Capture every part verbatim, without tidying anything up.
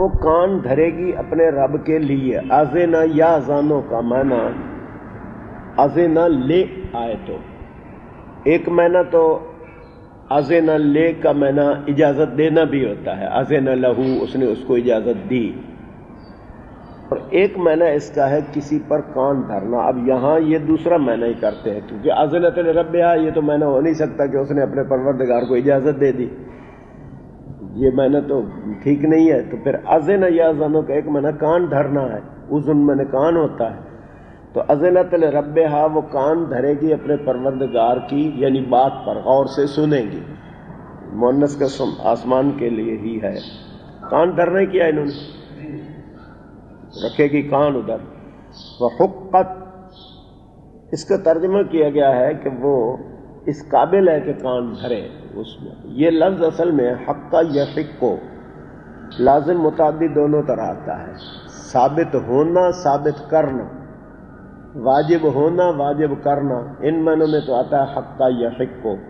وہ کان دھرے گی اپنے رب کے لیے. اذن یا زانوں کا معنی اذن لے آئے تو ایک معنی تو اذن لے کا معنی اجازت دینا بھی ہوتا ہے. اذن لہو اس نے اس کو اجازت دی. اور ایک معنی اس کا ہے کسی پر کان دھرنا. اب یہاں یہ دوسرا معنی ہی کرتے ہیں کیونکہ اذنت لربھا یہ تو معنی ہو نہیں سکتا کہ اس نے اپنے پروردگار کو اجازت دے دی. یہ معنی تو ٹھیک نہیں ہے. تو پھر اذن یا زنوں کا ایک معنی کان دھرنا ہے. اذن میں نے کان ہوتا ہے. تو اذنت لربھا وہ کان دھرے گی اپنے پروردگار کی یعنی بات پر غور سے سنیں گی. مؤنث کا سم آسمان کے لیے ہی ہے. کان دھرنے کیا انہوں نے رکھے گی کان ادھر. وحقت اس کا ترجمہ کیا گیا ہے کہ وہ اس قابل ہے کہ کان دھرے. اس میں یہ لفظ اصل میں حق یحق کو لازم متعدی دونوں طرح آتا ہے. ثابت ہونا ثابت کرنا، واجب ہونا واجب کرنا، ان معنوں میں تو آتا ہے حق یحق کو.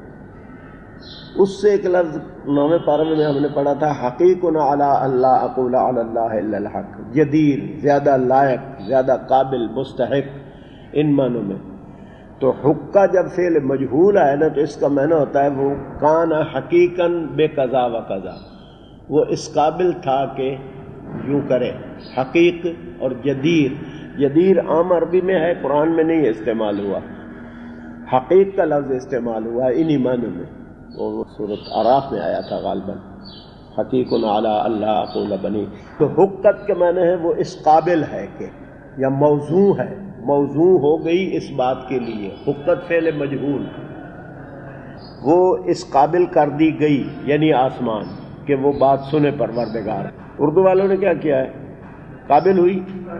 اس سے ایک لفظ نویں پارے میں ہم نے پڑھا تھا حقیق علی اللہ اقول علی اللہ الا الحق. جدیر زیادہ لائق، زیادہ قابل، مستحق، ان معنوں میں. تو حقہ جب فعل مجہول ہے نا تو اس کا معنی ہوتا ہے وہ کان حقیقاً بے قضا و قضا، وہ اس قابل تھا کہ یوں کرے. حقیق اور جدیر، جدیر عام عربی میں ہے، قرآن میں نہیں استعمال ہوا. حقیق کا لفظ استعمال ہوا ہے انہی معنوں میں. وہ سورۃ اعراف میں آیا تھا غالباً حقیق علی اللہ اقول بنی. تو حقت کے معنی ہے وہ اس قابل ہے کہ، یا موضوع ہے، موضوع ہو گئی اس بات کے لیے. حقت فعل مجہول، وہ اس قابل کر دی گئی یعنی آسمان کہ وہ بات سنے پروردگار. اردو والوں نے کیا کیا ہے، قابل ہوئی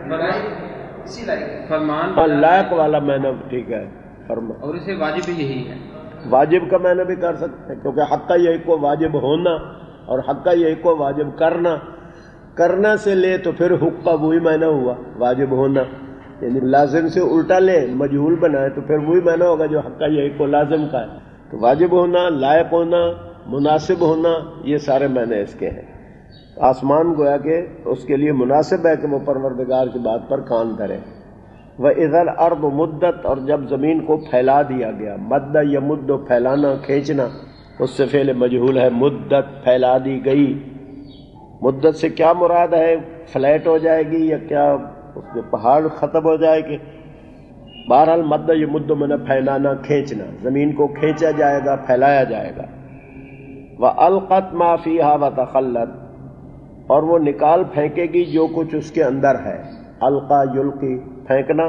فرمان لائق والا معنی ٹھیک ہے فرمان، اور اسے واجب بھی یہی ہے. واجب کا معنی بھی کر سکتے ہیں کیونکہ حق یہ کو واجب ہونا اور حق یہ کو واجب کرنا. کرنا سے لے تو پھر حق کا وہی معنی ہوا واجب ہونا. یعنی لازم سے الٹا لے مجہول بنائے تو پھر وہی معنی ہوگا جو حق یہ کو لازم کا ہے. تو واجب ہونا، لائق ہونا، مناسب ہونا، یہ سارے معنی اس کے ہیں. آسمان گویا کہ اس کے لیے مناسب ہے کہ وہ پروردگار کی بات پر کان دھرے. وَإِذَا الْأَرْضُ مُدَّتْ اور جب زمین کو پھیلا دیا گیا. مد یمد پھیلانا، کھینچنا، اس سے فعل مجہول ہے. مدت پھیلا دی گئی. مدت سے کیا مراد ہے، فلیٹ ہو جائے گی یا کیا اس کے پہاڑ ختم ہو جائے گی. بہرحال مد یمد میں پھیلانا، کھینچنا، زمین کو کھینچا جائے گا، پھیلایا جائے گا. وَأَلْقَتْ مَا فِيهَا وَتَخَلَّتْ اور وہ نکال پھینکے گی جو کچھ اس کے اندر ہے. القا یلقی پھینکنا،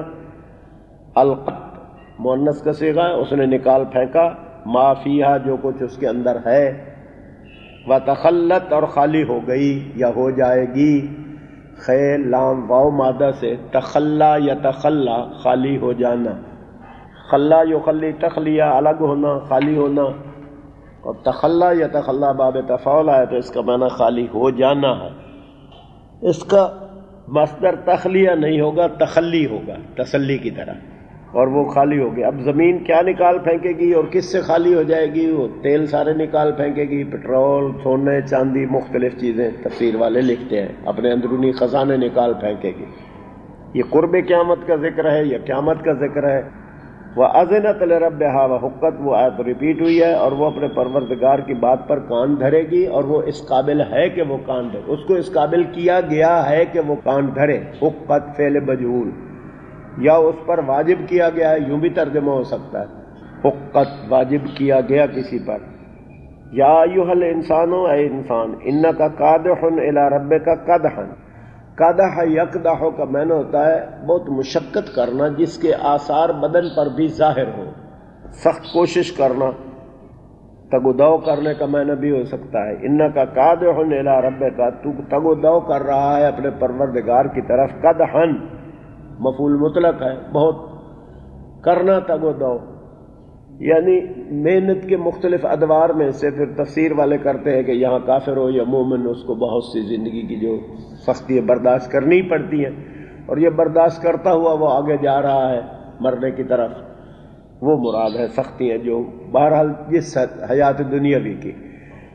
القت مؤنث کا صیغہ ہے، اس نے نکال پھینکا. ما فیہا جو کچھ اس کے اندر ہے. وتخلت اور خالی ہو گئی یا ہو جائے گی. خے لام واو مادہ سے تخلا یا تخلا خالی ہو جانا. خلا یخلی تخلیہ الگ ہونا، خالی ہونا. اور تخلا یا تخلا باب تفاعل ہے تو اس کا معنی خالی ہو جانا ہے. اس کا مصدر تخلیہ نہیں ہوگا، تخلی ہوگا، تسلی کی طرح. اور وہ خالی ہو گیا. اب زمین کیا نکال پھینکے گی اور کس سے خالی ہو جائے گی؟ وہ تیل سارے نکال پھینکے گی، پٹرول، سونے، چاندی، مختلف چیزیں تفسیر والے لکھتے ہیں. اپنے اندرونی خزانے نکال پھینکے گی. یہ قرب قیامت کا ذکر ہے یا قیامت کا ذکر ہے. وَأَذِنَتْ لِرَبِّهَا وَحُقَّتْ وہ آیت ریپیٹ ہوئی ہے. اور وہ اپنے پروردگار کی بات پر کان دھرے گی اور وہ اس قابل ہے کہ وہ کان دھرے. اس کو اس قابل کیا گیا ہے کہ وہ کان دھرے. حقت فعل مجہول، یا اس پر واجب کیا گیا ہے، یوں بھی ترجمہ ہو سکتا ہے. حقت واجب کیا گیا کسی پر. یا ایھا الانسان اے انسان، انک کادح الی ربک کدحا. قدح یقدح کا معنی ہوتا ہے بہت مشقت کرنا جس کے آثار بدن پر بھی ظاہر ہو. سخت کوشش کرنا، تگ و دو کرنے کا معنی بھی ہو سکتا ہے. انک کادح الی ربک، تو تگ و دو کر رہا ہے اپنے پروردگار کی طرف. قدحا مفعول مطلق ہے، بہت کرنا، تگ و دو، یعنی محنت کے مختلف ادوار میں سے پھر تفسیر والے کرتے ہیں کہ یہاں کافر ہو یا مومن، اس کو بہت سی زندگی کی جو سختیاں برداشت کرنی پڑتی ہیں اور یہ برداشت کرتا ہوا وہ آگے جا رہا ہے مرنے کی طرف. وہ مراد ہے سختیاں جو بہرحال جس حیات دنیاوی کی.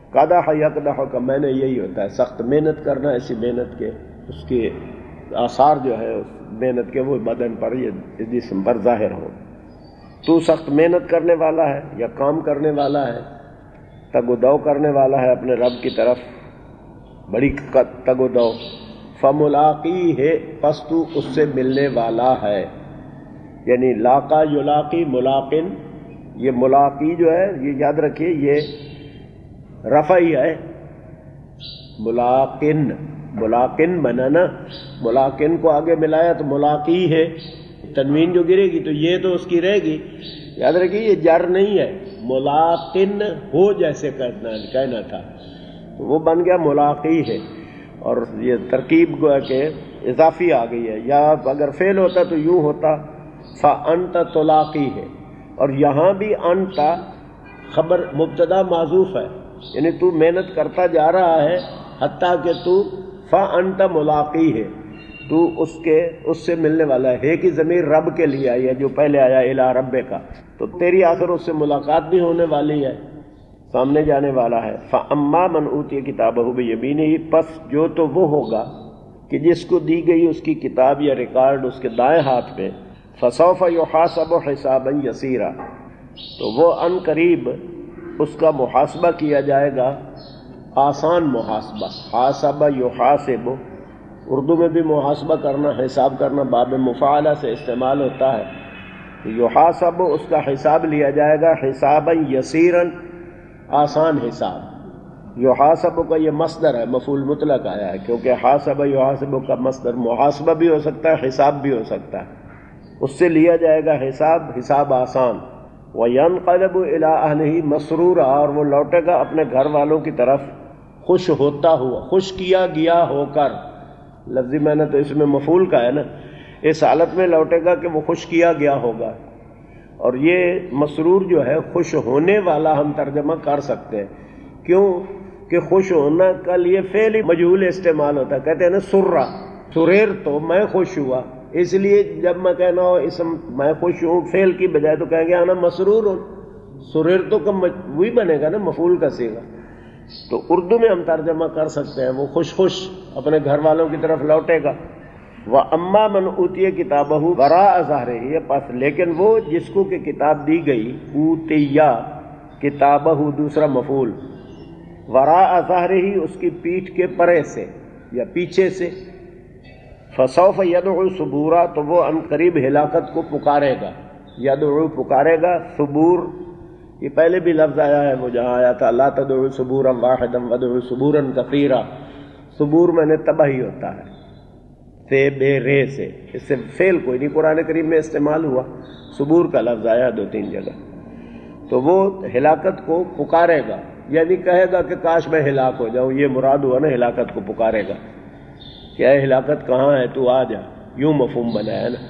قدح یقدح کا میں نے یہی ہوتا ہے سخت محنت کرنا، ایسی محنت کے اس کے آثار جو ہے اس محنت کے وہ بدن پر یہ جسم پر ظاہر ہو۔ تو سخت محنت کرنے والا ہے یا کام کرنے والا ہے، تگ و دو کرنے والا ہے اپنے رب کی طرف، بڑی تگ و دو، فملاقی ہے پس تو اس سے ملنے والا ہے، یعنی لاقا یلاقی ملاقن، یہ ملاقی جو ہے یہ یاد رکھیے یہ رفع ہی ہے، ملاقن ملاقن بنا نا، ملاقن کو آگے ملایا تو ملاقی ہے، تنوین جو گرے گی تو یہ تو اس کی رہے گی، یاد رکھیے یہ جر نہیں ہے، ملاقن ہو جیسے کہنا کہنا تھا تو وہ بن گیا ملاقی ہے، اور یہ ترکیب گویا کہ اضافی آ گئی ہے، یا اگر فعل ہوتا تو یوں ہوتا فَأَنْتَ تُلَاقِي ہے، اور یہاں بھی انت خبر مبتدا معذوف ہے، یعنی تو محنت کرتا جا رہا ہے حتیٰ کہ تو فَأَنْتَ ملاقی ہے، تو اس کے اس سے ملنے والا ہے کی ضمیر رب کے لیے آئی ہے جو پہلے آیا اِلَىٰ رَبِّکَ، تو تیری آخر اس سے ملاقات بھی ہونے والی ہے، سامنے جانے والا ہے۔ فَأَمَّا مَنْ أُوتِيَ كِتَابَهُ بِيَمِينِهِ، پس جو تو وہ ہوگا کہ جس کو دی گئی اس کی کتاب یا ریکارڈ اس کے دائیں ہاتھ پہ، فَسَوْفَ يُحَاسَبُ حِسَابًا يَسِيرًا، تو وہ ان قریب اس کا محاسبہ کیا جائے گا، آسان محاسبہ، حاسبہ یحاسب، اردو میں بھی محاسبہ کرنا حساب کرنا باب مفاعلہ سے استعمال ہوتا ہے، یحاسب اس کا حساب لیا جائے گا، حسابا یسیرن آسان حساب، یحاسب کا یہ مصدر ہے مفعول مطلق آیا ہے کیونکہ حاسب یحاسب کا مصدر محاسبہ بھی ہو سکتا ہے حساب بھی ہو سکتا ہے، اس سے لیا جائے گا حساب، حساب آسان۔ وَيَنْقَلِبُ إِلَىٰ أَهْلِهِ مَسْرُورًا، اور وہ لوٹے گا اپنے گھر والوں کی طرف خوش ہوتا ہوا، خوش کیا گیا ہو کر، لفظی میں نے تو اس میں مفعول کا ہے نا، اس حالت میں لوٹے گا کہ وہ خوش کیا گیا ہوگا، اور یہ مسرور جو ہے خوش ہونے والا ہم ترجمہ کر سکتے ہیں، کیوں کہ خوش ہونا کا لیے فعل مجہول استعمال ہوتا ہے، کہتے ہیں نا سرا، سریر تو میں خوش ہوا، اس لیے جب میں کہنا ہو اسم میں خوش ہوں فعل کی بجائے تو کہیں گے انا مسرور ہوں، سریر تو کم وہی بنے گا نا مفعول کا صیغہ، تو اردو میں ہم ترجمہ کر سکتے ہیں وہ خوش خوش اپنے گھر والوں کی طرف لوٹے گا۔ وَأَمَّا مَنْ أُوتِيَ كِتَابَهُ وَرَاءَ ظَهْرِهِ، پس لیکن وہ جس کو کہ کتاب دی گئی، اوتیا کتابہ دوسرا مفعول، وراء ظَهْرِهِ اس کی پیٹھ کے پرے سے یا پیچھے سے، فَسَوْفَ يَدْعُو ثُبُورًا، تو وہ ان قریب ہلاکت کو پکارے گا، یدعو پکارے گا، ثبور یہ پہلے بھی لفظ آیا ہے وہ جہاں آیا تھا لا تدعوا ثبورا واحدا وادعوا ثبورا کثیرا، ثبور میں نے تباہی ہوتا ہے سے بے رے سے، اس سے فعل کوئی نہیں قرآن کریم میں استعمال ہوا، ثبور کا لفظ آیا دو تین جگہ، تو وہ ہلاکت کو پکارے گا، یعنی کہے گا کہ کاش میں ہلاک ہو جاؤں، یہ مراد ہوا نا ہلاکت کو پکارے گا، کیا ہلاکت کہاں ہے تو آ جا، یوں مفہوم بنا ہے نا۔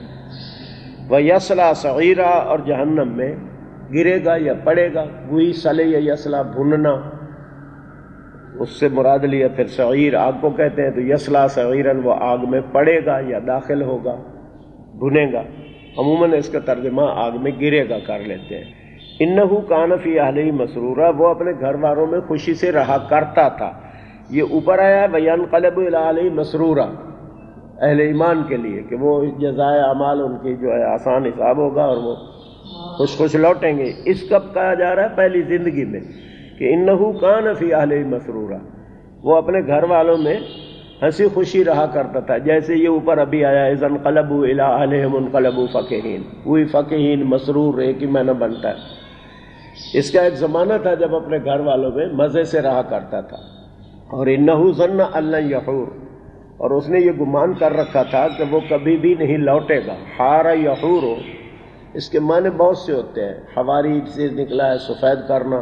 وَيَصْلَىٰ سَعِيرًا، اور جہنم میں گرے گا یا پڑے گا، وہی سلے یا یسلا بھننا، اس سے مراد لیا پھر سعیر آگ کو کہتے ہیں، تو یسلا سعیرن وہ آگ میں پڑے گا یا داخل ہوگا، بھنے گا، عموماً اس کا ترجمہ آگ میں گرے گا کر لیتے ہیں۔ انہو کان فی اہلہ مسرورا، وہ اپنے گھر والوں میں خوشی سے رہا کرتا تھا، یہ اوپر آیا ہے وینقلب الی اہلہ مسرورا، اہل ایمان کے لیے کہ وہ جزائے اعمال ان کی جو ہے آسان حساب ہوگا اور وہ خوش خوش لوٹیں گے۔ اس کب کہا جا رہا ہے؟ پہلی زندگی میں، کہ انہو کان فی اہلہ مسرورا، وہ اپنے گھر والوں میں ہنسی خوشی رہا کرتا تھا، جیسے یہ اوپر ابھی آیا اذ انقلبوا الی اہلہم انقلبوا فکہین، وہی فکہین مسرور ایک ہی معنی بنتا ہے۔ اس کا ایک زمانہ تھا جب اپنے گھر والوں میں مزے سے رہا کرتا تھا، اور انہو ظن ان لن یحور، اور اس نے یہ گمان کر رکھا تھا کہ وہ کبھی بھی نہیں لوٹے گا۔ حار یحور، اس کے معنی بہت سے ہوتے ہیں، حواری سے نکلا ہے سفید کرنا،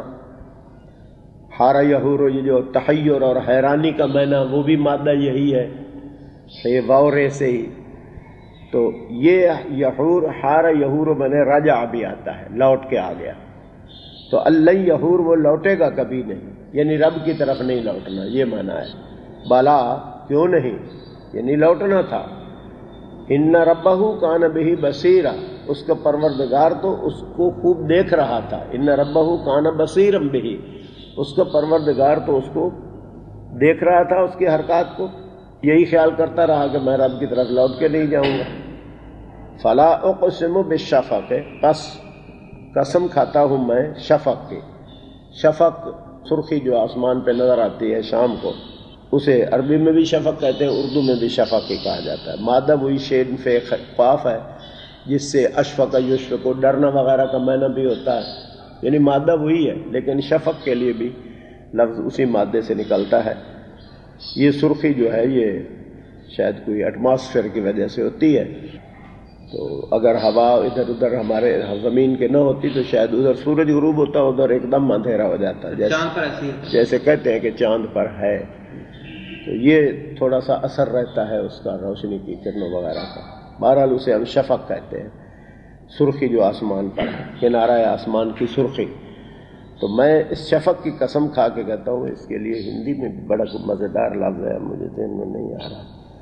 حار یحور یہ جو تحیر اور حیرانی کا معنی وہ بھی مادہ یہی ہے، یہ وورے سے ہی، تو یہ یحور حار یحور معنی رجع بھی آتا ہے، لوٹ کے آ گیا، تو اللہ یحور وہ لوٹے گا کبھی نہیں، یعنی رب کی طرف نہیں لوٹنا، یہ معنی ہے۔ بالا کیوں نہیں، یعنی لوٹنا تھا۔ ان ربہ کان بہ بصیرا، اس کا پروردگار تو اس کو خوب دیکھ رہا تھا، ان ربہ کان بصیرا بہ، اس کا پروردگار تو اس کو دیکھ رہا تھا، اس کی حرکات کو، یہی خیال کرتا رہا کہ میں رب کی طرف لوٹ کے نہیں جاؤں گا۔ فلا اقسم بالشفق، پس قسم کھاتا ہوں میں شفق کی۔ شفق سرخی جو آسمان پہ نظر آتی ہے شام کو، اسے عربی میں بھی شفق کہتے ہیں، اردو میں بھی شفق ہی کہا جاتا ہے۔ مادہ وہی شین فے قاف ہے جس سے اشفق یشفق، ڈرنا وغیرہ کا معنی بھی ہوتا ہے، یعنی مادہ وہی ہے، لیکن شفق کے لیے بھی لفظ اسی مادے سے نکلتا ہے۔ یہ سرخی جو ہے یہ شاید کوئی ایٹماسفیئر کی وجہ سے ہوتی ہے، تو اگر ہوا ادھر ادھر ہمارے زمین کے نہ ہوتی تو شاید ادھر سورج غروب ہوتا، ادھر ایک دم اندھیرا ہو جاتا، جیسے جیسے کہتے ہیں کہ چاند پر ہے، تو یہ تھوڑا سا اثر رہتا ہے اس کا، روشنی کی کرنوں وغیرہ کا۔ بہرحال اسے ہم شفق کہتے ہیں، سرخی جو آسمان پر ہے، کنارہ آسمان کی سرخی۔ تو میں اس شفق کی قسم کھا کے کہتا ہوں، اس کے لیے ہندی میں بڑا مزیدار لفظ ہے، مجھے ذہن میں نہیں آ رہا،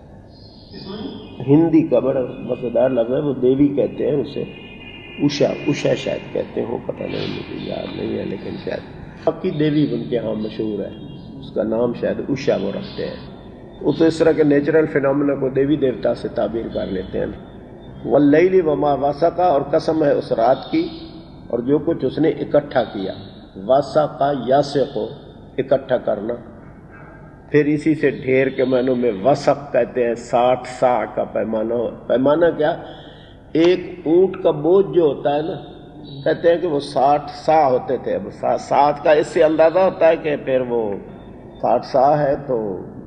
ہندی کا بڑا مزیدار لفظ ہے، وہ دیوی کہتے ہیں اسے، اوشا اسا شاید کہتے ہیں، وہ پتہ نہیں، مجھے یاد نہیں ہے، لیکن شاید اب کی دیوی ان کے ہاں مشہور ہے، اس کا نام شاید اوشا وہ رکھتے ہیں۔ وہ تو اس طرح کے نیچرل فینومینا کو دیوی دیوتا سے تعبیر کر لیتے ہیں۔ واللیل وما وسق، اور قسم ہے اس رات کی اور جو کچھ اس نے اکٹھا کیا۔ وسق یاسق، اکٹھا کرنا، پھر اسی سے ڈھیر کے معنوں میں وسق کہتے ہیں، ساٹھ سا کا پیمانہ۔ پیمانہ کیا؟ ایک اونٹ کا بوجھ جو ہوتا ہے نا، کہتے ہیں کہ وہ ساٹھ سا ہوتے تھے۔ اب ساٹھ کا اس سے اندازہ ہوتا ہے کہ پھر وہ ساٹھ سا ہے تو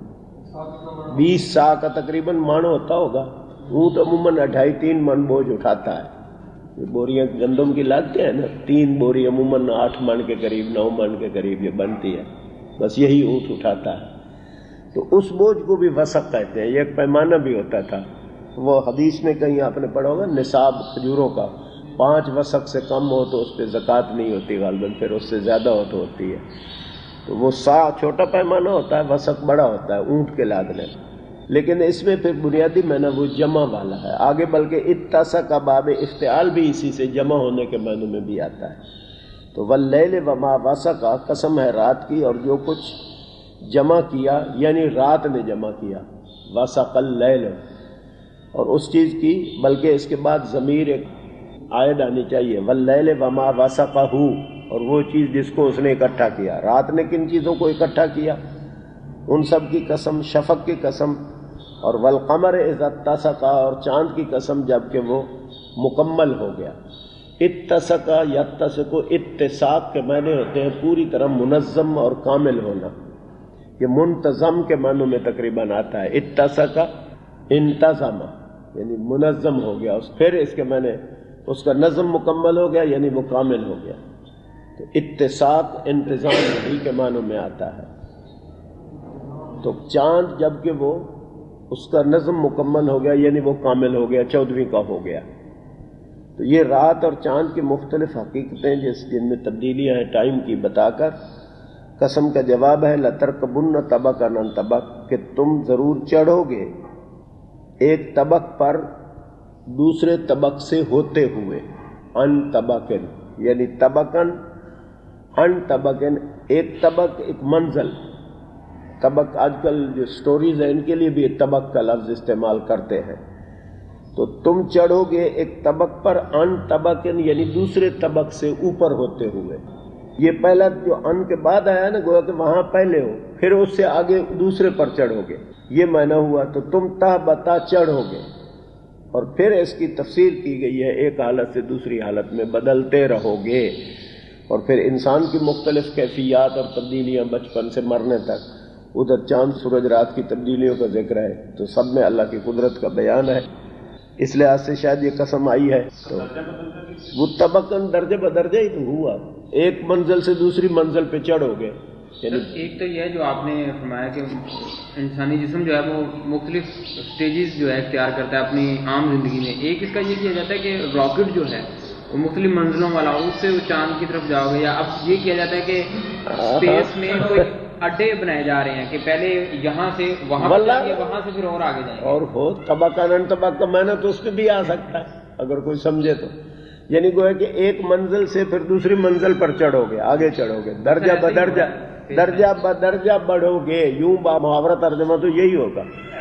بیس سا کا تقریباً من ہوتا ہوگا۔ اونٹ عموماً اڑھائی تین من بوجھ اٹھاتا ہے۔ یہ بوریاں گندم کی لاتے ہیں نا، تین بوری عموماً آٹھ من کے قریب، نو من کے قریب یہ بنتی ہے، بس یہی اونٹ اٹھاتا ہے۔ تو اس بوجھ کو بھی وسق کہتے ہیں، یہ ایک پیمانہ بھی ہوتا تھا۔ وہ حدیث میں کہیں آپ نے پڑھا ہوگا، نصاب کھجوروں کا پانچ وسق سے کم ہو تو اس پہ زکوٰۃ نہیں ہوتی غالباً، پھر اس سے زیادہ ہو تو ہوتی ہے۔ تو وہ سا چھوٹا پیمانہ ہوتا ہے، وسق بڑا ہوتا ہے اونٹ کے لادنے، لیکن اس میں پھر بنیادی معنی وہ جمع والا ہے آگے، بلکہ اتسق کا باب افتعال بھی اسی سے جمع ہونے کے معنی میں بھی آتا ہے۔ تو واللیل وما وسق، قسم ہے رات کی اور جو کچھ جمع کیا، یعنی رات نے جمع کیا، وسق اللیل، اور اس چیز کی، بلکہ اس کے بعد ضمیر ایک عائد آنی چاہیے، واللیل وما وسقہ، اور وہ چیز جس کو اس نے اکٹھا کیا۔ رات نے کن چیزوں کو اکٹھا کیا؟ ان سب کی قسم، شفق کی قسم، اور والقمر اذا اتسق، اور چاند کی قسم جب کہ وہ مکمل ہو گیا۔ اتسق یتسق، اتساق کے معنی ہوتے ہیں پوری طرح منظم اور کامل ہونا، یہ منتظم کے معنوں میں تقریباً آتا ہے۔ اتسق انتظم، یعنی منظم ہو گیا، پھر اس کے معنی اس کا نظم مکمل ہو گیا، یعنی وہ کامل ہو گیا۔ تو اتساق انتظام ہی کے معنوں میں آتا ہے۔ تو چاند جب کہ وہ اس کا نظم مکمل ہو گیا، یعنی وہ کامل ہو گیا، چودھویں کا ہو گیا۔ تو یہ رات اور چاند کی مختلف حقیقتیں جس جن میں تبدیلیاں ہیں ٹائم کی بتا کر قسم کا جواب ہے لَتَرْكَبُنَّ طَبَقًا عَنْ طَبَقٍ، کہ تم ضرور چڑھو گے ایک طبق پر دوسرے طبق سے ہوتے ہوئے، ان طبقن، یعنی طبقن ان طبقن، ایک طبق ایک منزل۔ طبق آج کل جو سٹوریز ہیں ان کے لیے بھی طبق کا لفظ استعمال کرتے ہیں۔ تو تم چڑھو گے ایک طبق پر ان طبقن، یعنی دوسرے طبق سے اوپر ہوتے ہوئے۔ یہ پہلا جو ان کے بعد آیا نا، گویا کہ وہاں پہلے ہو، پھر اس سے آگے دوسرے پر چڑھو گے، یہ معنی ہوا۔ تو تم تہ بتا چڑھو گے، اور پھر اس کی تفسیر کی گئی ہے ایک حالت سے دوسری حالت میں بدلتے رہو گے، اور پھر انسان کی مختلف کیفیات اور تبدیلیاں بچپن سے مرنے تک، ادھر چاند سورج رات کی تبدیلیوں کا ذکر ہے، تو سب میں اللہ کی قدرت کا بیان ہے، اس لحاظ سے شاید یہ قسم آئی ہے۔ تو وہ طبقاً درجے بدرجے ہی تو ہوا، ایک منزل سے دوسری منزل پہ چڑھو گے۔ ایک تو یہ ہے جو آپ نے فرمایا کہ انسانی جسم جو ہے وہ مختلف سٹیجز جو ہے اختیار کرتا ہے اپنی عام زندگی میں۔ ایک اس کا یہ کیا جاتا ہے کہ راکٹ جو ہے وہ مختلف منزلوں والا، اس سے وہ چاند کی طرف جاؤ گے، یا اب یہ کیا جاتا ہے کہ اسپیس میں کوئی اڈے بنائے جا رہے ہیں کہ پہلے یہاں سے وہاں پر جائیں گے، وہاں سے پھر اور آگے جائیں گے۔ اور ہو طبقہ نن طبق کا معنی تو اس پہ بھی آ سکتا ہے اگر کوئی سمجھے تو، یعنی گویا کہ ایک منزل سے پھر دوسری منزل پر چڑھو گے، آگے چڑھو گے، درجہ بدرجہ درجہ بدرجہ بڑھو گے، یوں با محاورہ ترجمہ تو یہی ہوگا۔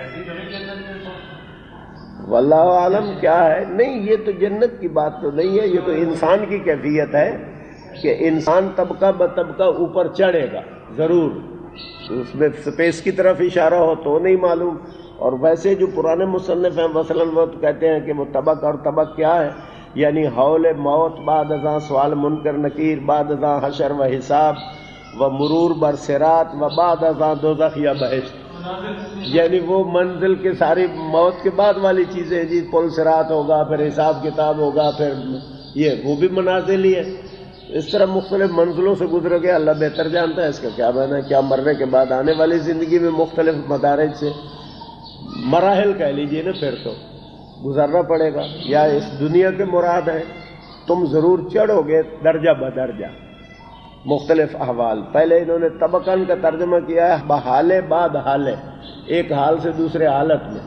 واللہ عالم کیا ہے، نہیں یہ تو جنت کی بات تو نہیں ہے، یہ تو انسان کی کیفیت ہے کہ انسان طبقہ بطبقہ اوپر چڑھے گا ضرور، اس میں سپیس کی طرف اشارہ ہو تو نہیں معلوم۔ اور ویسے جو پرانے مصنف ہیں مثلاً وہ تو کہتے ہیں کہ وہ طبق اور طبق کیا ہے، یعنی حول موت بعد ازاں سوال منکر نکیر بعد ازاں حشر و حساب و مرور بر صراط و بعد ازاں دوزخ یا بہشت، یعنی وہ منزل کے ساری موت کے بعد والی چیزیں، جی پل صراط ہوگا، پھر حساب کتاب ہوگا، پھر یہ وہ بھی منازل ہی ہے۔ اس طرح مختلف منزلوں سے گزر گیا، اللہ بہتر جانتا ہے اس کا کیا معنی ہے، کیا مرنے کے بعد آنے والی زندگی میں مختلف مدارج سے مراحل کہہ لیجئے نا، پھر تو گزرنا پڑے گا، یا اس دنیا کے مراد ہے تم ضرور چڑھو گے درجہ بدرجہ مختلف احوال۔ پہلے انہوں نے طبقاً کا ترجمہ کیا ہے بحال بعد حال، ایک حال سے دوسرے حالت میں۔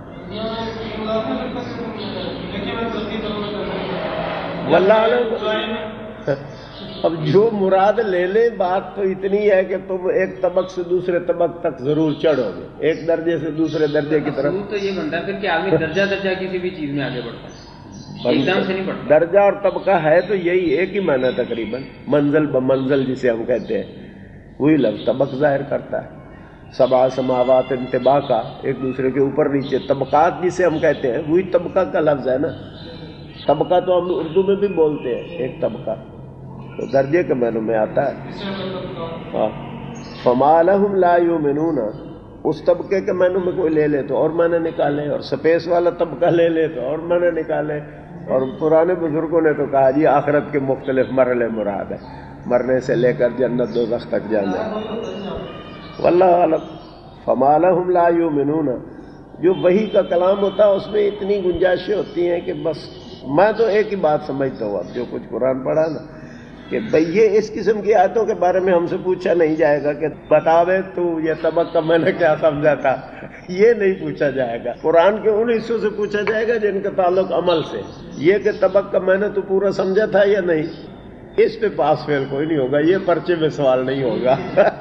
واللہ عالم، اب جو مراد لے لیں، بات تو اتنی ہے کہ تم ایک طبق سے دوسرے طبق تک ضرور چڑھو گے، ایک درجے سے دوسرے درجے کی طرف۔ تو یہ بنتا ہے پھر کہ آدمی درجہ درجہ کسی بھی چیز میں آگے بڑھتا ہے، ایک دم سے نہیں بڑھتا۔ درجہ اور طبقہ ہے تو یہی ایک ہی معنی تقریباً، منزل بمنزل جسے ہم کہتے ہیں، وہی لفظ طبق ظاہر کرتا ہے۔ سبع سماوات انتباہ کا، ایک دوسرے کے اوپر نیچے، طبقات جسے ہم کہتے ہیں وہی طبقہ کا لفظ ہے نا۔ طبقہ تو ہم اردو میں بھی بولتے ہیں، ایک طبقہ تو درجے کے معنوں میں آتا ہے۔ فما لہم لا یؤمنون، اس طبقے کے معنوں میں کوئی لے لے تو اور معنی نکالے، اور سپیس والا طبقہ لے لے تو اور معنی نکالے۔ اور پرانے بزرگوں نے تو کہا جی آخرت کے مختلف مرحلے مراد ہے، مرنے سے لے کر جنت دوزخ تک جانا۔ واللہ اعلم۔ فما لہم لا یؤمنون، جو وحی کا کلام ہوتا ہے اس میں اتنی گنجائشیں ہوتی ہیں کہ بس میں تو ایک ہی بات سمجھتا ہوں، اب جو کچھ قرآن پڑھا نا، کہ بھئی یہ اس قسم کی آیتوں کے بارے میں ہم سے پوچھا نہیں جائے گا کہ بتاوے تو یہ طبق کا میں نے کیا سمجھا تھا، یہ نہیں پوچھا جائے گا۔ قرآن کے ان حصوں سے پوچھا جائے گا جن کا تعلق عمل سے، یہ کہ طبق کا میں نے تو پورا سمجھا تھا یا نہیں، اس پہ پاس فیل کوئی نہیں ہوگا، یہ پرچے میں سوال نہیں ہوگا۔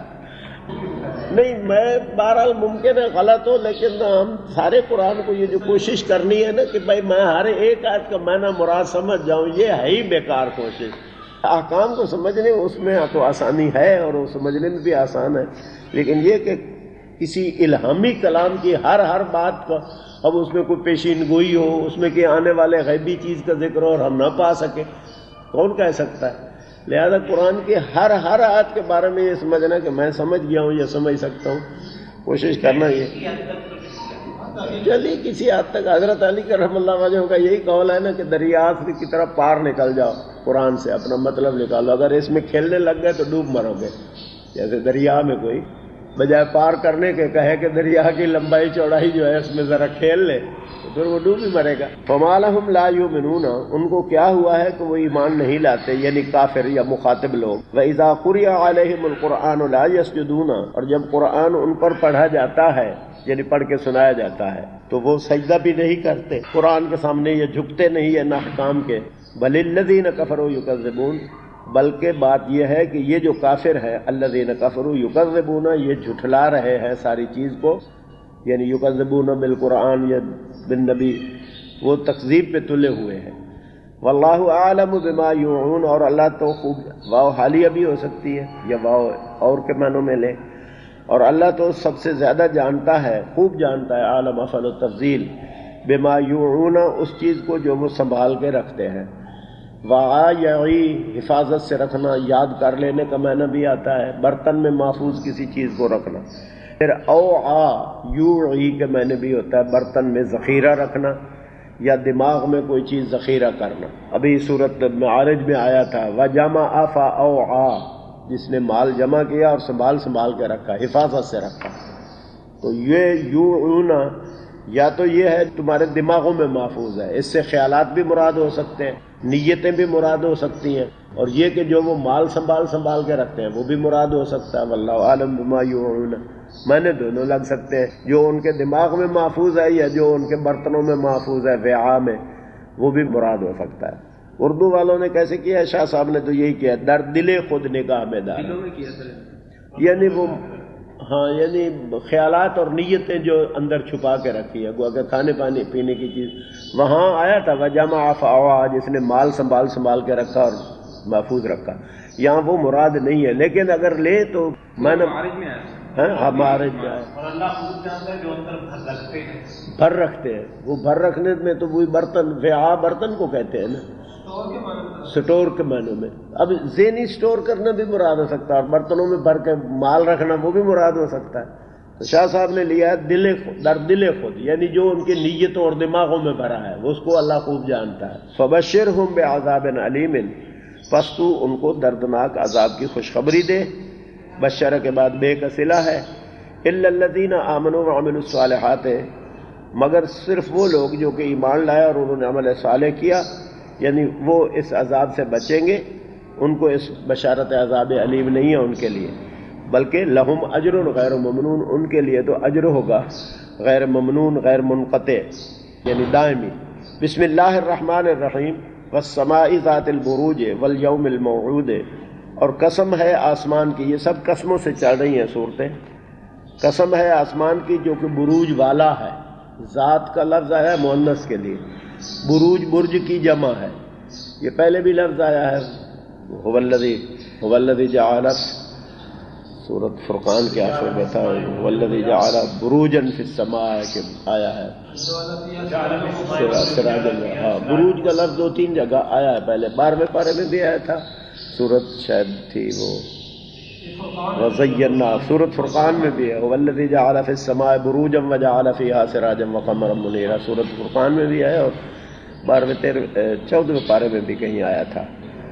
نہیں، میں بہرحال ممکن ہے غلط ہو، لیکن ہم سارے قرآن کو یہ جو کوشش کرنی ہے نا کہ بھائی میں ہر ایک آیت کا معنی مراد سمجھ جاؤں، یہ ہے ہی بیکار کوشش۔ احکام کو سمجھنے اس میں تو آسانی ہے اور وہ سمجھنے میں بھی آسان ہے، لیکن یہ کہ کسی الہامی کلام کی ہر ہر بات کا اب اس میں کوئی پیشین گوئی ہو، اس میں کہ آنے والے غیبی چیز کا ذکر ہو اور ہم نہ پا سکے، کون کہہ سکتا ہے؟ لہذا قرآن کے ہر ہر آیت کے بارے میں یہ سمجھنا کہ میں سمجھ گیا ہوں یا سمجھ سکتا ہوں، کوشش کرنا یہ چلیے کسی حد تک۔ حضرت علی کرم اللہ وجہ کا یہی قول ہے نا کہ دریا کی طرف پار نکل جاؤ، قرآن سے اپنا مطلب نکالو، اگر اس میں کھیلنے لگ گئے تو ڈوب مرو گے۔ جیسے دریا میں کوئی بجائے پار کرنے کے کہے کہ دریا کی لمبائی چوڑائی جو ہے اس میں ذرا کھیل لے تو پھر وہ ڈوب ہی مرے گا۔ فما لہم لا یؤمنون، ان کو کیا ہوا ہے کہ وہ ایمان نہیں لاتے، یعنی کافر یا مخاطب لوگ۔ وَإِذَا قُرِئَ عَلَيْهِمُ الْقُرْآنُ لَا يَسْجُدُونَ، اور جب قرآن ان پر پڑھا جاتا ہے، یعنی پڑھ کے سنایا جاتا ہے، تو وہ سجدہ بھی نہیں کرتے قرآن کے سامنے، یہ جھکتے نہیں ہیں نہ احکام کے۔ بل الذین کفروا یکذبون، بلکہ بات یہ ہے کہ یہ جو کافر ہے، الذین کفروا یکذبون، یہ جھٹلا رہے ہیں ساری چیز کو، یعنی یکذبون بالقرآن یا بالنبی، وہ تکذیب پہ تلے ہوئے ہیں۔ واللہ اعلم بما یوعون، اور اللہ تو خوب، واو حالیہ بھی ہو سکتی ہے یا واو اور کے معنوں میں لے، اور اللہ تو سب سے زیادہ جانتا ہے، خوب جانتا ہے، عالم افعل التفضیل، بما یوعون، اس چیز کو جو وہ سنبھال کے رکھتے ہیں۔ وعا یعی، حفاظت سے رکھنا، یاد کر لینے کا معنی بھی آتا ہے، برتن میں محفوظ کسی چیز کو رکھنا۔ پھر اوعا یوعی کے معنی بھی ہوتا ہے برتن میں ذخیرہ رکھنا یا دماغ میں کوئی چیز ذخیرہ کرنا۔ ابھی صورت معارج میں آیا تھا وجمع فا اوعا، جس نے مال جمع کیا اور سنبھال سنبھال کے رکھا، حفاظت سے رکھا۔ تو یہ یوعون یا تو یہ ہے تمہارے دماغوں میں محفوظ ہے، اس سے خیالات بھی مراد ہو سکتے ہیں، نیتیں بھی مراد ہو سکتی ہیں، اور یہ کہ جو وہ مال سنبھال سنبھال کے رکھتے ہیں وہ بھی مراد ہو سکتا ہے۔ واللہ عالم بما یوعون، معنی دونوں لگ سکتے ہیں، جو ان کے دماغ میں محفوظ ہے یا جو ان کے برتنوں میں محفوظ ہے، وعاء میں، وہ بھی مراد ہو سکتا ہے۔ اردو والوں نے کیسے کیا ہے؟ شاہ صاحب نے تو یہی کیا، در دل خود نگاہ میں دار، دلوں میں کیا سر، یعنی وہ ہاں یعنی خیالات اور نیتیں جو اندر چھپا کے رکھی ہے، گویا کہ کھانے پانے پینے کی چیز. وہاں آیا تھا وجمع فاوعى، جس نے مال سنبھال سنبھال کے رکھا اور محفوظ رکھا. یہاں وہ مراد نہیں ہے، لیکن اگر لے تو میں نے معارج میں آیا ہمارے اور اللہ خود جانتا ہے جو اندر بھر رکھتے ہیں. بھر رکھتے ہیں، وہ بھر رکھنے میں تو وہی برتن وعاء برتن کو کہتے ہیں نا، سٹور کے معنی میں. اب ذہنی سٹور کرنا بھی مراد ہو سکتا ہے، اور برتنوں میں بھر کے مال رکھنا وہ بھی مراد ہو سکتا ہے. تو شاہ صاحب نے لیا ہے دل خود، در دل خود، یعنی جو ان کی نیتوں اور دماغوں میں بھرا ہے وہ اس کو اللہ خوب جانتا ہے. فبشرہم بعذاب علیم، پس تو ان کو دردناک عذاب کی خوشخبری دے. بشر کے بعد بے کا صلہ ہے. الا الذین آمنوا وعملوا الصالحات، مگر صرف وہ لوگ جو کہ ایمان لائے اور انہوں نے عمل صالح کیا، یعنی وہ اس عذاب سے بچیں گے. ان کو اس بشارت عذاب علیم نہیں ہے ان کے لیے، بلکہ لہم اجر غیر ممنون، ان کے لیے تو اجر ہوگا غیر ممنون، غیر منقطع، یعنی دائمی. بسم اللہ الرحمن الرحیم. والسماء ذات البروج والیوم الموعود، اور قسم ہے آسمان کی. یہ سب قسموں سے چل رہی ہیں صورتیں. قسم ہے آسمان کی جو کہ بروج والا ہے. ذات کا لفظ آیا ہے مؤنث کے لیے، بروج برج کی جمع ہے. یہ پہلے بھی لفظ آیا ہے هو الذی هو الذی جعل، سورۃ فرقان کے آخر میں تھا هو الذی جعل بروجا فی السماء کہ آیا ہے سراج. ہاں بروج کا لفظ دو تین جگہ آیا ہے، پہلے بارہویں پارے میں بھی آیا تھا، سورۃ شاید تھی وہ وزینا، سورۃ فرقان میں بھی ہے هو الذی جعل فی السماء بروجا وجعل فیہا سراجا وقمرا منیرا. سورۃ فرقان میں بھی ہے اور بارہویں تیرہ چودہویں پارے میں بھی کہیں آیا تھا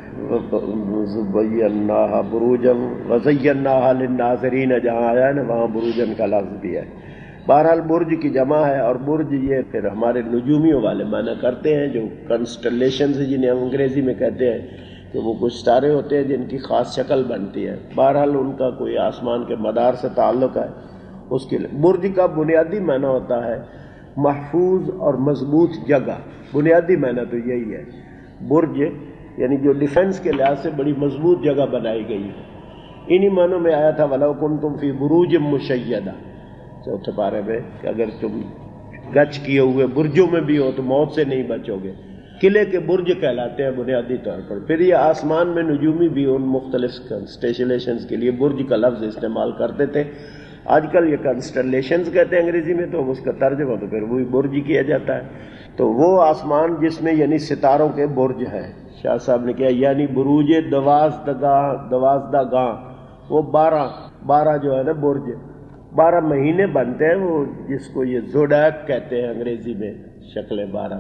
وزیناہا بروجا وزیناہا للناظرین، جہاں آیا ہے نا وہاں بروجن کا لفظ بھی ہے. بہرحال برج کی جمع ہے، اور برج یہ پھر ہمارے نجومیوں والے معنی کرتے ہیں، جو کنسٹلیشنز جنہیں ہم انگریزی میں کہتے ہیں، کہ وہ کچھ ستارے ہوتے ہیں جن کی خاص شکل بنتی ہے. بہرحال ان کا کوئی آسمان کے مدار سے تعلق ہے. اس کے لیے برج کا بنیادی معنی ہوتا ہے محفوظ اور مضبوط جگہ. بنیادی معنی تو یہی ہے. برج یعنی جو ڈیفنس کے لحاظ سے بڑی مضبوط جگہ بنائی گئی ہے. انہی معنوں میں آیا تھا وَلَوْ كُنْتُمْ فِي بُرُوجٍ مُشَيَّدَةٍ، چوتھے پارے میں، کہ اگر تم گچ کیے ہوئے برجوں میں بھی ہو تو موت سے نہیں بچو گے. قلعے کے برج کہلاتے ہیں بنیادی طور پر. پھر یہ آسمان میں نجومی بھی ان مختلف کنسٹیلیشنز کے لیے برج کا لفظ استعمال کرتے تھے. آج کل یہ کنسٹلیشنز کہتے ہیں انگریزی میں، تو اس کا ترجمہ تو پھر وہی برج کیا جاتا ہے. تو وہ آسمان جس میں یعنی ستاروں کے برج ہیں، شاہ صاحب نے کیا یعنی بروج دوازدگاہ دوازدہ گاہ، وہ بارہ بارہ جو ہے نا برج، بارہ مہینے بنتے ہیں، وہ جس کو یہ زوڈیک کہتے ہیں انگریزی میں، شکل بارہ.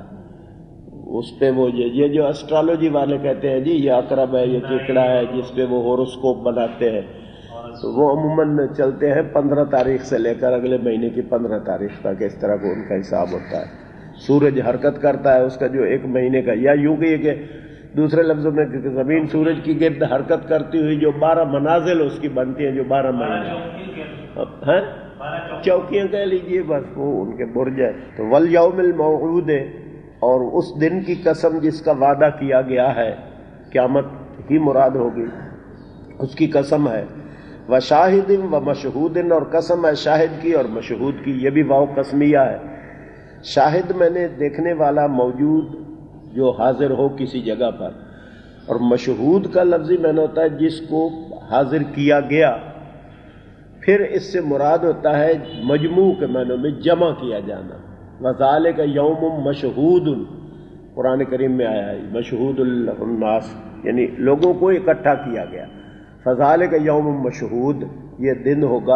اس پہ وہ یہ جو اسٹرالوجی والے کہتے ہیں جی یہ عقرب ہے، یہ کیکڑا ہے، جس پہ وہ ہوروسکوپ بناتے ہیں، تو وہ عموماً چلتے ہیں پندرہ تاریخ سے لے کر اگلے مہینے کی پندرہ تاریخ تک. اس طرح کو ان کا حساب ہوتا ہے. سورج حرکت کرتا ہے، اس کا جو ایک مہینے کا، یا یوں کہ کہ دوسرے لفظوں میں کہ زمین سورج کی گرد حرکت کرتی ہوئی جو بارہ منازل اس کی بنتی ہیں، جو بارہ مہینے ہیں چوکیاں کہہ لیجیے، بس وہ ان کے برج ہے. تو والیوم الموعود، اور اس دن کی قسم جس کا وعدہ کیا گیا ہے، قیامت ہی مراد ہوگی، اس کی قسم ہے. وشاہد و مشہود، اور قسم ہے شاہد کی اور مشہود کی. یہ بھی واو قسمیہ ہے. شاہد میں نے دیکھنے والا، موجود جو حاضر ہو کسی جگہ پر، اور مشہود کا لفظی معنی ہوتا ہے جس کو حاضر کیا گیا. پھر اس سے مراد ہوتا ہے مجموع کے معنی میں جمع کیا جانا. وذالک یوم مشہود، قرآن کریم میں آیا ہے مشہود الناس، یعنی لوگوں کو اکٹھا کیا گیا. فذالک یوم مشہود، یہ دن ہوگا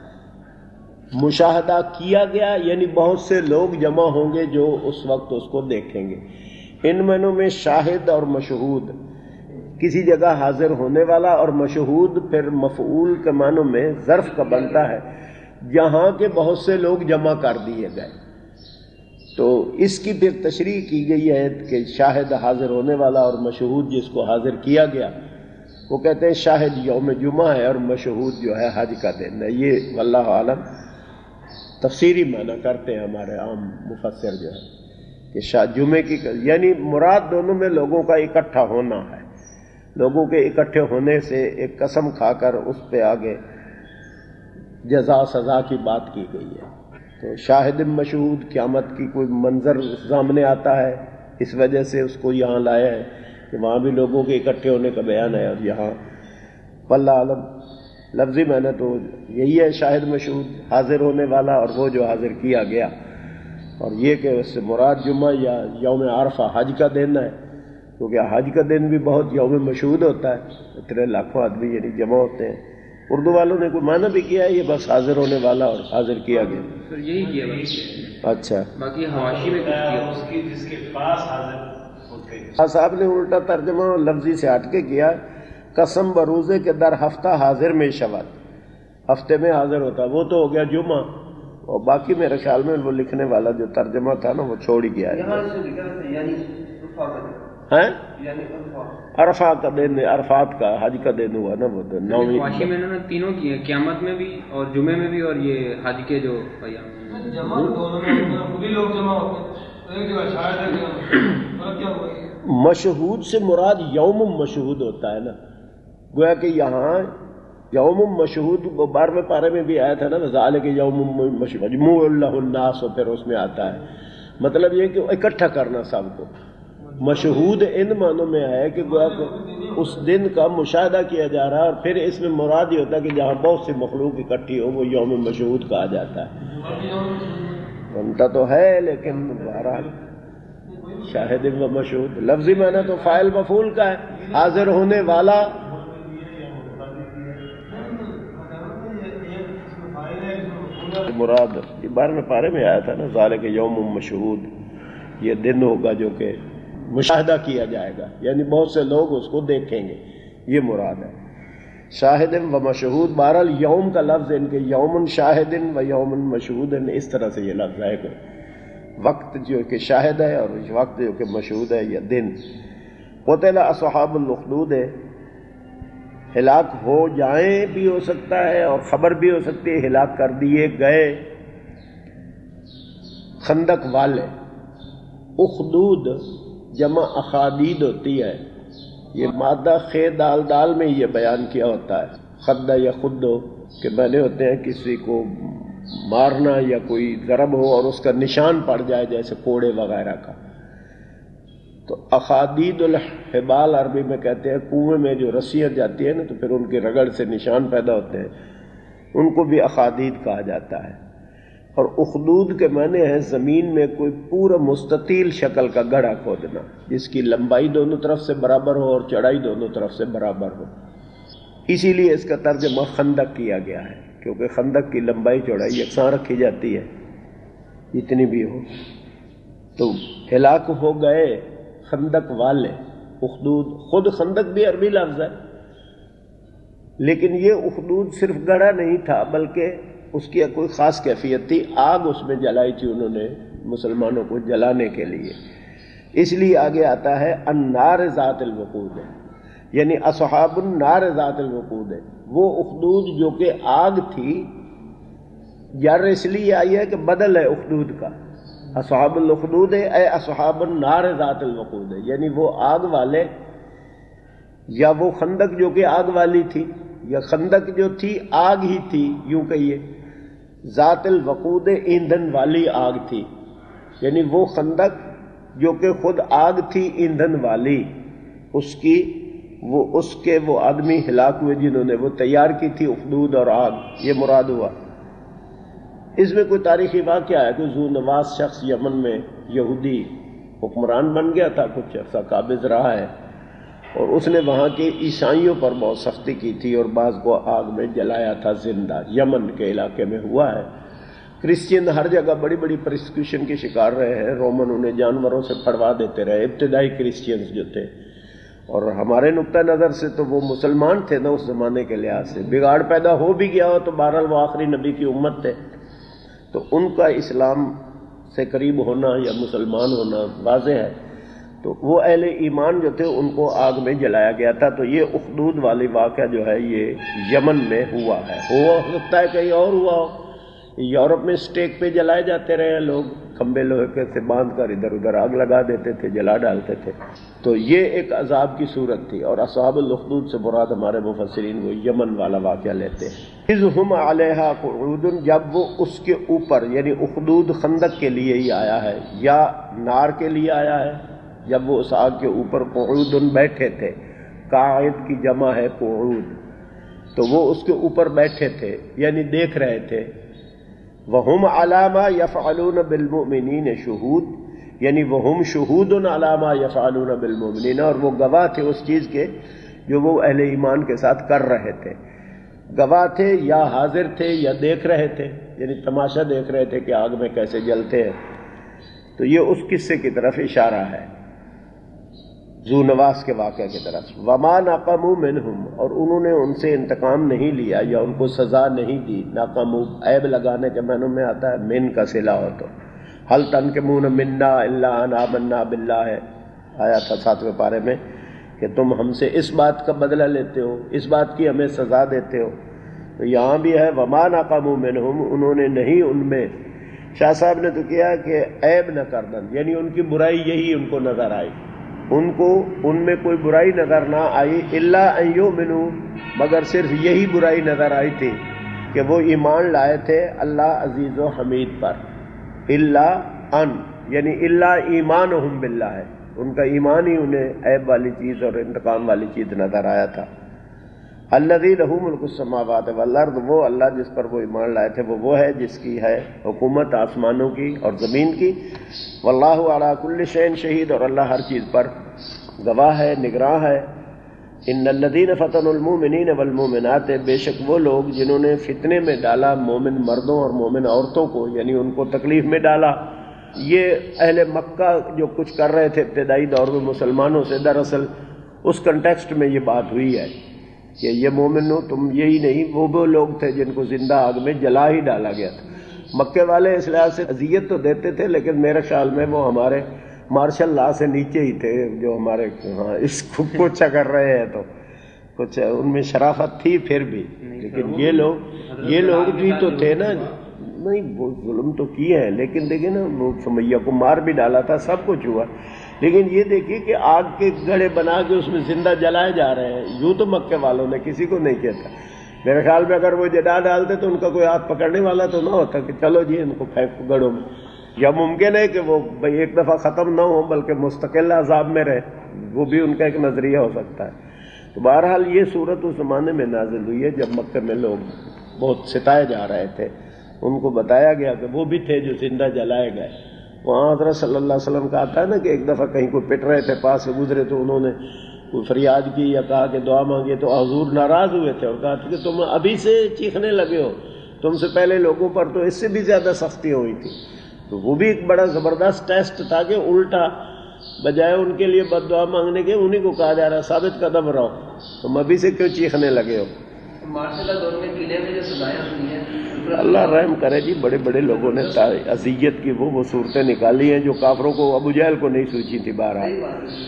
مشاہدہ کیا گیا، یعنی بہت سے لوگ جمع ہوں گے جو اس وقت اس کو دیکھیں گے. ان معنوں میں شاہد اور مشہود کسی جگہ حاضر ہونے والا، اور مشہود پھر مفعول کے معنوں میں ظرف کا بنتا ہے جہاں کے بہت سے لوگ جمع کر دیے گئے. تو اس کی پھر تشریح کی گئی ہے کہ شاہد حاضر ہونے والا اور مشہود جس کو حاضر کیا گیا، وہ کہتے ہیں شاہد یوم جمعہ ہے اور مشہود جو ہے حج کا دن ہے. یہ واللہ عالم تفسیری معنی کرتے ہیں ہمارے عام مفسر جو ہے. کہ شاہ جمعے کی، یعنی مراد دونوں میں لوگوں کا اکٹھا ہونا ہے، لوگوں کے اکٹھے ہونے سے ایک قسم کھا کر اس پہ آگے جزا سزا کی بات کی گئی ہے۔ تو شاہد مشہود قیامت کی کوئی منظر سامنے آتا ہے، اس وجہ سے اس کو یہاں لایا ہے کہ وہاں بھی لوگوں کے اکٹھے ہونے کا بیان ہے، اور یہاں واللہ عالم لفظی میں نے تو یہی ہے شاہد مشہود، حاضر ہونے والا، اور وہ جو حاضر کیا گیا، اور یہ کہ اس سے مراد جمعہ یا یوم عرفہ حج کا دن ہے، کیونکہ حج کا دن بھی بہت یوم مشہود ہوتا ہے، اتنے لاکھوں آدمی یعنی جمع ہوتے ہیں۔ اردو والوں نے کوئی معنی بھی کیا ہے، یہ بس حاضر ہونے والا اور حاضر کیا گیا، سر یہی کیا بس۔ اچھا، باقی حواشی میں کچھ کیا اس کی جس کے پاس حاضر ہوتے ہیں۔ خاص صاحب نے الٹا ترجمہ لفظی سے ہٹ کے کیا، قسم بروزے کے در ہفتہ حاضر میں شود، ہفتے میں حاضر ہوتا، وہ تو ہو گیا جمعہ، اور باقی میرے خیال میں وہ لکھنے والا جو ترجمہ تھا نا وہ چھوڑ ہی گیا ہے، عرفہ کا دن، عرفات کا حج کا دن ہوا نا وہ نویں۔ حواشی میں نے تینوں کیے، قیامت میں بھی اور جمعے میں بھی، اور یہ حج کے جو ایام میں جمع دونوں میں خود ہی لوگ جمع ہوتے ہیں، ایک جگہ شاید ہے کیا ہوا ہے؟ مشہود سے مراد یوم مشہود ہوتا ہے نا، گویا کہ یہاں یوم مشہود بارہویں پارے میں بھی آیا تھا نا، ذالک یوم مجموع اللہ الناس، اور پھر اس میں آتا ہے مطلب یہ کہ اکٹھا کرنا سب کو۔ مشہود ان معنوں میں ہے کہ گویا کہ اس دن کا مشاہدہ کیا جا رہا ہے، اور پھر اس میں مراد یہ ہوتا ہے کہ جہاں بہت سی مخلوق اکٹھی ہو وہ یوم مشہود کہا جاتا ہے۔ بنتا تو ہے لیکن بہرحال شاہد و مشہود لفظی معنی تو فاعل مفعول کا ہے، حاضر ہونے والا۔ مراد یہ بارہویں پارے میں آیا تھا نا، ذالک یوم مشہود، یہ دن ہوگا جو کہ مشاہدہ کیا جائے گا، یعنی بہت سے لوگ اس کو دیکھیں گے، یہ مراد ہے۔ شاہد و مشہود، بہرحال یوم کا لفظ ان کے یوم شاہد و یوم مشہود، اس طرح سے یہ لفظ ہے کہ وقت جو کہ شاہد ہے اور وقت جو کہ مشہود ہے، یا دن۔ قتل اصحاب الاخدود ہے، ہلاک ہو جائیں بھی ہو سکتا ہے اور خبر بھی ہو سکتی ہے ہلاک کر دیے گئے خندق والے۔ اخدود جمع اخادید ہوتی ہے، یہ مادہ خے دال دال میں یہ بیان کیا ہوتا ہے، خدہ یا خدو کہ بنے ہوتے ہیں کسی کو مارنا یا کوئی ضرب ہو اور اس کا نشان پڑ جائے جیسے کوڑے وغیرہ کا، تو اخادید الحبال عربی میں کہتے ہیں کنویں میں جو رسیاں جاتی ہیں نا تو پھر ان کے رگڑ سے نشان پیدا ہوتے ہیں، ان کو بھی اخادید کہا جاتا ہے۔ اور اخدود کے معنی ہے زمین میں کوئی پورا مستطیل شکل کا گڑھا کھودنا جس کی لمبائی دونوں طرف سے برابر ہو اور چڑھائی دونوں طرف سے برابر ہو، اسی لیے اس کا ترجمہ خندق کیا گیا ہے، کیونکہ خندق کی لمبائی چوڑائی یکساں رکھی جاتی ہے جتنی بھی ہو۔ تو ہلاک ہو گئے خندق والے، اخدود خود خندق بھی عربی لفظ ہے، لیکن یہ اخدود صرف گڑھا نہیں تھا بلکہ اس کی کوئی خاص کیفیت تھی، آگ اس میں جلائی تھی انہوں نے مسلمانوں کو جلانے کے لیے، اس لیے آگے آتا ہے النار ذات الوقود ہے، یعنی اصحاب النار ذات الوقود ہے، وہ اخدود جو کہ آگ تھی، یار اس لیے آئی ہے کہ بدل ہے اخدود کا، اصحاب الاخدود ہے اے اصحاب النار ذات الوقود ہے، یعنی وہ آگ والے، یا وہ خندق جو کہ آگ والی تھی، یا خندق جو تھی آگ ہی تھی، یوں کہیے ذات الوقود ایندھن والی آگ تھی، یعنی وہ خندق جو کہ خود آگ تھی ایندھن والی، اس کی وہ اس کے وہ آدمی ہلاک ہوئے جنہوں نے وہ تیار کی تھی اخدود اور آگ، یہ مراد ہوا۔ اس میں کوئی تاریخی واقعہ ہے کہ ذو نواس شخص یمن میں یہودی حکمران بن گیا تھا، کچھ عرصہ قابض رہا ہے، اور اس نے وہاں کے عیسائیوں پر بہت سختی کی تھی اور بعض کو آگ میں جلایا تھا زندہ، یمن کے علاقے میں ہوا ہے۔ کرسچین ہر جگہ بڑی بڑی پرسیکیوشن کے شکار رہے ہیں، رومن انہیں جانوروں سے پھڑوا دیتے رہے، ابتدائی کرسچینز جو تھے، اور ہمارے نقطہ نظر سے تو وہ مسلمان تھے نا اس زمانے کے لحاظ سے، بگاڑ پیدا ہو بھی گیا ہو تو بہرحال وہ آخری نبی کی امت تھے، تو ان کا اسلام سے قریب ہونا یا مسلمان ہونا واضح ہے، تو وہ اہل ایمان جو تھے ان کو آگ میں جلایا گیا تھا۔ تو یہ اخدود والی واقعہ جو ہے یہ یمن میں ہوا ہے، ہو سکتا ہے کہیں اور ہوا ہو، یورپ میں اسٹیک پہ جلائے جاتے رہے ہیں لوگ، کھمبے لوہے کے سے باندھ کر ادھر ادھر آگ لگا دیتے تھے، جلا ڈالتے تھے. تو یہ ایک عذاب کی صورت تھی. اور اصحاب الاخدود سے مراد ہمارے مفسرین وہ یمن والا واقعہ لیتے ہیں. اذ ہم علیہا قعود، جب وہ اس کے اوپر، یعنی اخدود خندق کے لیے ہی آیا ہے یا نار کے لیے آیا ہے، جب وہ اس آگ کے اوپر قعود بیٹھے تھے. قاعد کی جمع ہے قعود، تو وہ اس کے اوپر بیٹھے تھے یعنی دیکھ رہے تھے. وَهُمْ عَلَى مَا يَفْعَلُونَ بِالْمُؤْمِنِينَ شُهُودٌ، یعنی وَهُمْ شُهُودٌ عَلَى مَا يَفْعَلُونَ بِالْمُؤْمِنِينَ، اور وہ گواہ تھے اس چیز کے جو وہ اہل ایمان کے ساتھ کر رہے تھے. گواہ تھے یا حاضر تھے یا دیکھ رہے تھے، یعنی تماشا دیکھ رہے تھے کہ آگ میں کیسے جلتے ہیں. تو یہ اس قصے کی طرف اشارہ ہے، ذو نواس کے واقعے کی طرف. وما نقموا منہم، اور انہوں نے ان سے انتقام نہیں لیا یا ان کو سزا نہیں دی. نقموا عیب لگانے کے معنی میں آتا ہے، من کا صلہ ہو تو. هل تنقمون منا الا ان آمنا باللہ ہے، آیا تھا ساتویں پارے میں کہ تم ہم سے اس بات کا بدلہ لیتے ہو، اس بات کی ہمیں سزا دیتے ہو. تو یہاں بھی ہے وما نقموا منہم، انہوں نے نہیں ان میں. شاہ صاحب نے تو کیا کہ عیب نہ کردن، یعنی ان کی برائی یہی ان کو نظر آئی، ان کو ان میں کوئی برائی نظر نہ آئی. الا ان یؤمنوا، مگر صرف یہی برائی نظر آئی تھی کہ وہ ایمان لائے تھے اللہ عزیز و حمید پر. الا ان یعنی الا ایمانہم باللہ ہے، ان کا ایمان ہی انہیں عیب والی چیز اور انتقام والی چیز نظر آیا تھا. الذی لہ ملک السماوات والارض، وہ اللہ جس پر وہ ایمان لائے تھے وہ وہ ہے جس کی ہے حکومت آسمانوں کی اور زمین کی. واللہ علی کل شیء شہید، اور اللہ ہر چیز پر گواہ ہے، نگراں ہے. ان الذین فتنوا المؤمنین والمؤمنات، بے شک وہ لوگ جنہوں نے فتنے میں ڈالا مومن مردوں اور مومن عورتوں کو، یعنی ان کو تکلیف میں ڈالا. یہ اہل مکہ جو کچھ کر رہے تھے ابتدائی دور میں مسلمانوں سے، دراصل اس کنٹیکسٹ میں یہ بات ہوئی ہے کہ یہ مومن ہو تم، یہی نہیں وہ وہ لوگ تھے جن کو زندہ آگ میں جلا ہی ڈالا گیا تھا. مکے والے اس لحاظ سے اذیت تو دیتے تھے، لیکن میرے خیال میں وہ ہمارے مارشل لا سے نیچے ہی تھے، جو ہمارے ہاں اس کو کوچا کر رہے ہیں تو کچھ ان میں شرافت تھی پھر بھی. لیکن یہ لوگ یہ لوگ بھی تو تھے نا، نہیں وہ ظلم تو کیے ہیں، لیکن دیکھیں نا وہ سمیہ کو مار بھی ڈالا تھا، سب کچھ ہوا. لیکن یہ دیکھیے کہ آگ کے گڑھے بنا کے اس میں زندہ جلائے جا رہے ہیں. یوں تو مکے والوں نے کسی کو نہیں کیا تھا. میرے خیال میں اگر وہ جلا ڈالتے تو ان کا کوئی ہاتھ پکڑنے والا تو نہ ہوتا کہ چلو جی ان کو پھینک گڑھوں میں. یا ممکن ہے کہ وہ بھائی ایک دفعہ ختم نہ ہو بلکہ مستقل عذاب میں رہے، وہ بھی ان کا ایک نظریہ ہو سکتا ہے. تو بہرحال یہ صورت اس زمانے میں نازل ہوئی ہے جب مکے میں لوگ بہت ستائے جا رہے تھے. ان کو بتایا گیا کہ وہ بھی تھے جو زندہ جلائے گئے. وہاں حضرت صلی اللہ علیہ وسلم کا آتا ہے نا کہ ایک دفعہ کہیں کوئی پٹ رہے تھے، پاس سے گزرے تو انہوں نے کوئی فریاد کی یا کہا کہ دعا مانگے، تو حضور ناراض ہوئے تھے اور کہا کہ تم ابھی سے چیخنے لگے ہو، تم سے پہلے لوگوں پر تو اس سے بھی زیادہ سختی ہوئی تھی. تو وہ بھی ایک بڑا زبردست ٹیسٹ تھا کہ الٹا بجائے ان کے لیے بد دعا مانگنے کے انہیں کو کہا جا رہا ثابت قدم رہو، تم ابھی سے کیوں چیخنے لگے ہو. ماشاء اللہ دور میں قلعے میں جو سزائیں ہوئی ہیں، اللہ رحم کرے جی. بڑے بڑے لوگوں نے اذیت کی وہ وہ صورتیں نکالی ہیں جو کافروں کو، ابو جہل کو نہیں سوچی تھی. بہرحال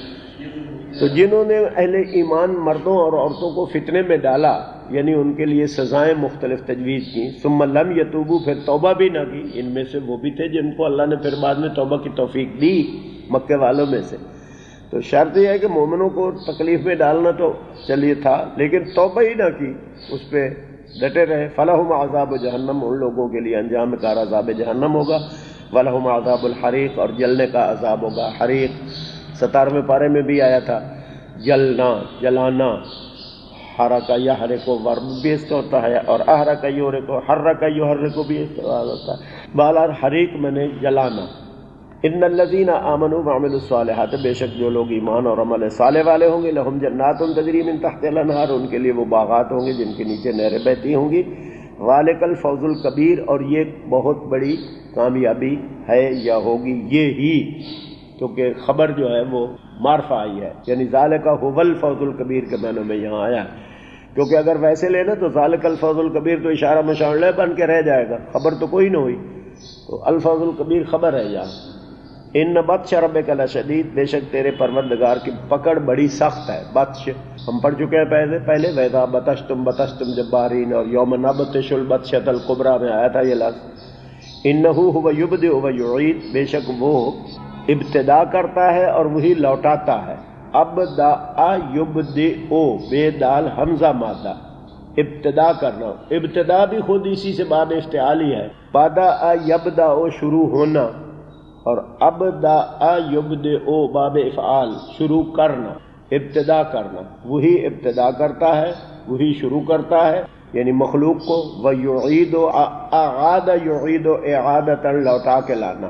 تو جنہوں نے اہل ایمان مردوں اور عورتوں کو فتنے میں ڈالا، یعنی ان کے لیے سزائیں مختلف تجویز کی. ثم لم یتوبوا، پھر توبہ بھی نہ کی. ان میں سے وہ بھی تھے جن کو اللہ نے پھر بعد میں توبہ کی توفیق دی مکے والوں میں سے. تو شرط یہ ہے کہ مومنوں کو تکلیف میں ڈالنا تو چلیے تھا، لیکن توبہ ہی نہ کی، اس پہ ڈٹے رہے. فلہم عذاب جہنم، ان لوگوں کے لیے انجام کار عذاب جہنم ہوگا. ولہم عذاب الحریق، اور جلنے کا عذاب ہوگا. حریق ستارویں پارے میں بھی آیا تھا، جلنا، جلانا. حرکہ یحرک کو ورب بھی اس کا ہوتا ہے، اور احرک یحرک کو حرک یحرک کو بھی استعمال ہوتا ہے. بہرحال حریق میں نے جلانا. ان الذین آمنوا وعملوا الصالحات، بے شک جو لوگ ایمان اور عمل صالح والے ہوں گے، لہم جنات تجری من تحتها الانہار، ان کے لیے وہ باغات ہوں گے جن کے نیچے نہریں بہتی ہوں گی. ذالک الفوز الکبیر، اور یہ بہت بڑی کامیابی ہے یا ہوگی یہ ہی، کیونکہ خبر جو ہے وہ معرفہ آئی ہے، یعنی ذالک هو الفوز الکبیر کے معنی میں یہاں آیا. کیونکہ اگر ویسے لینا تو ذالک الفوز الکبیر تو اشارہ مشعلہ بن کے رہ جائے گا، خبر تو کوئی نہ ہوئی. تو الفوز الکبیر خبر ہے یہاں. ان بطش ربک لشدید، بے شک تیرے پروردگار کی پکڑ بڑی سخت ہے. بطش ہم پڑھ چکے ہیں پہلے پہلے وَإِذَا بَطَشْتُمْ بَطَشْتُمْ جَبَّارِينَ، اور یوم نبطش البطشۃ الکبریٰ میں آیا تھا یہ لفظ. انہ هو یبدئ ویعید، بے شک وہ ابتدا کرتا ہے اور وہی لوٹاتا ہے. ابدا یبدئ، بے دال حمزہ مادہ، ابتدا کرنا. ابتدا بھی خود اسی سے باب افتعالی ہے. بدا یبدا شروع ہونا، اور ابدا یبدئ باب افعال شروع کرنا، ابتدا کرنا. وہی ابتدا کرتا ہے، وہی شروع کرتا ہے یعنی مخلوق کو. وَيُعِيدُ، اعاد یعید اعادتا، لوٹا کے لانا.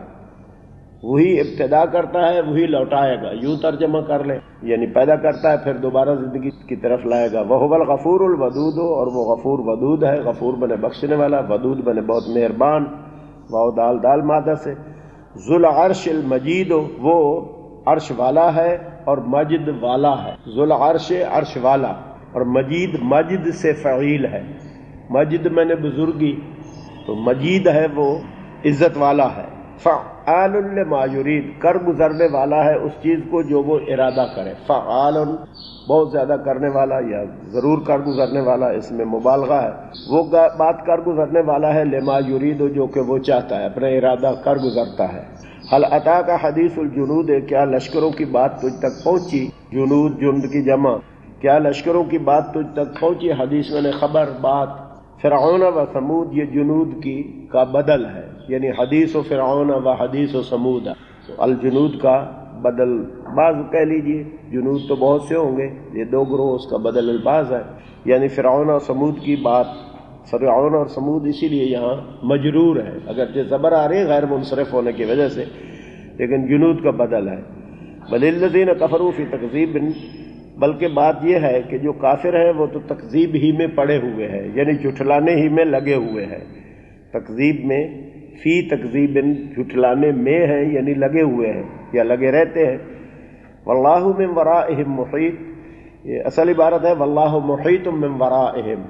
وہی ابتدا کرتا ہے، وہی لوٹائے گا. یوں ترجمہ کر لیں یعنی پیدا کرتا ہے پھر دوبارہ زندگی کی طرف لائے گا. وَهُوَ الْغَفُورُ الْوَدُودُ، اور وہ غفور ودود ہے. غفور بنے بخشنے والا، ودود بنے بہت مہربان. واو دال دال مادہ سے. ذو العرش المجید، وہ عرش والا ہے اور مجد والا ہے. ذو العرش عرش والا، اور مجید مجد سے فعیل ہے. مجد میں نے بزرگی، تو مجید ہے وہ عزت والا ہے. فعال لما یرید، کر گزرنے والا ہے اس چیز کو جو وہ ارادہ کرے. فعال بہت زیادہ کرنے والا یا ضرور کر گزرنے والا، اس میں مبالغہ ہے. وہ بات کر گزرنے والا ہے لما یرید، جو کہ وہ چاہتا ہے، اپنا ارادہ کر گزرتا ہے. حل اتاک حدیث الجنود، کیا لشکروں کی بات تجھ تک پہنچی. جنود جند کی جمع. کیا لشکروں کی بات تجھ تک پہنچی. حدیث میں نے خبر بات. فرعون و ثمود یہ جنود کی کا بدل ہے، یعنی حدیث و فرعون و حدیث و ثمود. الجنود کا بدل بعض کہہ لیجئے، جنود تو بہت سے ہوں گے، یہ دو گروہ اس کا بدل الباز ہے. یعنی فرعون اور ثمود کی بات. فرعون اور ثمود اسی لیے یہاں مجرور ہے، اگرچہ زبر آ رہی ہے غیر منصرف ہونے کی وجہ سے، لیکن جنود کا بدل ہے. بل الذین کفروا فی تکذیب، بلکہ بات یہ ہے کہ جو کافر ہیں وہ تو تکذیب ہی میں پڑے ہوئے ہیں، یعنی جھٹلانے ہی میں لگے ہوئے ہیں. تکذیب میں، فی تکذیب، جھٹلانے میں ہیں یعنی لگے ہوئے ہیں یا لگے رہتے ہیں. واللہ من ورائہم محیط، یہ اصل عبارت ہے واللہ محیط من ورائہم،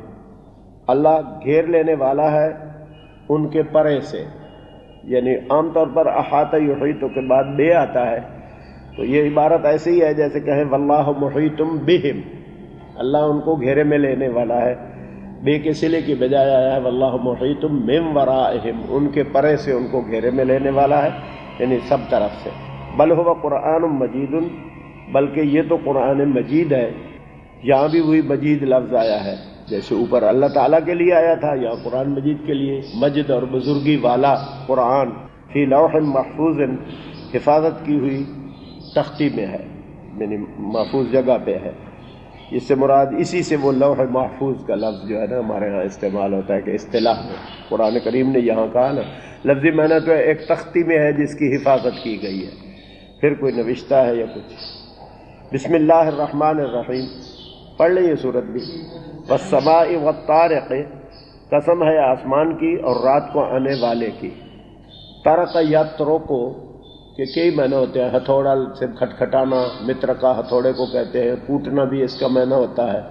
اللہ گھیر لینے والا ہے ان کے پرے سے. یعنی عام طور پر احاطہ یحیط کے بعد بے آتا ہے، تو یہ عبارت ایسی ہی ہے جیسے کہیں واللہ محیط بہم، اللہ ان کو گھیرے میں لینے والا ہے. بے کے صلے کی بجائے آیا ہے واللہ محیط من ورائہم، ان کے پرے سے ان کو گھیرے میں لینے والا ہے، یعنی سب طرف سے. بل ہوا قرآن مجید، بلکہ یہ تو قرآن مجید ہے. یہاں بھی وہی مجید لفظ آیا ہے جیسے اوپر اللہ تعالیٰ کے لیے آیا تھا، یا قرآن مجید کے لیے. مجد اور بزرگی والا قرآن. فی لوح محفوظ، حفاظت کی ہوئی تختی میں ہے، یعنی محفوظ جگہ پہ ہے. اس سے مراد اسی سے وہ لوح محفوظ کا لفظ جو ہے نا ہمارے ہاں استعمال ہوتا ہے کہ اصطلاح میں قرآن کریم نے یہاں کہا نا لفظی معنی تو ایک تختی میں ہے جس کی حفاظت کی گئی ہے، پھر کوئی نوشتہ ہے یا کچھ. بسم اللہ الرحمن الرحیم، پڑھ لیں یہ صورت بھی. والسماء والطارق، قسم ہے آسمان کی اور رات کو آنے والے کی. طرق یطرقو کہ کئی معنی ہوتے ہیں، ہتھوڑا سے کھٹکھٹانا، متر کا ہتھوڑے کو کہتے ہیں، کوٹنا بھی اس کا معنی ہوتا ہے.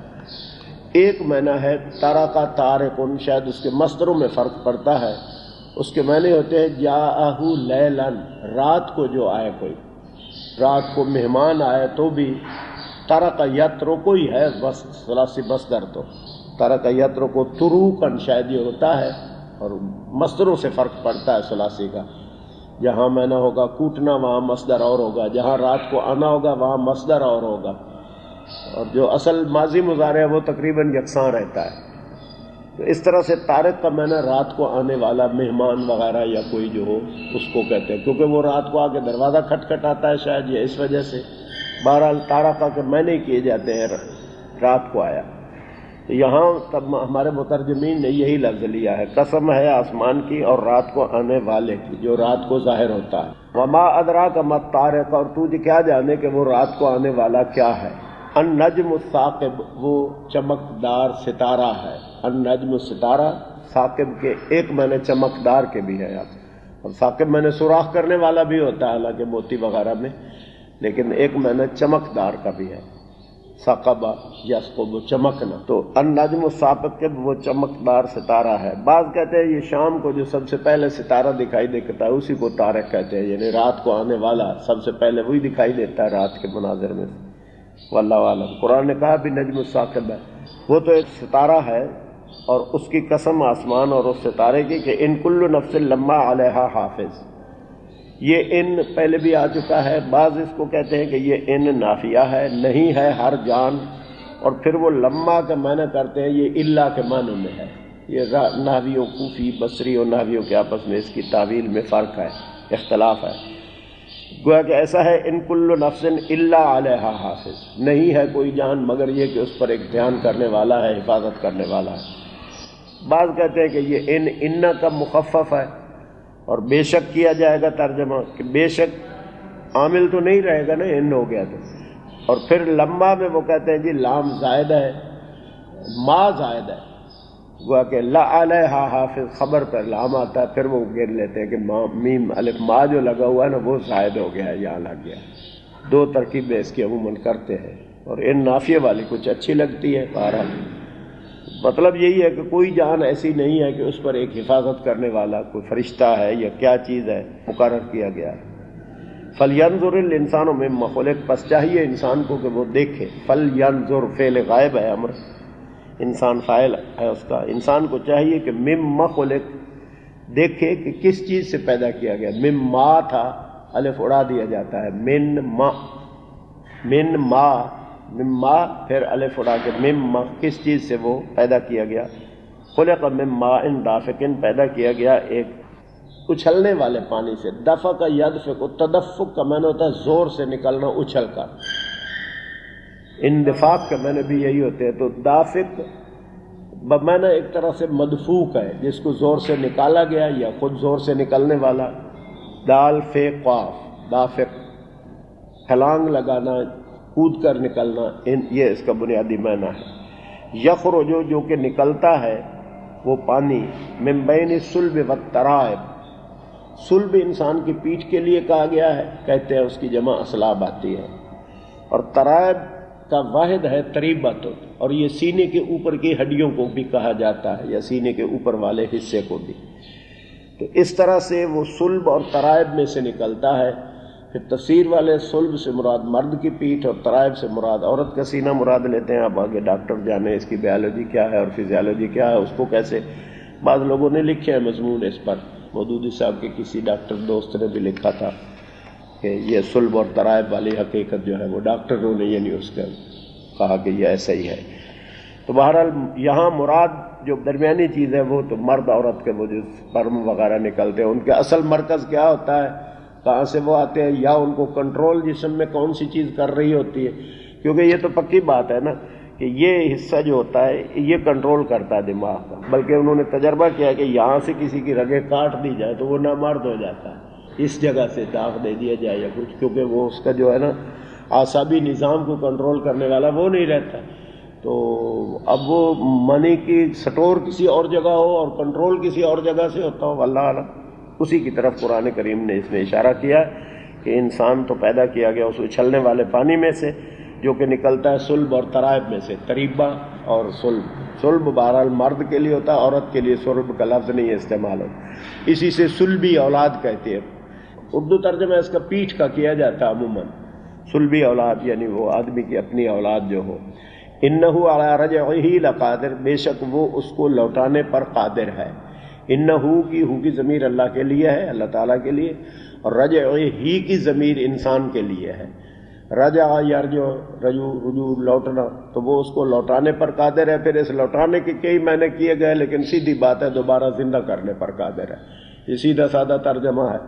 ایک معنی ہے طرق طارقن، شاید اس کے مصدروں میں فرق پڑتا ہے. اس کے معنی ہوتے ہیں جاءہ لیلاً، رات کو جو آئے، کوئی رات کو مہمان آئے تو بھی طرق یطرقو ہی ہے بس ثلاثی مصدر. تو طرق یطرقو طروقاً شاید یہ ہوتا ہے، اور مصدروں سے فرق پڑتا ہے ثلاثی کا. جہاں معنی ہوگا کوٹنا وہاں مصدر اور ہوگا، جہاں رات کو آنا ہوگا وہاں مصدر اور ہوگا، اور جو اصل ماضی مضارع ہے وہ تقریباً یکساں رہتا ہے. تو اس طرح سے طارق کا معنی رات کو آنے والا مہمان وغیرہ یا کوئی جو ہو اس کو کہتے ہیں، کیونکہ وہ رات کو آ کے دروازہ کھٹکھٹاتا ہے شاید یہ اس وجہ سے. بہرحال طارقہ کے معنی کیے جاتے ہیں رات کو آیا. تو یہاں تب ہمارے مترجمین نے یہی لفظ لیا ہے، قسم ہے آسمان کی اور رات کو آنے والے کی، جو رات کو ظاہر ہوتا ہے. وما ادراک ما الطارق، اور تجھے کیا جانے کہ وہ رات کو آنے والا کیا ہے. النجم الثاقب، وہ چمکدار ستارہ ہے. النجم ستارہ، ثاقب کے ایک معنی چمکدار کے بھی ہے، اور ثاقب معنی سوراخ کرنے والا بھی ہوتا ہے حالانکہ موتی وغیرہ میں، لیکن ایک معنی چمکدار کا بھی ہے. ثقبہ یثقب چمکنا، تو النجم الثاقب وہ چمکدار ستارہ ہے۔ بعض کہتے ہیں یہ شام کو جو سب سے پہلے ستارہ دکھائی دیتا ہے اسی کو طارق کہتے ہیں، یعنی رات کو آنے والا سب سے پہلے وہی دکھائی دیتا ہے رات کے مناظر میں، واللہ عالم۔ قرآن نے کہا بھی نجم الثاقب ہے، وہ تو ایک ستارہ ہے، اور اس کی قسم آسمان اور اس ستارے کی کہ ان کل نفس لما علیہا حافظ، یہ ان پہلے بھی آ چکا ہے۔ بعض اس کو کہتے ہیں کہ یہ ان نافیہ ہے، نہیں ہے ہر جان، اور پھر وہ لما کا معنی کرتے ہیں، یہ اللہ کے معنی میں ہے۔ یہ نحویوں کوفی بصری اور نحویوں کے آپس میں اس کی تعویل میں فرق ہے، اختلاف ہے۔ گویا کہ ایسا ہے ان کل نفس الا علیہا حافظ، نہیں ہے کوئی جان مگر یہ کہ اس پر ایک دھیان کرنے والا ہے، حفاظت کرنے والا ہے۔ بعض کہتے ہیں کہ یہ ان ان کا مخفف ہے، اور بے شک کیا جائے گا ترجمہ کہ بے شک عامل تو نہیں رہے گا نا، ان ہو گیا تو۔ اور پھر لمبا میں وہ کہتے ہیں جی لام زائد ہے، ما زائد ہے، گویا کہ لا علیہا حافظ خبر پر لام آتا ہے، پھر وہ گر لیتے ہیں کہ ما میم الف ما جو لگا ہوا ہے نا وہ زائد ہو گیا ہے، یہاں لگ گیا۔ دو ترکیبیں اس کی عموماً کرتے ہیں، اور ان نافیہ والی کچھ اچھی لگتی ہے۔ بہرحال مطلب یہی ہے کہ کوئی جان ایسی نہیں ہے کہ اس پر ایک حفاظت کرنے والا کوئی فرشتہ ہے یا کیا چیز ہے مقرر کیا گیا ہے۔ فَلْيَنْظُرِ الْإِنسَانُ مِمَّا خُلِقَ، پس چاہیے انسان کو کہ وہ دیکھے۔ فَلْيَنْظُرْ فعل غائب ہے، امر انسان فاعل ہے اس کا۔ انسان کو چاہیے کہ مِمَّا خُلِقَ دیکھے کہ کس چیز سے پیدا کیا گیا۔ مِمَّا تھا، الف اڑا دیا جاتا ہے، من ما، من ما، مما پھر الف اڑا کے مما، کس چیز سے وہ پیدا کیا گیا۔ خلق من ماء دافق، پیدا کیا گیا ایک اچھلنے والے پانی سے۔ دفق یدفق، تدفق کا معنی ہوتا ہے زور سے نکلنا، اچھل کر۔ اندفاق کا معنی بھی یہی ہوتے ہیں۔ تو دافق بمعنی ایک طرح سے مدفوق ہے، جس کو زور سے نکالا گیا یا خود زور سے نکلنے والا۔ دال فے قاف، دافق چھلانگ لگانا، کود کر نکلنا، یہ اس کا بنیادی معنی ہے۔ یخرج جو کہ نکلتا ہے وہ پانی، من بین الصلب والترائب، صلب انسان کی پیٹھ کے لیے کہا گیا ہے، کہتے ہیں اس کی جمع اصلاب آتی ہے، اور ترائب کا واحد ہے تریبت، اور یہ سینے کے اوپر کی ہڈیوں کو بھی کہا جاتا ہے، یا سینے کے اوپر والے حصے کو بھی۔ تو اس طرح سے وہ صلب اور ترائب میں سے نکلتا ہے۔ پھر تفسیر والے صلب سے مراد مرد کی پیٹھ اور ترائب سے مراد عورت کا سینہ مراد لیتے ہیں۔ اب آگے ڈاکٹر جانے اس کی بیالوجی کیا ہے اور فزیالوجی کیا ہے، اس کو کیسے بعض لوگوں نے لکھے ہیں مضمون اس پر۔ مودودی صاحب کے کسی ڈاکٹر دوست نے بھی لکھا تھا کہ یہ صلب اور ترائب والی حقیقت جو ہے وہ ڈاکٹروں نے یعنی اس کا کہا کہ یہ ایسا ہی ہے۔ تو بہرحال یہاں مراد جو درمیانی چیز ہے وہ تو مرد عورت کے وہ جو سپرم وغیرہ نکلتے ہیں، ان کے اصل مرکز کیا ہوتا ہے، کہاں سے وہ آتے ہیں، یا ان کو کنٹرول جسم میں کون سی چیز کر رہی ہوتی ہے، کیونکہ یہ تو پکی بات ہے نا کہ یہ حصہ جو ہوتا ہے یہ کنٹرول کرتا ہے دماغ کا۔ بلکہ انہوں نے تجربہ کیا کہ یہاں سے کسی کی رگیں کاٹ دی جائے تو وہ نامرد ہو جاتا ہے، اس جگہ سے داغ دے دیا جائے یا کچھ، کیونکہ وہ اس کا جو ہے نا اعصابی نظام کو کنٹرول کرنے والا وہ نہیں رہتا۔ تو اب وہ منی کی سٹور کسی اور جگہ ہو اور کنٹرول کسی اور جگہ سے ہوتا ہو، واللہ اعلم۔ اسی کی طرف قرآن کریم نے اس میں اشارہ کیا کہ انسان تو پیدا کیا گیا اس اچھلنے والے پانی میں سے جو کہ نکلتا ہے صلب اور ترائب میں سے، تریبہ اور صلب۔ صلب بہرحال مرد کے لیے ہوتا ہے، عورت کے لیے صلب کا لفظ نہیں استعمال ہوتا، اسی سے صلبی اولاد کہتے ہیں۔ اردو ترجمہ اس کا پیٹھ کا کیا جاتا ہے عموماً، صلبی اولاد یعنی وہ آدمی کی اپنی اولاد جو ہو۔ انہ علی رجعہ لقادر، بے شک وہ اس کو لوٹانے پر قادر ہے۔ انہ کی ہو کی ضمیر اللہ کے لیے ہے، اللہ تعالیٰ کے لیے، اور رجعہ ہی کی ضمیر انسان کے لیے ہے۔ رجع یرجع، رجوع رجوع لوٹنا، تو وہ اس کو لوٹانے پر قادر ہے۔ پھر اس لوٹانے کے کئی معنی کیے گئے، لیکن سیدھی بات ہے دوبارہ زندہ کرنے پر قادر ہے، یہ سیدھا سادہ ترجمہ ہے۔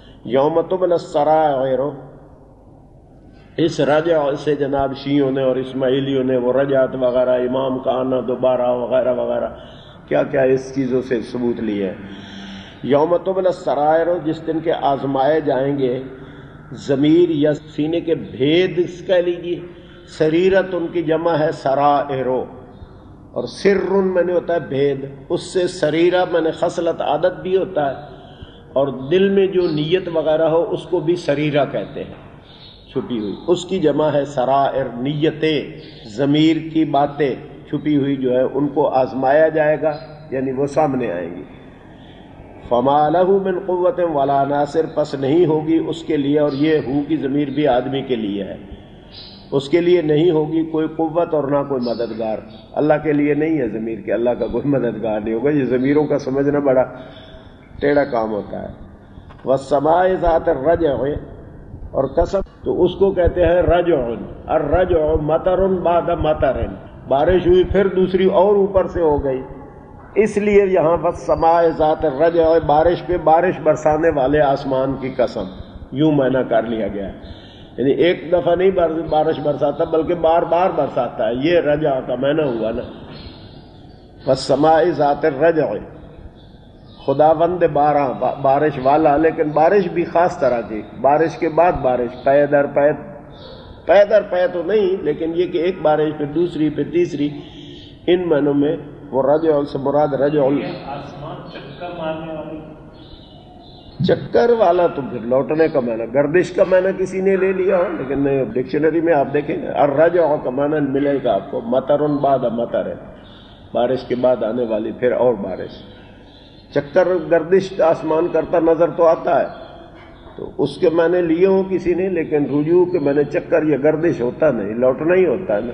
یوم تبلی السرائر، اس رجع سے جناب شیعوں نے اور اسماعیلیوں نے وہ رجعت وغیرہ، امام کا آنا دوبارہ وغیرہ وغیرہ کیا کیا اس چیزوں سے ثبوت لیے ہیں۔ یوم تبلی السرائر، جس دن کے آزمائے جائیں گے ضمیر یا سینے کے بھید اس کہہ لیجیے، سریرت ان کی جمع ہے سرائرو، اور سرن میں نے ہوتا ہے بھید، اس سے سریرہ میں نے خصلت عادت بھی ہوتا ہے، اور دل میں جو نیت وغیرہ ہو اس کو بھی سریرہ کہتے ہیں۔ چھپی ہوئی، اس کی جمع ہے سرائر، نیتیں، ضمیر کی باتیں چھپی ہوئی جو ہے ان کو آزمایا جائے گا، یعنی وہ سامنے آئیں گی۔ فما لہ من قوت ولا ناصر، پس نہیں ہوگی اس کے لیے، اور یہ ہو کی ضمیر بھی آدمی کے لیے ہے، اس کے لیے نہیں ہوگی کوئی قوت اور نہ کوئی مددگار۔ اللہ کے لیے نہیں ہے ضمیر کے، اللہ کا کوئی مددگار نہیں ہوگا۔ یہ ضمیروں کا سمجھنا بڑا ٹیڑھا کام ہوتا ہے۔ والسماء ذات الرجع، اور قسم تو اس کو کہتے ہیں رجع، الرجع مطر بعد مطر، بارش ہوئی پھر دوسری اور اوپر سے ہو گئی، اس لیے یہاں والسماء ذات الرجع، بارش پہ بارش برسانے والے آسمان کی قسم، یوں معنی کر لیا گیا ہے، یعنی ایک دفعہ نہیں بارش برساتا بلکہ بار بار برساتا ہے، یہ رجع کا معنی ہوا نا۔ والسماء ذات الرجع، خداوند بارہ، بارش والا، لیکن بارش بھی خاص طرح کی، بارش کے بعد بارش، پے در پے، پے در پے تو نہیں، لیکن یہ کہ ایک بارش پھر دوسری پھر تیسری، ان معنوں میں وہ رجع سے مراد رجع، آسمان چکر مارنے والی، چکر والا تو پھر لوٹنے کا معنی، گردش کا معنی کسی نے لے لیا ہو، لیکن ڈکشنری میں آپ دیکھیں گے الرجع کا معنی ملے گا آپ کو مطر بعد مطر ہے، بارش کے بعد آنے والی پھر اور بارش۔ چکر گردش آسمان کرتا نظر تو آتا ہے، تو اس کے معنی لیے ہوں کسی نے، لیکن رجوع کے معنی چکر یا گردش ہوتا نہیں، لوٹنا ہی ہوتا ہے نا۔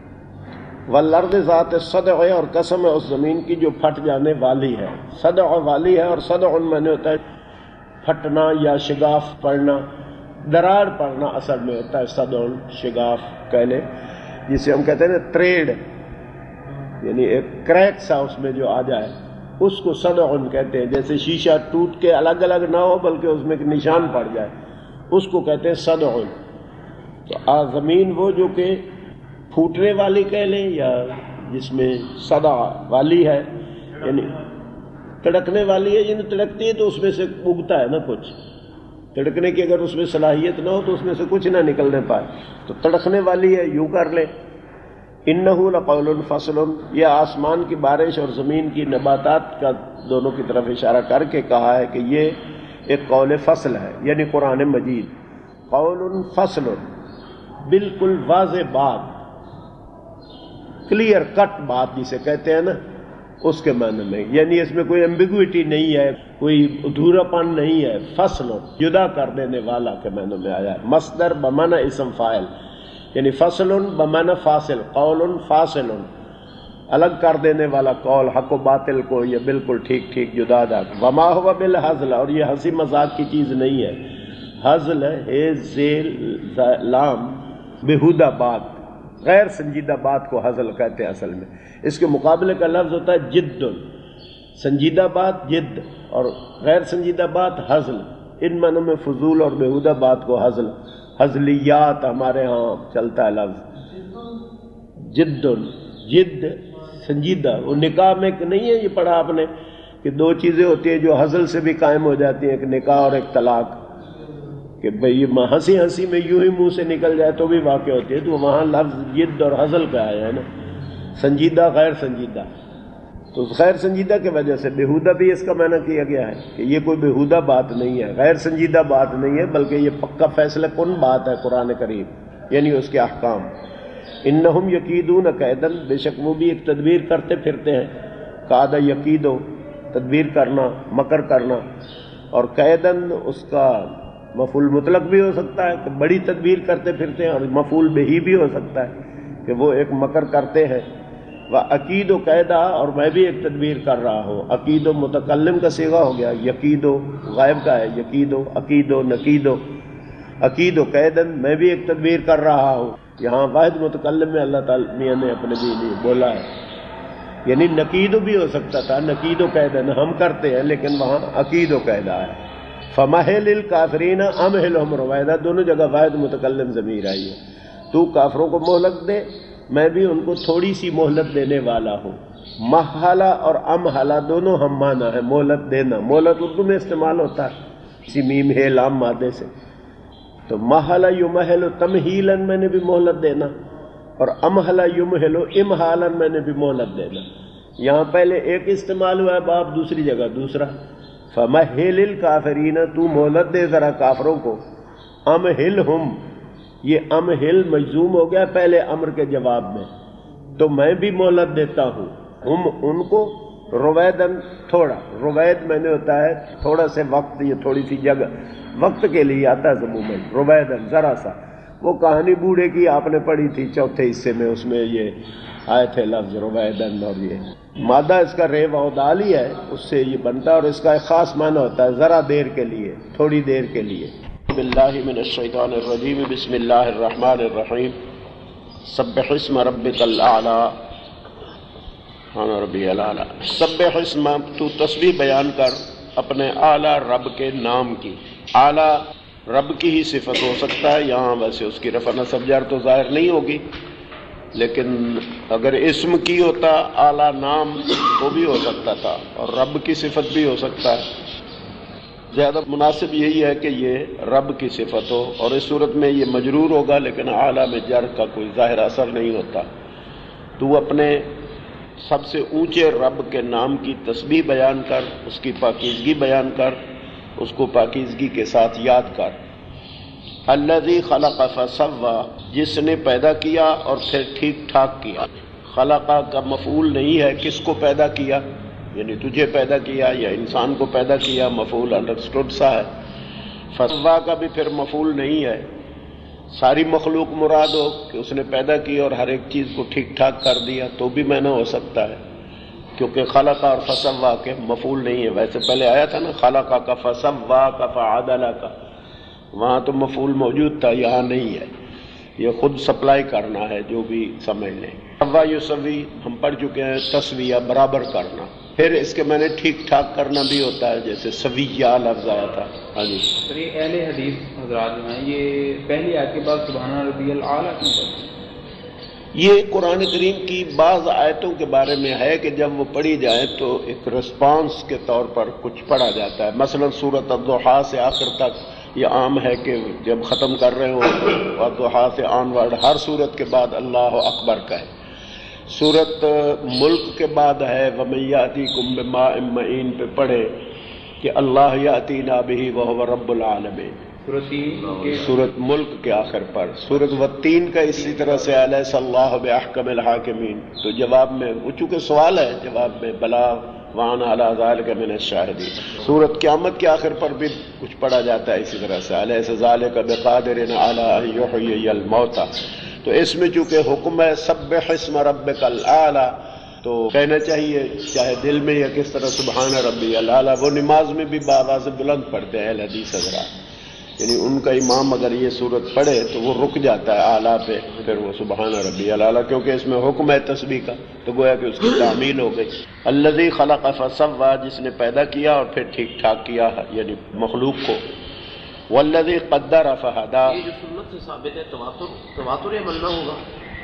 والارض ذات الصدع، اور قسم ہے اس زمین کی جو پھٹ جانے والی ہے، صدع والی ہے، اور صدع معنی ہوتا ہے پھٹنا یا شگاف پڑنا، دراڑ پڑنا اصل میں ہوتا ہے صدع، شگاف کہہ لیں، جسے ہم کہتے ہیں نا تریڑ، یعنی ایک کریک سا اس میں جو آ جائے اس کو صدع کہتے ہیں، جیسے شیشہ ٹوٹ کے الگ الگ نہ ہو بلکہ اس میں ایک نشان پڑ جائے، اس کو کہتے ہیں صدع۔ تو زمین وہ جو کہ پھوٹنے والی کہہ لیں یا جس میں صدع والی ہے، یعنی تڑکنے والی ہے، یعنی تڑکتی ہے تو اس میں سے اگتا ہے نا کچھ، تڑکنے کی اگر اس میں صلاحیت نہ ہو تو اس میں سے کچھ نہ نکلنے پائے، تو تڑکنے والی ہے، یوں کر لیں۔ انہ لقول فصل، یہ آسمان کی بارش اور زمین کی نباتات کا دونوں کی طرف اشارہ کر کے کہا ہے کہ یہ ایک قول فصل ہے، یعنی قرآن مجید قول فصل، بالکل واضح بات، کلیئر کٹ بات جسے کہتے ہیں نا، اس کے معنی میں، یعنی اس میں کوئی ایمبیگوٹی نہیں ہے، کوئی ادھورا پن نہیں ہے، فصل جدا کر دینے والا کے معنی میں آیا ہے۔ مصدر بمعنی اسم فاعل، یعنی فصل بمعنی فاصل، قول فاصل، الگ کر دینے والا قول، حق و باطل کو یہ بالکل ٹھیک ٹھیک جدا دا۔ وما ہوا بالہزل، اور یہ ہنسی مذاق کی چیز نہیں ہے، ہزل ہے ذیل لام، بےہودہ بات، غیر سنجیدہ بات کو ہزل کہتے ہیں اصل میں۔ اس کے مقابلے کا لفظ ہوتا ہے جد، سنجیدہ بات جد اور غیر سنجیدہ بات ہزل، ان معنوں میں فضول اور بےہودہ بات کو ہزل، ہزلیات ہمارے ہاں چلتا ہے لفظ، جد جد سنجیدہ۔ وہ نکاح میں نہیں ہے یہ پڑھا آپ نے کہ دو چیزیں ہوتی ہیں جو ہزل سے بھی قائم ہو جاتی ہیں، ایک نکاح اور ایک طلاق، کہ بھئی ہنسی ہنسی میں یوں ہی منہ سے نکل جائے تو بھی واقع ہوتی ہے، تو وہاں لفظ جد اور ہزل کا آیا ہے نا، سنجیدہ غیر سنجیدہ، تو غیر سنجیدہ کی وجہ سے بےہودہ بھی اس کا معنی کیا گیا ہے کہ یہ کوئی بےہودہ بات نہیں ہے، غیر سنجیدہ بات نہیں ہے، بلکہ یہ پکا فیصلہ کن بات ہے قرآن کریم، یعنی اس کے احکام۔ انہم یکیدون کیدن، بے شک وہ بھی ایک تدبیر کرتے پھرتے ہیں، کاد یکیدو تدبیر کرنا، مکر کرنا، اور قیدن اس کا مفعول مطلق بھی ہو سکتا ہے کہ بڑی تدبیر کرتے پھرتے ہیں، اور مفعول بہی بھی ہو سکتا ہے کہ وہ ایک مکر کرتے ہیں۔ وعقید و قیدا، اور میں بھی ایک تدبیر کر رہا ہوں، عقید و متکلم کا صیغہ ہو گیا، یقید و غائب کا ہے، یقید و عقید و نقید و عقید و قیدن، میں بھی ایک تدبیر کر رہا ہوں۔ یہاں واحد متکلم میں اللہ تعالیٰ میاں نے اپنے بھی لیے بولا ہے، یعنی نقید بھی ہو سکتا تھا، نقید و قیدن ہم کرتے ہیں، لیکن وہاں عقید و قیدا ہے۔ فمہل الکافرین امہلہم رویدا، دونوں جگہ واحد متکلم ضمیر آئی ہے، تو کافروں کو مہلت دے، میں بھی ان کو تھوڑی سی مہلت دینے والا ہوں۔ محلہ اور امحلہ دونوں ہم معنی ہے، مہلت دینا، مہلت اردو میں استعمال ہوتا ہے اسی میم ہے لام مادے سے، تو محلہ یمہل تمہیلاً میں نے بھی مہلت دینا، اور امحلہ یمہل امحالاً میں نے بھی مہلت دینا۔ یہاں پہلے ایک استعمال ہوا ہے باب، دوسری جگہ دوسرا۔ فمہل الکافرین، تو مہلت دے ذرا کافروں کو، امہلہم یہ ام ہل مجزوم ہو گیا پہلے امر کے جواب میں، تو میں بھی مہلت دیتا ہوں ہم ان کو رویدن، تھوڑا روید میں نے ہوتا ہے تھوڑا سے وقت، یہ تھوڑی سی جگہ وقت کے لیے آتا ہے عموماً، رویدن ذرا سا۔ وہ کہانی بوڑھے کی آپ نے پڑھی تھی چوتھے حصے میں، اس میں یہ آئے تھے لفظ رویدن، اور یہ مادہ اس کا ریو اودال ہی ہے، اس سے یہ بنتا ہے، اور اس کا ایک خاص معنی ہوتا ہے ذرا دیر کے لیے، تھوڑی دیر کے لیے۔ باللہ من الشیطان الرجیم، بسم اللہ الرحمن الرحیم، سبح اسم ربک الاعلی، سبحان ربی الاعلی، سبح اسم، تو تسبیح بیان کر اپنے اعلیٰ رب کے نام کی۔ اعلیٰ رب کی ہی صفت ہو سکتا ہے، یہاں ویسے اس کی رفع نصب جر تو ظاہر نہیں ہوگی، لیکن اگر اسم کی ہوتا اعلیٰ نام تو بھی ہو سکتا تھا، اور رب کی صفت بھی ہو سکتا ہے۔ زیادہ مناسب یہی ہے کہ یہ رب کی صفت ہو، اور اس صورت میں یہ مجرور ہوگا، لیکن اعلیٰ میں جر کا کوئی ظاہر اثر نہیں ہوتا۔ تو اپنے سب سے اونچے رب کے نام کی تسبیح بیان کر، اس کی پاکیزگی بیان کر، اس کو پاکیزگی کے ساتھ یاد کر۔ الذی خلق فسوی، جس نے پیدا کیا اور پھر ٹھیک ٹھاک کیا۔ خلق کا مفعول نہیں ہے، کس کو پیدا کیا، یعنی تجھے پیدا کیا یا انسان کو پیدا کیا، مفعول انڈرسٹوڈ سا ہے۔ فسوی کا بھی پھر مفعول نہیں ہے، ساری مخلوق مراد ہو کہ اس نے پیدا کی اور ہر ایک چیز کو ٹھیک ٹھاک کر دیا تو بھی میں نہ ہو سکتا ہے، کیونکہ خلق اور فسوا کے مفعول نہیں ہے۔ ویسے پہلے آیا تھا نا خلق کا فسوا کا فعدل کا، وہاں تو مفعول موجود تھا، یہاں نہیں ہے، یہ خود سپلائی کرنا ہے، جو بھی سمجھ لیں۔ سوا یسوی ہم پڑھ چکے ہیں، تسویہ برابر کرنا، پھر اس کے میں نے ٹھیک ٹھاک کرنا بھی ہوتا ہے، جیسے سویہ لفظ آیا تھا۔ ہاں جی سر، یہ اہل حدیث حضرات جو ہیں یہ پہلی آیت کے بعد سبحان ربی الاعلیٰ کیوں پڑھتے ہیں؟ یہ قرآن کریم کی بعض آیتوں کے بارے میں ہے کہ جب وہ پڑھی جائیں تو ایک رسپانس کے طور پر کچھ پڑھا جاتا ہے۔ مثلا سورۃ الضحیٰ سے آخر تک یہ عام ہے کہ جب ختم کر رہے ہوں والضحیٰ سے آن ورڈ ہر سورت کے بعد اللہ اکبر کا ہے۔ سورت ملک کے بعد ہے وَمَن يَأْتِكُم بِمَاءٍ مَّعِينٍ پہ پڑھے کہ اللہ یأتینا بہ وَهُوَ رب العالمین۔ سورۃ تین کے سورت ملک کے آخر پر۔ سورت والتین کا اسی طرح سے الیس اللہ بأحکم الحاکمین، تو جواب میں وہ چونکہ سوال ہے، جواب میں بلا وَأَنَا عَلَىٰ ذَلِكَ مِنَ الشَّاهِدِينَ۔ سورت قیامت کے آخر پر بھی کچھ پڑھا جاتا ہے اسی طرح سے الیس ذَلِكَ بِقَادِرٍ عَلَىٰ أَن يُحْيِيَ الْمَوْتَىٰ۔ تو اس میں چونکہ حکم ہے سبح اسم ربک الاعلیٰ، تو کہنا چاہیے چاہے دل میں یا کس طرح سبحان ربی الاعلیٰ۔ وہ نماز میں بھی بآواز بلند پڑھتے ہیں اہل حدیث حضرات، یعنی ان کا امام اگر یہ صورت پڑھے تو وہ رک جاتا ہے اعلیٰ پہ، پھر وہ سبحان ربی الاعلیٰ، کیونکہ اس میں حکم ہے تسبیح کا، تو گویا کہ اس کی تعمیل ہو گئی۔ الذی خلق فسوی، جس نے پیدا کیا اور پھر ٹھیک ٹھاک کیا، یعنی مخلوق کو۔ والذی قدر فہدی، یہ جو سنت سے ثابت ہے تواتر تواتر عمل نہ ہوگا؟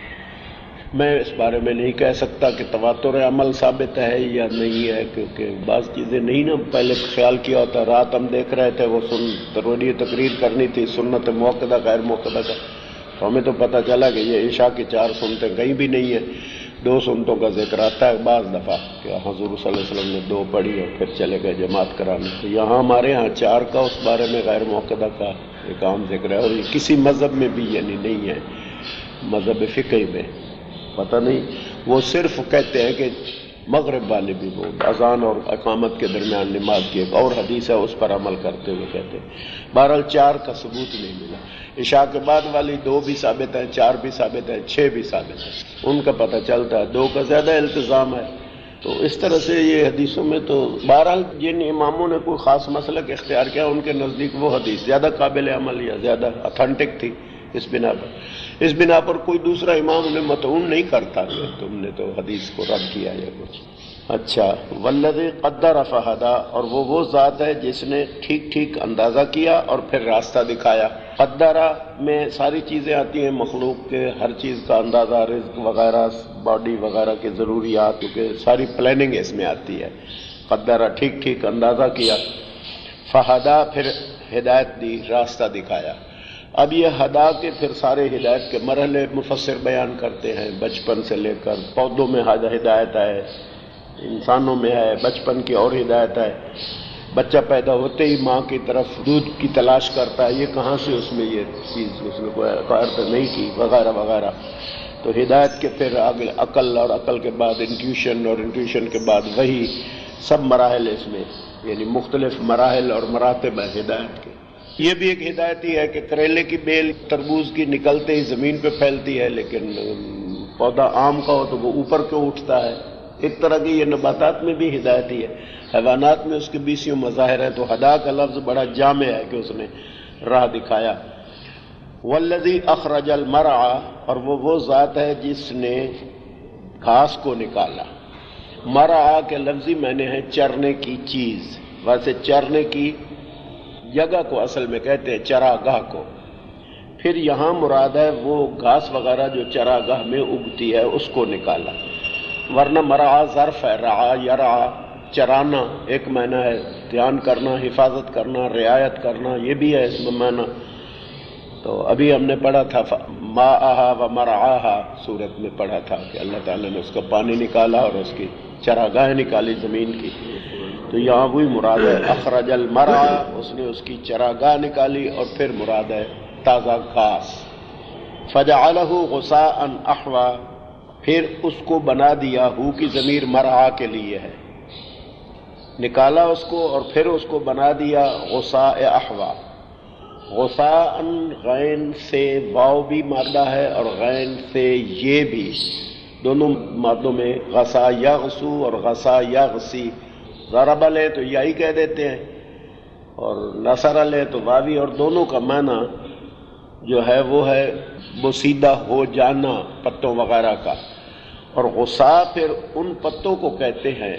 میں اس بارے میں نہیں کہہ سکتا کہ تواتر عمل ثابت ہے یا نہیں ہے، کیونکہ بعض چیزیں نہیں نا پہلے خیال کیا ہوتا۔ رات ہم دیکھ رہے تھے وہ سن ضروری تقریر کرنی تھی سنت موقدہ غیر موقدہ کا، تو ہمیں تو پتہ چلا کہ یہ عشاء کی چار سنتیں کہیں بھی نہیں ہیں، دو سنتوں کا ذکر آتا ہے بعض دفعہ کہ حضور صلی اللہ علیہ وسلم نے دو پڑھی اور پھر چلے گئے جماعت کرانے۔ تو یہاں ہمارے ہاں چار کا اس بارے میں غیر موقدہ کا ایک عام ذکر ہے، اور یہ کسی مذہب میں بھی یعنی نہیں ہے، مذہب فقہی میں پتہ نہیں، وہ صرف کہتے ہیں کہ مغرب والے بھی وہ اذان اور اقامت کے درمیان نماز کی ایک اور حدیث ہے، اس پر عمل کرتے ہوئے کہتے ہیں۔ بہرحال چار کا ثبوت نہیں ملا۔ عشاء کے بعد والی دو بھی ثابت ہے، چار بھی ثابت ہے، چھ بھی ثابت ہے، ان کا پتہ چلتا ہے، دو کا زیادہ التزام ہے۔ تو اس طرح سے یہ حدیثوں میں تو بہرحال جن اماموں نے کوئی خاص مسلک اختیار کیا ان کے نزدیک وہ حدیث زیادہ قابل عمل یا زیادہ اتھینٹک تھی، اس بنا پر اس بنا پر کوئی دوسرا امام انہیں مطعون نہیں کرتا کہ تم نے تو حدیث کو رد کیا یا کچھ۔ اچھا، والذی قدر فہدی، اور وہ وہ ذات ہے جس نے ٹھیک ٹھیک اندازہ کیا اور پھر راستہ دکھایا۔ قدرہ میں ساری چیزیں آتی ہیں مخلوق کے، ہر چیز کا اندازہ، رزق وغیرہ، باڈی وغیرہ کے ضروریات، کیونکہ ساری پلاننگ اس میں آتی ہے۔ قدرہ ٹھیک ٹھیک اندازہ کیا، فہدی پھر ہدایت دی، راستہ دکھایا۔ اب یہ ہدا کے پھر سارے ہدایت کے مرحلے مفسر بیان کرتے ہیں، بچپن سے لے کر پودوں میں ہدایت ہے، انسانوں میں ہے، بچپن کی اور ہدایت ہے، بچہ پیدا ہوتے ہی ماں کی طرف دودھ کی تلاش کرتا ہے، یہ کہاں سے اس میں یہ چیز اس نے کوئی قائد نہیں کی وغیرہ وغیرہ. تو ہدایت کے پھر آگے عقل، اور عقل کے بعد انٹیوشن، اور انٹیوشن کے بعد وہی، سب مراحل اس میں، یعنی مختلف مراحل اور مراتب ہے ہدایت کے. یہ بھی ایک ہدایت ہی ہے کہ کریلے کی بیل تربوز کی نکلتے ہی زمین پہ پھیلتی ہے، لیکن پودا آم کا ہو تو وہ اوپر کیوں اٹھتا ہے. ایک طرح کی یہ نباتات میں بھی ہدایت ہی ہے، حیوانات میں اس کے بیسیوں مظاہر ہیں. تو ہدا کا لفظ بڑا جامع ہے کہ اس نے راہ دکھایا. والذی اخرج المرعى، اور وہ وہ ذات ہے جس نے گھاس کو نکالا. مرعى کے لفظی معنی ہے چرنے کی چیز. ویسے چرنے کی جگہ کو اصل میں کہتے ہیں چراگاہ کو. پھر یہاں مراد ہے وہ گھاس وغیرہ جو چراگاہ میں اگتی ہے اس کو نکالا. ورنہ مرعى ظرف ہے، رعا یرعا چرانا ایک معنی ہے دھیان کرنا، حفاظت کرنا، رعایت کرنا، یہ بھی ہے اس میں معنی. تو ابھی ہم نے پڑھا تھا ماءھا و مرعاھا، سورت میں پڑھا تھا کہ اللہ تعالیٰ نے اس کا پانی نکالا اور اس کی چراگاہیں نکالی زمین کی. تو یہاں وہی مراد ہے اخرج المرعى، اس نے اس کی چراگاہ نکالی، اور پھر مراد ہے تازہ گھاس. فجعلہ غثاء احوا، پھر اس کو بنا دیا، ہو کی ضمیر مرعا کے لیے ہے، نکالا اس کو اور پھر اس کو بنا دیا غثاء احوا. غثاء غین سے واو بھی مادہ ہے اور غین سے یہ بھی، دونوں مادوں میں غصا یغسو اور غصا یغسی. ضرب لے تو یہی کہہ دیتے ہیں، اور نصر لے تو واوی، اور دونوں کا معنی جو ہے وہ ہے بوسیدہ ہو جانا پتوں وغیرہ کا. اور غصا پھر ان پتوں کو کہتے ہیں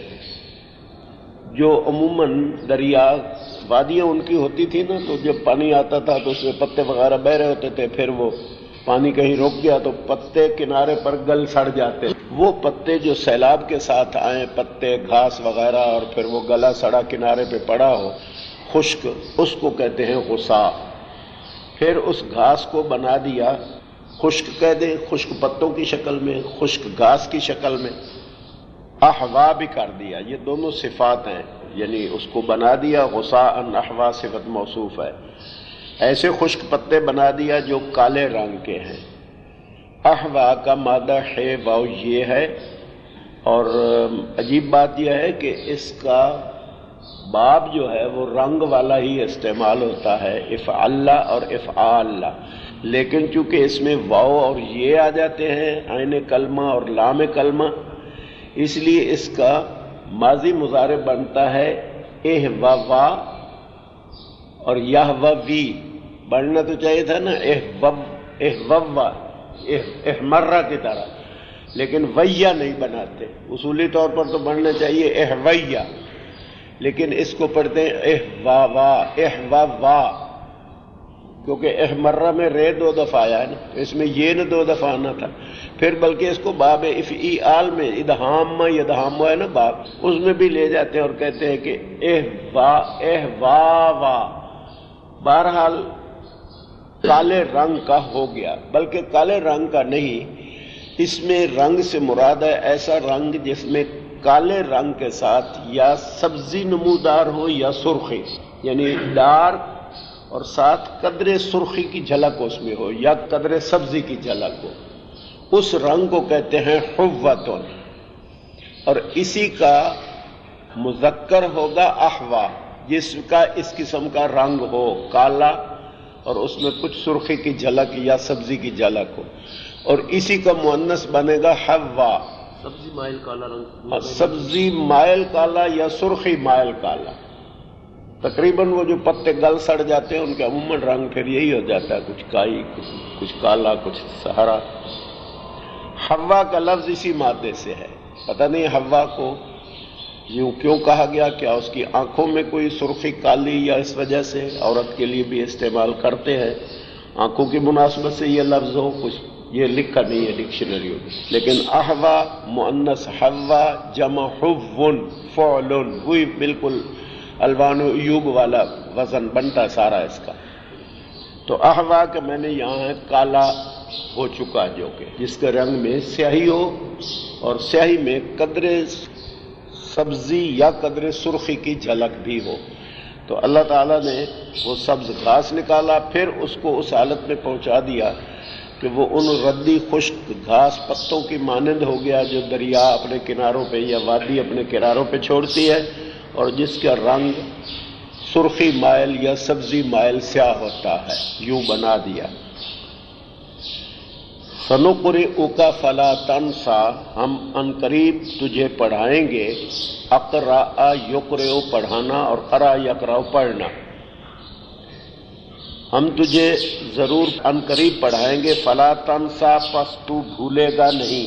جو عموماً دریا وادیاں ان کی ہوتی تھی نا، تو جب پانی آتا تھا تو اس میں پتے وغیرہ بہہ رہے ہوتے تھے، پھر وہ پانی کہیں رک گیا تو پتے کنارے پر گل سڑ جاتے. وہ پتے جو سیلاب کے ساتھ آئیں، پتے گھاس وغیرہ، اور پھر وہ گلا سڑا کنارے پہ پڑا ہو خشک، اس کو کہتے ہیں غصا. پھر اس گھاس کو بنا دیا، خشک کہہ دیں، خشک پتوں کی شکل میں، خشک گھاس کی شکل میں. احوا بھی کر دیا، یہ دونوں صفات ہیں، یعنی اس کو بنا دیا. غصاء احوا صفت موصوف ہے. ایسے خشک پتے بنا دیا جو کالے رنگ کے ہیں. احوا کا مادہ ہے واو یہ ہے، اور عجیب بات یہ ہے کہ اس کا باب جو ہے وہ رنگ والا ہی استعمال ہوتا ہے، افعل اور افعال، لیکن چونکہ اس میں واو اور یہ آ جاتے ہیں، عین کلمہ اور لام کلمہ، اس لیے اس کا ماضی مضارع بنتا ہے اہ و وا، اور یہ و وی بننا تو چاہیے تھا نا اہ و اہ و وا، احمرہ کی طرح، لیکن ویا نہیں بناتے. اصولی طور پر تو بننا چاہیے اہ ویا، لیکن اس کو پڑھتے ہیں اہ وا وا، اہ و وا، کیونکہ احمرہ میں رے دو دفعہ آیا ہے نا، اس میں یہ نہ دو دفعہ آنا تھا. پھر بلکہ اس کو باب افعال میں ادہام ادہام ہے نا باب، اس میں بھی لے جاتے ہیں اور کہتے ہیں کہ اہ وا اہ وا وا. بہرحال کالے رنگ کا ہو گیا، بلکہ کالے رنگ کا نہیں، اس میں رنگ سے مراد ہے ایسا رنگ جس میں کالے رنگ کے ساتھ یا سبزی نمودار ہو یا سرخی، یعنی ڈارک اور ساتھ قدرے سرخی کی جھلک اس میں ہو یا قدرے سبزی کی جھلک ہو. اس رنگ کو کہتے ہیں حوتن، اور اسی کا مذکر ہوگا احوا، جس کا اس قسم کا رنگ ہو کالا اور اس میں کچھ سرخی کی جھلک یا سبزی کی جھلک ہو. اور اسی کا مؤنث بنے گا حوا، سبزی مائل کالا رنگ، سبزی مائل کالا یا سرخی مائل کالا. تقریباً وہ جو پتے گل سڑ جاتے ہیں ان کے عموماً رنگ پھر یہی ہو جاتا ہے، کچھ کائی کچھ, کچھ کالا کچھ سہرا. حوا کا لفظ اسی مادے سے ہے. پتہ نہیں حوا کو یوں کیوں کہا گیا، کیا اس کی آنکھوں میں کوئی سرخی کالی یا اس وجہ سے عورت کے لیے بھی استعمال کرتے ہیں، آنکھوں کی مناسبت سے یہ لفظ ہو، کچھ یہ لکھا نہیں ہے ڈکشنری میں. لیکن احوا مؤنث حوا جمع حون فعل، وہی بالکل الوان و عیوب والا وزن بنتا سارا اس کا. تو احوا کا میں نے یہاں ہے کالا ہو چکا، جو کہ جس کے رنگ میں سیاہی ہو اور سیاہی میں قدرے سبزی یا قدرے سرخی کی جھلک بھی ہو. تو اللہ تعالیٰ نے وہ سبز گھاس نکالا، پھر اس کو اس حالت میں پہنچا دیا کہ وہ ان ردی خشک گھاس پتوں کی مانند ہو گیا جو دریا اپنے کناروں پہ یا وادی اپنے کناروں پہ چھوڑتی ہے، اور جس کا رنگ سرخی مائل یا سبزی مائل سیاہ ہوتا ہے، یوں بنا دیا۔ سنقرئک فلا تنسیٰ، ہم عنقریب تجھے پڑھائیں گے، اقرأ یقرأ پڑھانا اور قرأ یقرأ پڑھنا، ہم تجھے ضرور عنقریب پڑھائیں گے، فلا تنسیٰ پس تو بھولے گا نہیں۔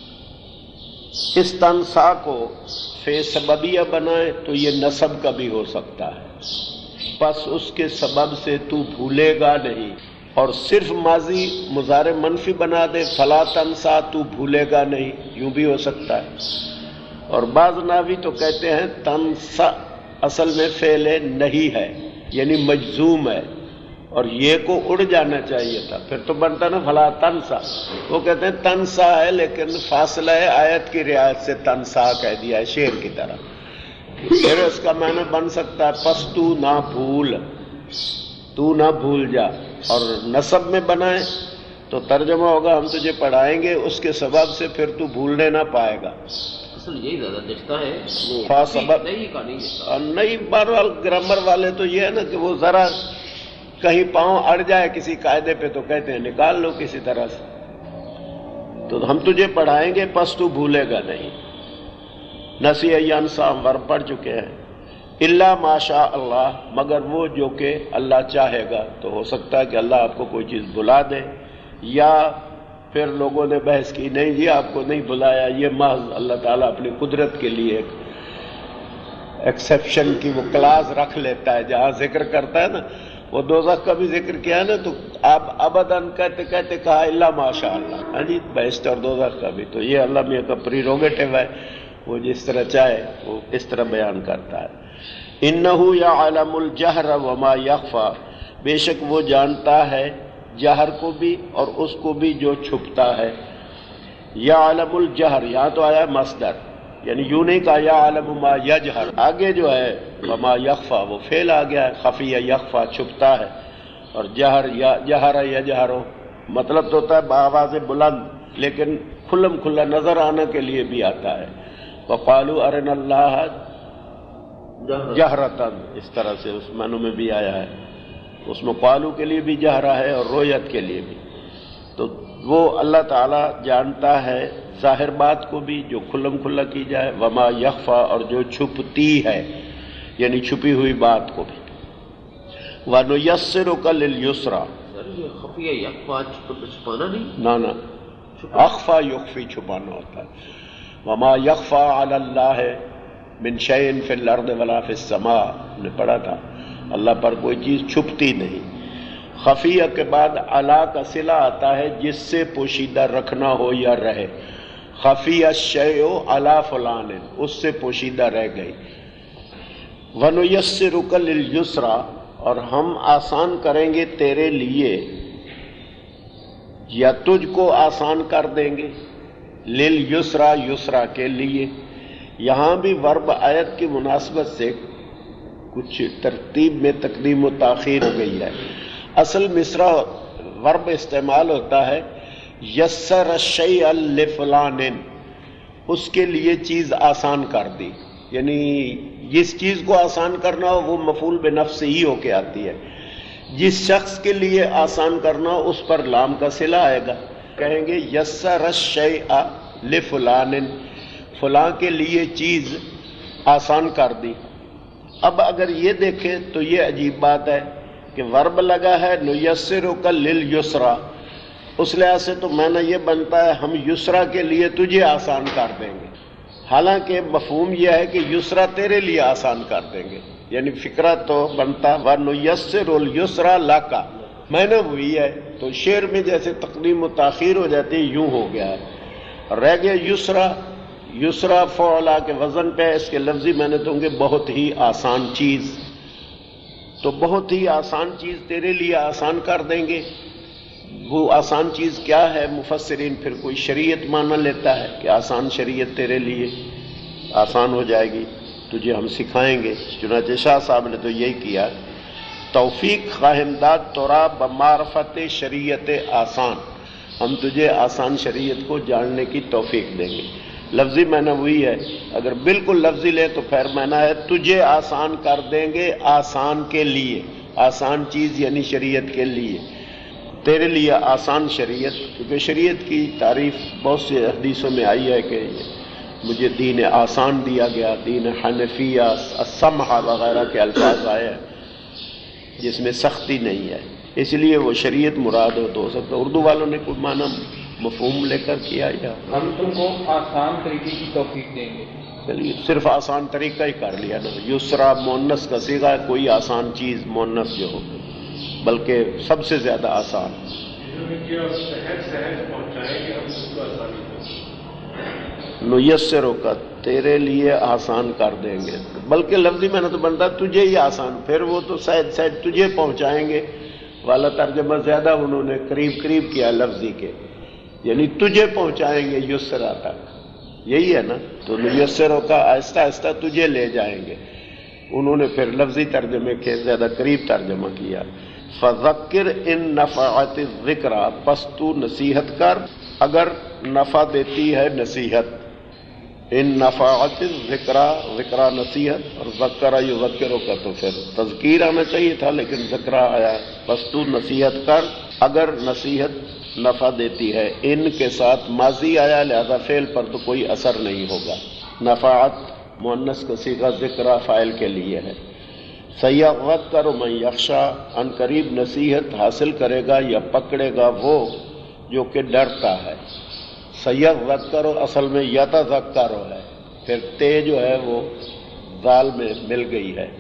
اس تنسیٰ کو فے سببیہ بنائے تو یہ نسب کا بھی ہو سکتا ہے، پس اس کے سبب سے تو بھولے گا نہیں، اور صرف ماضی مضارع منفی بنا دے، فلا تنسیٰ تو بھولے گا نہیں، یوں بھی ہو سکتا ہے۔ اور بعض ناوی تو کہتے ہیں تنسیٰ اصل میں فعل نہیں ہے، یعنی مجزوم ہے، اور یہ کو اڑ جانا چاہیے تھا، پھر تو بنتا نا فلا تنسیٰ۔ وہ کہتے ہیں تنسیٰ ہے لیکن فاصلہ ہے آیت کی رعایت سے تنسیٰ کہہ دیا ہے شعر کی طرح، پھر اس کا معنی بن سکتا ہے پس تو نہ بھول، تو نہ بھول جا، اور نسب میں بنائیں تو ترجمہ ہوگا ہم تجھے پڑھائیں گے اس کے سبب سے پھر تو بھولنے نہ پائے گا۔ اصل یہی زیادہ جچتا ہے، فا سبب نہیں کا نہیں جچتا۔ نہیں، بہرحال گرامر والے تو یہ ہے نا کہ وہ ذرا کہیں پاؤں اڑ جائے کسی قاعدے پہ تو کہتے ہیں نکال لو کسی طرح سے، تو ہم تجھے پڑھائیں گے پس تو بھولے گا نہیں۔ نسی ینسیٰ ہم ور پڑھ چکے ہیں۔ الا ماشاء اللہ، مگر وہ جو کہ اللہ چاہے گا، تو ہو سکتا ہے کہ اللہ آپ کو کوئی چیز بلا دے، یا پھر لوگوں نے بحث کی نہیں جی آپ کو نہیں بلایا، یہ محض اللہ تعالیٰ اپنی قدرت کے لیے ایک ایکسیپشن کی وہ کلاز رکھ لیتا ہے، جہاں ذکر کرتا ہے نا، وہ دوزخ کا بھی ذکر کیا ہے نا، تو آپ ابداً کہتے کہتے کہا الا ماشاء اللہ، ہاں جی بہشت اور دوزخ کا بھی، تو یہ اللہ میاں کا پریروگیٹو ہے، وہ جس طرح چاہے وہ اس طرح بیان کرتا ہے۔ انہ یعلم الجہر وما یخفی، بے شک وہ جانتا ہے جہر کو بھی اور اس کو بھی جو چھپتا ہے۔ یعلم الجہر، یہاں تو آیا مصدر، یعنی یوں نہیں کہا یعلم ما یجہر، آگے جو ہے وما یخفی وہ فعل آ گیا ہے، خفی یخفی چھپتا ہے، اور جہر یا جہر یجہر مطلب تو ہوتا ہے بآواز بلند، لیکن کھلم کھلا نظر آنے کے لیے بھی آتا ہے۔ وقالوا ارنا اللہ جہرتاً، اس طرح سے اس معنی میں بھی آیا ہے، اس میں قالو کے لیے بھی جہرہ ہے اور رویت کے لیے بھی، تو وہ اللہ تعالیٰ جانتا ہے ظاہر بات کو بھی جو کھلم کھلا کی جائے، وما یخفی اور جو چھپتی ہے یعنی چھپی ہوئی بات کو بھی۔ وَنُيَسِّرُكَ لِلْيُسْرَى، سر یہ خفیہ یخفا چھپانا نہیں، نہ نہ اخفا یخفی چھپانا ہوتا ہے۔ وما یخفی علی اللہ من شیء فی الارض ولا فی السماء، نے پڑھا تھا اللہ پر کوئی چیز چھپتی نہیں۔ خفیہ کے بعد علا کا صلہ آتا ہے جس سے پوشیدہ رکھنا ہو یا رہے، خفی الشیء علی فلان، اس سے پوشیدہ رہ گئی۔ وَنُيَسِّرُكَ لِلْيُسْرَى، اور ہم آسان کریں گے تیرے لیے یا تجھ کو آسان کر دیں گے، لِلْيُسْرَى یسرا کے لیے۔ یہاں بھی ورب آیت کی مناسبت سے کچھ ترتیب میں تقدیم و تاخیر ہو گئی ہے۔ اصل مصرع ورب استعمال ہوتا ہے یسر الشیء لفلان، اس کے لیے چیز آسان کر دی، یعنی جس چیز کو آسان کرنا ہو وہ مفعول بنفس ہی ہو کے آتی ہے، جس شخص کے لیے آسان کرنا ہو اس پر لام کا صلہ آئے گا، کہیں گے یسر الشیء لفلان، فلاں کے لیے چیز آسان کر دی۔ اب اگر یہ دیکھیں تو یہ عجیب بات ہے کہ ورب لگا ہے نُيَسِّرُكَ لِلْيُسْرَى، اس لحاظ سے تو معنی یہ بنتا ہے ہم یسرا کے لیے تجھے آسان کر دیں گے، حالانکہ مفہوم یہ ہے کہ یسرا تیرے لیے آسان کر دیں گے، یعنی فکرہ تو بنتا وَنُيَسِّرُ الْيُسْرَى لَكَ، معنی وہی ہے، تو شعر میں جیسے تقدیم و تاخیر ہو جاتی ہے یوں ہو گیا ہے، رہ گیا یسرا، یسرا فعلا کے وزن پہ، اس کے لفظی معنی تو ہوں گے بہت ہی آسان چیز، تو بہت ہی آسان چیز تیرے لیے آسان کر دیں گے۔ وہ آسان چیز کیا ہے؟ مفسرین پھر کوئی شریعت مانا لیتا ہے کہ آسان شریعت تیرے لیے آسان ہو جائے گی، تجھے ہم سکھائیں گے. چنانچہ شاہ صاحب نے تو یہی کیا. توفیق خواہم داد تورا بمعرفت شریعت آسان، ہم تجھے آسان شریعت کو جاننے کی توفیق دیں گے. لفظی معنی وہی ہے. اگر بالکل لفظی لے تو پھر معنی ہے تجھے آسان کر دیں گے، آسان کے لیے. آسان چیز یعنی شریعت کے لیے، تیرے لیے آسان شریعت. کیونکہ شریعت کی تعریف بہت سے حدیثوں میں آئی ہے کہ مجھے دین آسان دیا گیا، دین حنفیہ، السمحہ وغیرہ کے الفاظ آئے ہیں جس میں سختی نہیں ہے. اس لیے وہ شریعت مراد ہو تو ہو سکتا. اردو والوں نے کوئی معنی مفہوم لے کر کیا یا ہم تم کو آسان طریقے کی توفیق دیں گے. چلیے صرف آسان طریقہ ہی کر لیا نا. یسرا مونس کا صیغہ ہے، کوئی آسان چیز مونس جو ہو، بلکہ سب سے زیادہ آسان. نیسرو کا تیرے لیے آسان کر دیں گے، بلکہ لفظی میں نے تو بنتا تجھے ہی آسان. پھر وہ تو سہج سہج تجھے پہنچائیں گے والا ترجمہ زیادہ انہوں نے قریب قریب کیا لفظی کے، یعنی تجھے پہنچائیں گے یسرا تک. یہی ہے نا. تو نیسرو کا آہستہ آہستہ تجھے لے جائیں گے. انہوں نے پھر لفظی ترجمے کے زیادہ قریب ترجمہ کیا. فذکر ان نفعت الذکر، پس تو نصیحت کر اگر نفع دیتی ہے نصیحت. ان نفعت الذکر، ذکر نصیحت، اور ذکر یذکرو کا تو پھر تذکیر آنا چاہیے تھا لیکن ذکر آیا. پس تو نصیحت کر اگر نصیحت نفع دیتی ہے. ان کے ساتھ ماضی آیا لہذا فعل پر تو کوئی اثر نہیں ہوگا. نفعت مؤنث کا صیغہ ذکر فاعل کے لیے ہے. سیغذکر من یخشی، ان قریب نصیحت حاصل کرے گا یا پکڑے گا وہ جو کہ ڈرتا ہے. سیغذکر اصل میں یتذکر ہے، پھر تے جو ہے وہ ذال میں مل گئی ہے.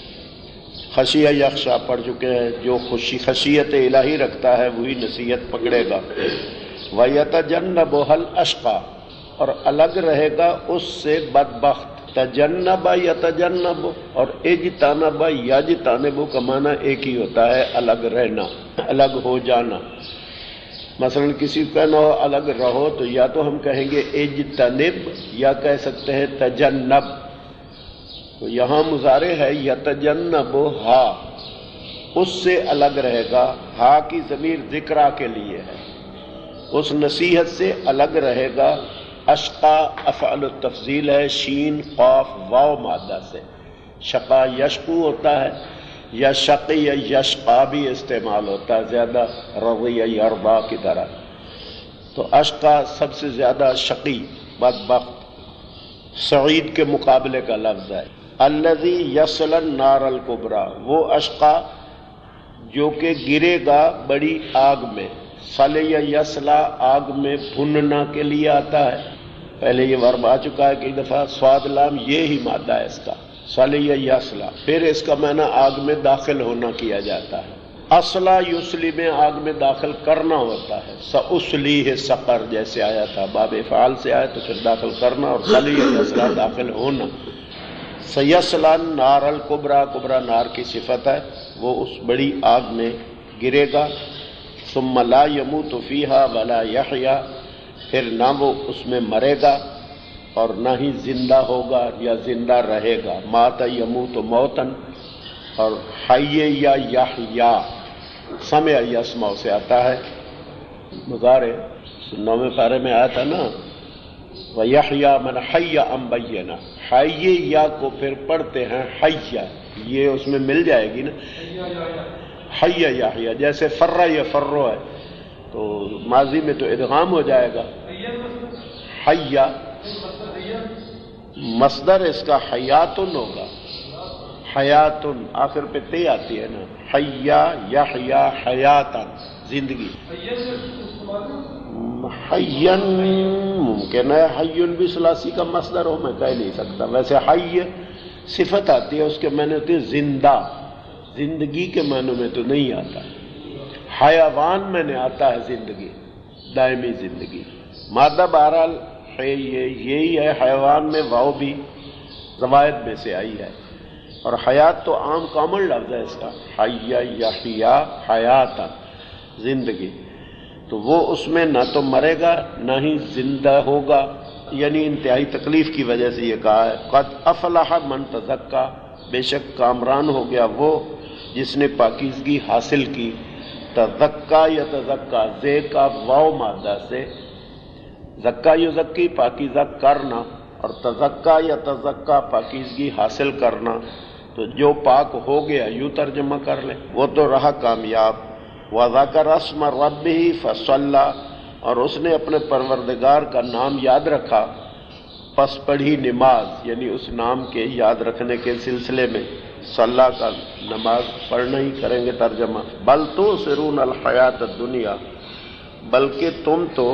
خشیہ یخشا پڑھ چکے ہیں. جو خوشی خشیت الہی رکھتا ہے وہی نصیحت پکڑے گا. وَيَتَجَنَّبُهَا الْأَشْقَى، اور الگ رہے گا اس سے بدبخت. تجنب یتجنب اور اجتنب یجتنب کا معنی ایک ہی ہوتا ہے، الگ رہنا، الگ ہو جانا. مثلا کسی کو کہنا ہو الگ رہو تو یا تو ہم کہیں گے اجتنب یا کہہ سکتے ہیں تجنب. تو یہاں مضارع ہے یتجنب ہا، اس سے الگ رہے گا. ہا کی ضمیر ذکرہ کے لیے ہے، اس نصیحت سے الگ رہے گا. اشقا افعل التفضیل ہے، شین قاف واو مادہ سے. شقا یشقو ہوتا ہے، یا شقی یا یشقا بھی استعمال ہوتا ہے زیادہ رضی یرضا کی طرح. تو اشقا سب سے زیادہ شقی بدبخت سعید کے مقابلے کا لفظ ہے. الذی یصل النار الکبریٰ، وہ اشقا جو کہ گرے گا بڑی آگ میں. صلی یصلا آگ میں بھننا کے لیے آتا ہے. پہلے یہ ورب آ چکا ہے کئی دفعہ. سواد لام یہ ہی مادہ ہے اس کا، صلی یصلا. پھر اس کا معنی آگ میں داخل ہونا کیا جاتا ہے. اصلا یسلی میں آگ میں داخل کرنا ہوتا ہے. سأصلیہ سقر جیسے آیا تھا، باب افعال سے آیا تو پھر داخل کرنا، اور صلی یصلا داخل ہونا. سیصلا نار الکبریٰ، کبریٰ نار کی صفت ہے، وہ اس بڑی آگ میں گرے گا. ثم لا يموت فیہا ولا یحیا، پھر نہ وہ اس میں مرے گا اور نہ ہی زندہ ہوگا یا زندہ رہے گا. مات یموت موتن، اور حی یا یحیا سمع یسمع سے آتا ہے مضارع. نویں پارے میں آیا تھا نا وَيَحْيَا مَنْ حَيَّ أَمْ بَيَّنَا. حی یا کو پھر پڑھتے ہیں حیّ، یہ اس میں مل جائے گی نا. حی یحیا جیسے فرّ یا فرّو ہے تو ماضی میں تو ادغام ہو جائے گا. حی مصدر اس کا حیاتن ہوگا. حیاتن آخر پہ تے آتی ہے نا. حیا یحیا حیاتن زندگی. حین ممکن ہے حیٌ بھی ثلاثی کا مصدر ہو، میں کہہ نہیں سکتا. ویسے حی صفت آتی ہے، اس کے معنی ہوتی ہے زندہ، زندگی کے معنی میں تو نہیں آتا. حیوان میں نے آتا ہے زندگی، دائمی زندگی. مادہ بہرحال ہے یہی ہے. حیوان میں واو بھی زوائد میں سے آئی ہے، اور حیات تو عام کامن لفظ ہے اس کا. حی یحیا حیاتا زندگی. تو وہ اس میں نہ تو مرے گا نہ ہی زندہ ہوگا یعنی انتہائی تکلیف کی وجہ سے یہ کہا ہے، قد افلح من تزکا، بے شک کامران ہو گیا وہ جس نے پاکیزگی حاصل کی. تزکا یا تزکا، زے کا واو مادہ سے، زکا یزکی پاکیزہ کرنا، اور تزکا یا تزکا پاکیزگی حاصل کرنا. تو جو پاک ہو گیا یوں ترجمہ کر لیں، وہ تو رہا کامیاب. وذکر اسم ربہ فصلی، اور اس نے اپنے پروردگار کا نام یاد رکھا پس پڑھی نماز، یعنی اس نام کے یاد رکھنے کے سلسلے میں صلی کا نماز پڑھنا ہی کریں گے ترجمہ. بل تؤثرون الحیات الدنیا، بلکہ تم تو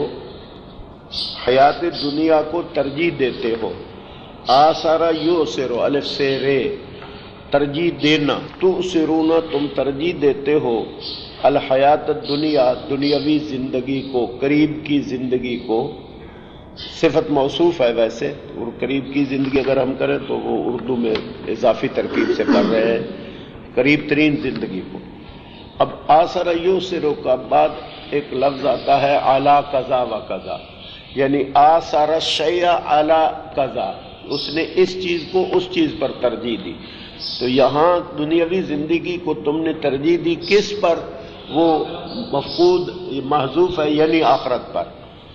حیات دنیا کو ترجیح دیتے ہو. آثر یؤثر، الف سے رے، ترجیح دینا. تؤثرون، تم ترجیح دیتے ہو الحیات الدنیا، دنیاوی زندگی کو، قریب کی زندگی کو. صفت موصوف ہے ویسے، اور قریب کی زندگی اگر ہم کریں تو وہ اردو میں اضافی ترکیب سے پڑھ رہے ہیں، قریب ترین زندگی کو. اب آثر یؤثر کا بعد ایک لفظ آتا ہے اعلی قضا و قضا، یعنی آثر الشیء اعلی قضا، اس نے اس چیز کو اس چیز پر ترجیح دی. تو یہاں دنیاوی زندگی کو تم نے ترجیح دی کس پر؟ وہ مفقود محذوف ہے، یعنی آخرت پر.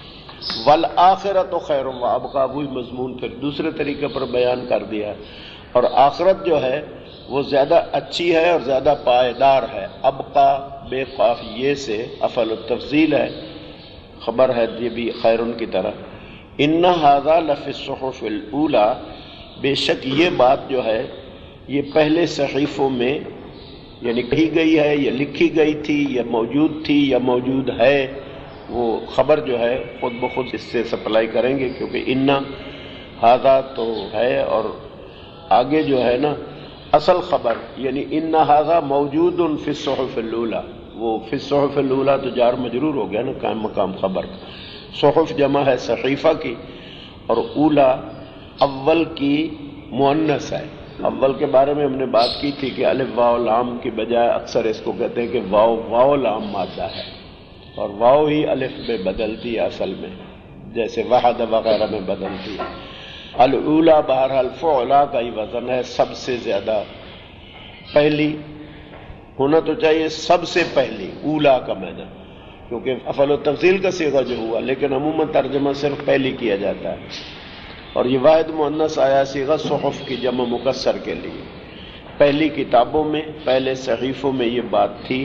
والآخرۃ خیر و ابقیٰ، وہی مضمون پھر دوسرے طریقے پر بیان کر دیا ہے. اور آخرت جو ہے وہ زیادہ اچھی ہے اور زیادہ پائیدار ہے. ابقیٰ بے قاف یہ سے افعل التفضیل ہے، خبر ہے یہ بھی خیرن کی طرح. ان ھذا لفی الصحف الاولی، بے شک یہ بات جو ہے یہ پہلے صحیفوں میں یعنی کہی گئی ہے یا لکھی گئی تھی یا موجود تھی یا موجود ہے. وہ خبر جو ہے خود بخود اس سے سپلائی کریں گے، کیونکہ انا ھذا تو ہے اور آگے جو ہے نا اصل خبر، یعنی ان ھذا موجود فی الصحف الاولی، وہ فی الصحف الاولی تو جار مجرور ہو گیا نا قائم مقام خبر. صحف جمع ہے صحیفہ کی، اور اولا اول کی مؤنث ہے. اول کے بارے میں ہم نے بات کی تھی کہ الف واو لام کی بجائے اکثر اس کو کہتے ہیں کہ واو واو لام مادہ ہے، اور واو ہی الف میں بدلتی ہے اصل میں، جیسے وحد وغیرہ میں بدلتی ہے. الاولا بہرحال فعلا کا ہی وزن ہے، سب سے زیادہ پہلی ہونا تو چاہیے، سب سے پہلی اولا کا معنی، کیونکہ افعل و تفضیل کا صیغہ جو ہوا، لیکن عموماً ترجمہ صرف پہلی کیا جاتا ہے. اور یہ واحد مؤنث آیا صیغہ صحف کی جمع مکسر کے لیے. پہلی کتابوں میں، پہلے صحیفوں میں یہ بات تھی.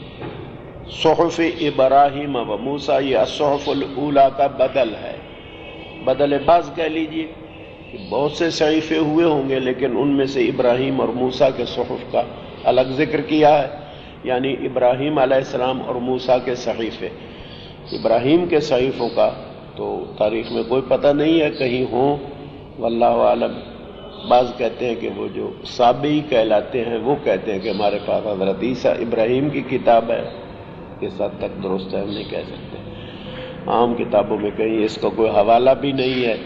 صحف ابراہیم و موسیٰ، یہ الصحف الاولی کا بدل ہے، بدل بعض کہہ لیجیے. بہت سے صحیفے ہوئے ہوں گے لیکن ان میں سے ابراہیم اور موسیٰ کے صحف کا الگ ذکر کیا ہے، یعنی ابراہیم علیہ السلام اور موسیٰ کے صحیفے. ابراہیم کے صحیفوں کا تو تاریخ میں کوئی پتہ نہیں ہے کہیں ہوں، واللہ عالم. بعض کہتے ہیں کہ وہ جو صابئی کہلاتے ہیں وہ کہتے ہیں کہ ہمارے پاس حضرت عیسیٰ ابراہیم کی کتاب ہے. اس حد تک درست ہے، ہم نہیں کہہ سکتے. عام کتابوں میں کہیں اس کا کوئی حوالہ بھی نہیں ہے.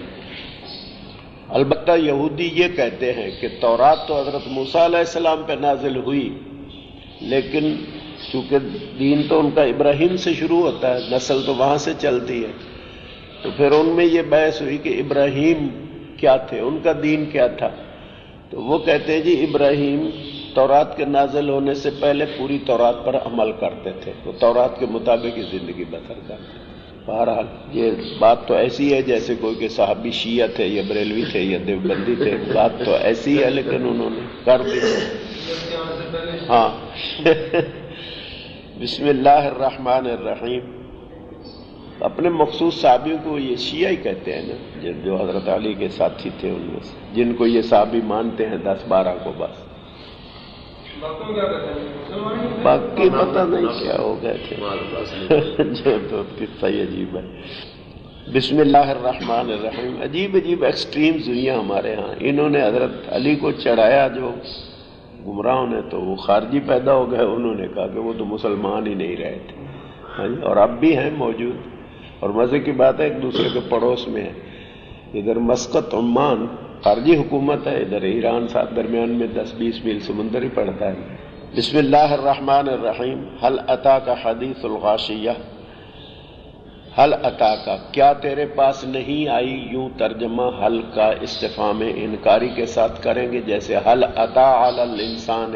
البتہ یہودی یہ کہتے ہیں کہ تورات تو حضرت موسیٰ علیہ السلام پہ نازل ہوئی، لیکن چونکہ دین تو ان کا ابراہیم سے شروع ہوتا ہے، نسل تو وہاں سے چلتی ہے، تو پھر ان میں یہ بحث ہوئی کہ ابراہیم کیا تھے، ان کا دین کیا تھا. تو وہ کہتے ہیں جی ابراہیم تورات کے نازل ہونے سے پہلے پوری تورات پر عمل کرتے تھے، تو تورات کے مطابق ہی زندگی بسر کرتے. بہرحال یہ بات تو ایسی ہے جیسے کوئی کہ صحابی شیعہ تھے یا بریلوی تھے یا دیوبندی تھے، بات تو ایسی ہے لیکن انہوں نے کر دی. ہاں بسم اللہ الرحمن الرحیم. اپنے مخصوص صحابیوں کو یہ شیعہ ہی کہتے ہیں نا، جو حضرت علی کے ساتھی تھے ان میں سے، جن کو یہ صحابی مانتے ہیں دس بارہ کو بس. باقی پتہ نہیں کیا ہو گئے تھے جو تو قصہ ہی عجیب ہے. بسم اللہ الرحمن الرحیم. عجیب عجیب ایکسٹریمز ہوئی ہیں ہمارے ہاں. انہوں نے حضرت علی کو چڑھایا جو گمراہوں نے، تو وہ خارجی پیدا ہو گئے. انہوں نے کہا کہ وہ تو مسلمان ہی نہیں رہے تھے، اور اب بھی ہیں موجود. اور مزے کی بات ہے ایک دوسرے کے پڑوس میں ہے. ادھر مسقط عمان خارجی حکومت ہے، ادھر ایران، ساتھ درمیان میں دس بیس میل سمندر ہی پڑتا ہے. بسم اللہ الرحمن الرحیم. هل اتاک حدیث الغاشیہ. حل عطا کا، کیا تیرے پاس نہیں آئی، یوں ترجمہ حل کا استفہام انکاری کے ساتھ کریں گے، جیسے حل عطا علی الانسان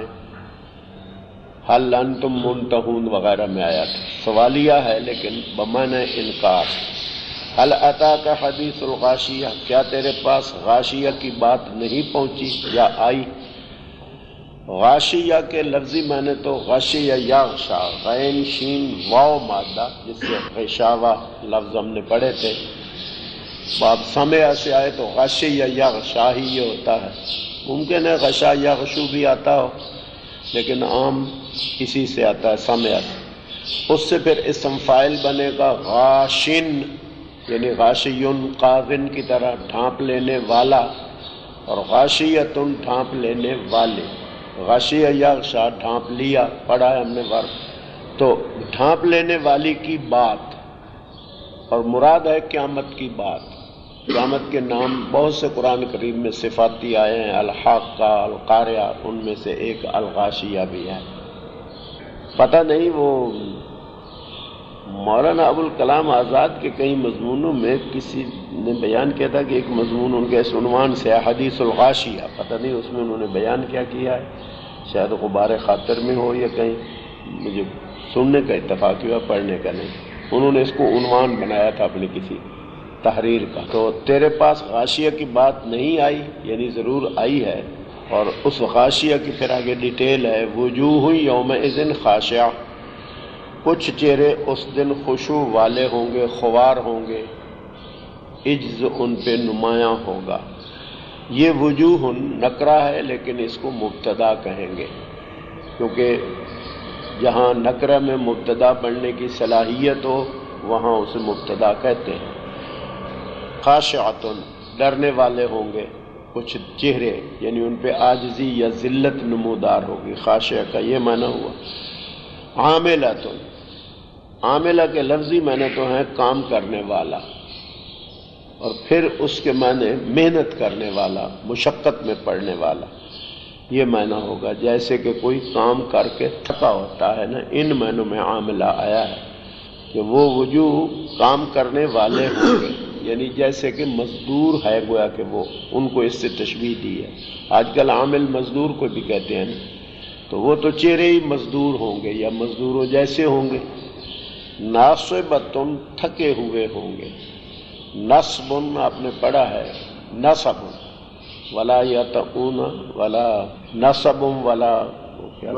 حل انتم منتہون وغیرہ میں آیا تھا، سوالیہ ہے لیکن بمعنی انکار۔ حل عطا کا حدیث الغاشیہ، کیا تیرے پاس غاشیہ کی بات نہیں پہنچی یا آئی۔ غاشیہ کے لفظی معنی تو غشیہ یغشا، غین شین واو مادہ، جس سے غشاوہ لفظ ہم نے پڑھے تھے، باب سمع سے آئے تو غشیہ یغشا ہی یہ ہوتا ہے، ممکن ہے غشا یغشو بھی آتا ہو لیکن عام اسی سے آتا ہے سمع سے۔ اس سے پھر اسم فاعل بنے گا غاشن، یعنی غاشیون قاذن کی طرح ڈھانپ لینے والا، اور غاشیتن ڈھانپ لینے والے۔ غاشیہ یغشا ڈھانپ لیا، پڑھا ہے ہم نے ورب، تو ڈھانپ لینے والی کی بات، اور مراد ہے قیامت کی بات۔ قیامت کے نام بہت سے قرآن کریم میں صفاتی آئے ہیں، الحاقہ، القاریہ، ان میں سے ایک الغاشیہ بھی ہے۔ پتہ نہیں وہ مولانا ابوالکلام آزاد کے کئی مضمونوں میں کسی نے بیان کیا تھا کہ ایک مضمون ان کے اس عنوان سے ہے حدیث الغاشیہ، پتہ نہیں اس میں انہوں نے بیان کیا کیا ہے، شاید غبار خاطر میں ہو یا کہیں، مجھے سننے کا اتفاق ہوا، پڑھنے کا نہیں۔ انہوں نے اس کو عنوان بنایا تھا اپنی کسی تحریر کا۔ تو تیرے پاس غاشیہ کی بات نہیں آئی، یعنی ضرور آئی ہے، اور اس غاشیہ کی پھر آگے ڈیٹیل ہے، وجوہ یومئذ خاشعہ، کچھ چہرے اس دن خشوع والے ہوں گے، خوار ہوں گے، عجز ان پہ نمایاں ہوگا۔ یہ وجوہ نکرہ ہے لیکن اس کو مبتدا کہیں گے، کیونکہ جہاں نکرہ میں مبتدا بننے کی صلاحیت ہو وہاں اسے مبتدا کہتے ہیں۔ خاشعۃن، ڈرنے والے ہوں گے کچھ چہرے، یعنی ان پہ عاجزی یا ذلت نمودار ہوگی، خاشعہ کا یہ معنی ہوا۔ عاملۃن، عاملہ کے لفظی معنی تو ہیں کام کرنے والا، اور پھر اس کے معنی محنت کرنے والا، مشقت میں پڑنے والا، یہ معنی ہوگا، جیسے کہ کوئی کام کر کے تھکا ہوتا ہے نا، ان معنوں میں عاملہ آیا ہے کہ وہ وجوہ کام کرنے والے ہوں گے، یعنی جیسے کہ مزدور ہے، گویا کہ وہ ان کو اس سے تشبیہ دی ہے۔ آج کل عامل مزدور کو بھی کہتے ہیں نا، تو وہ تو چہرے ہی مزدور ہوں گے یا مزدوروں جیسے ہوں گے۔ ناصبتن، تھکے ہوئے ہوں گے، نصبن آپ نے پڑھا ہے، نصب ولا یتقون ولا نصب ولا، کیا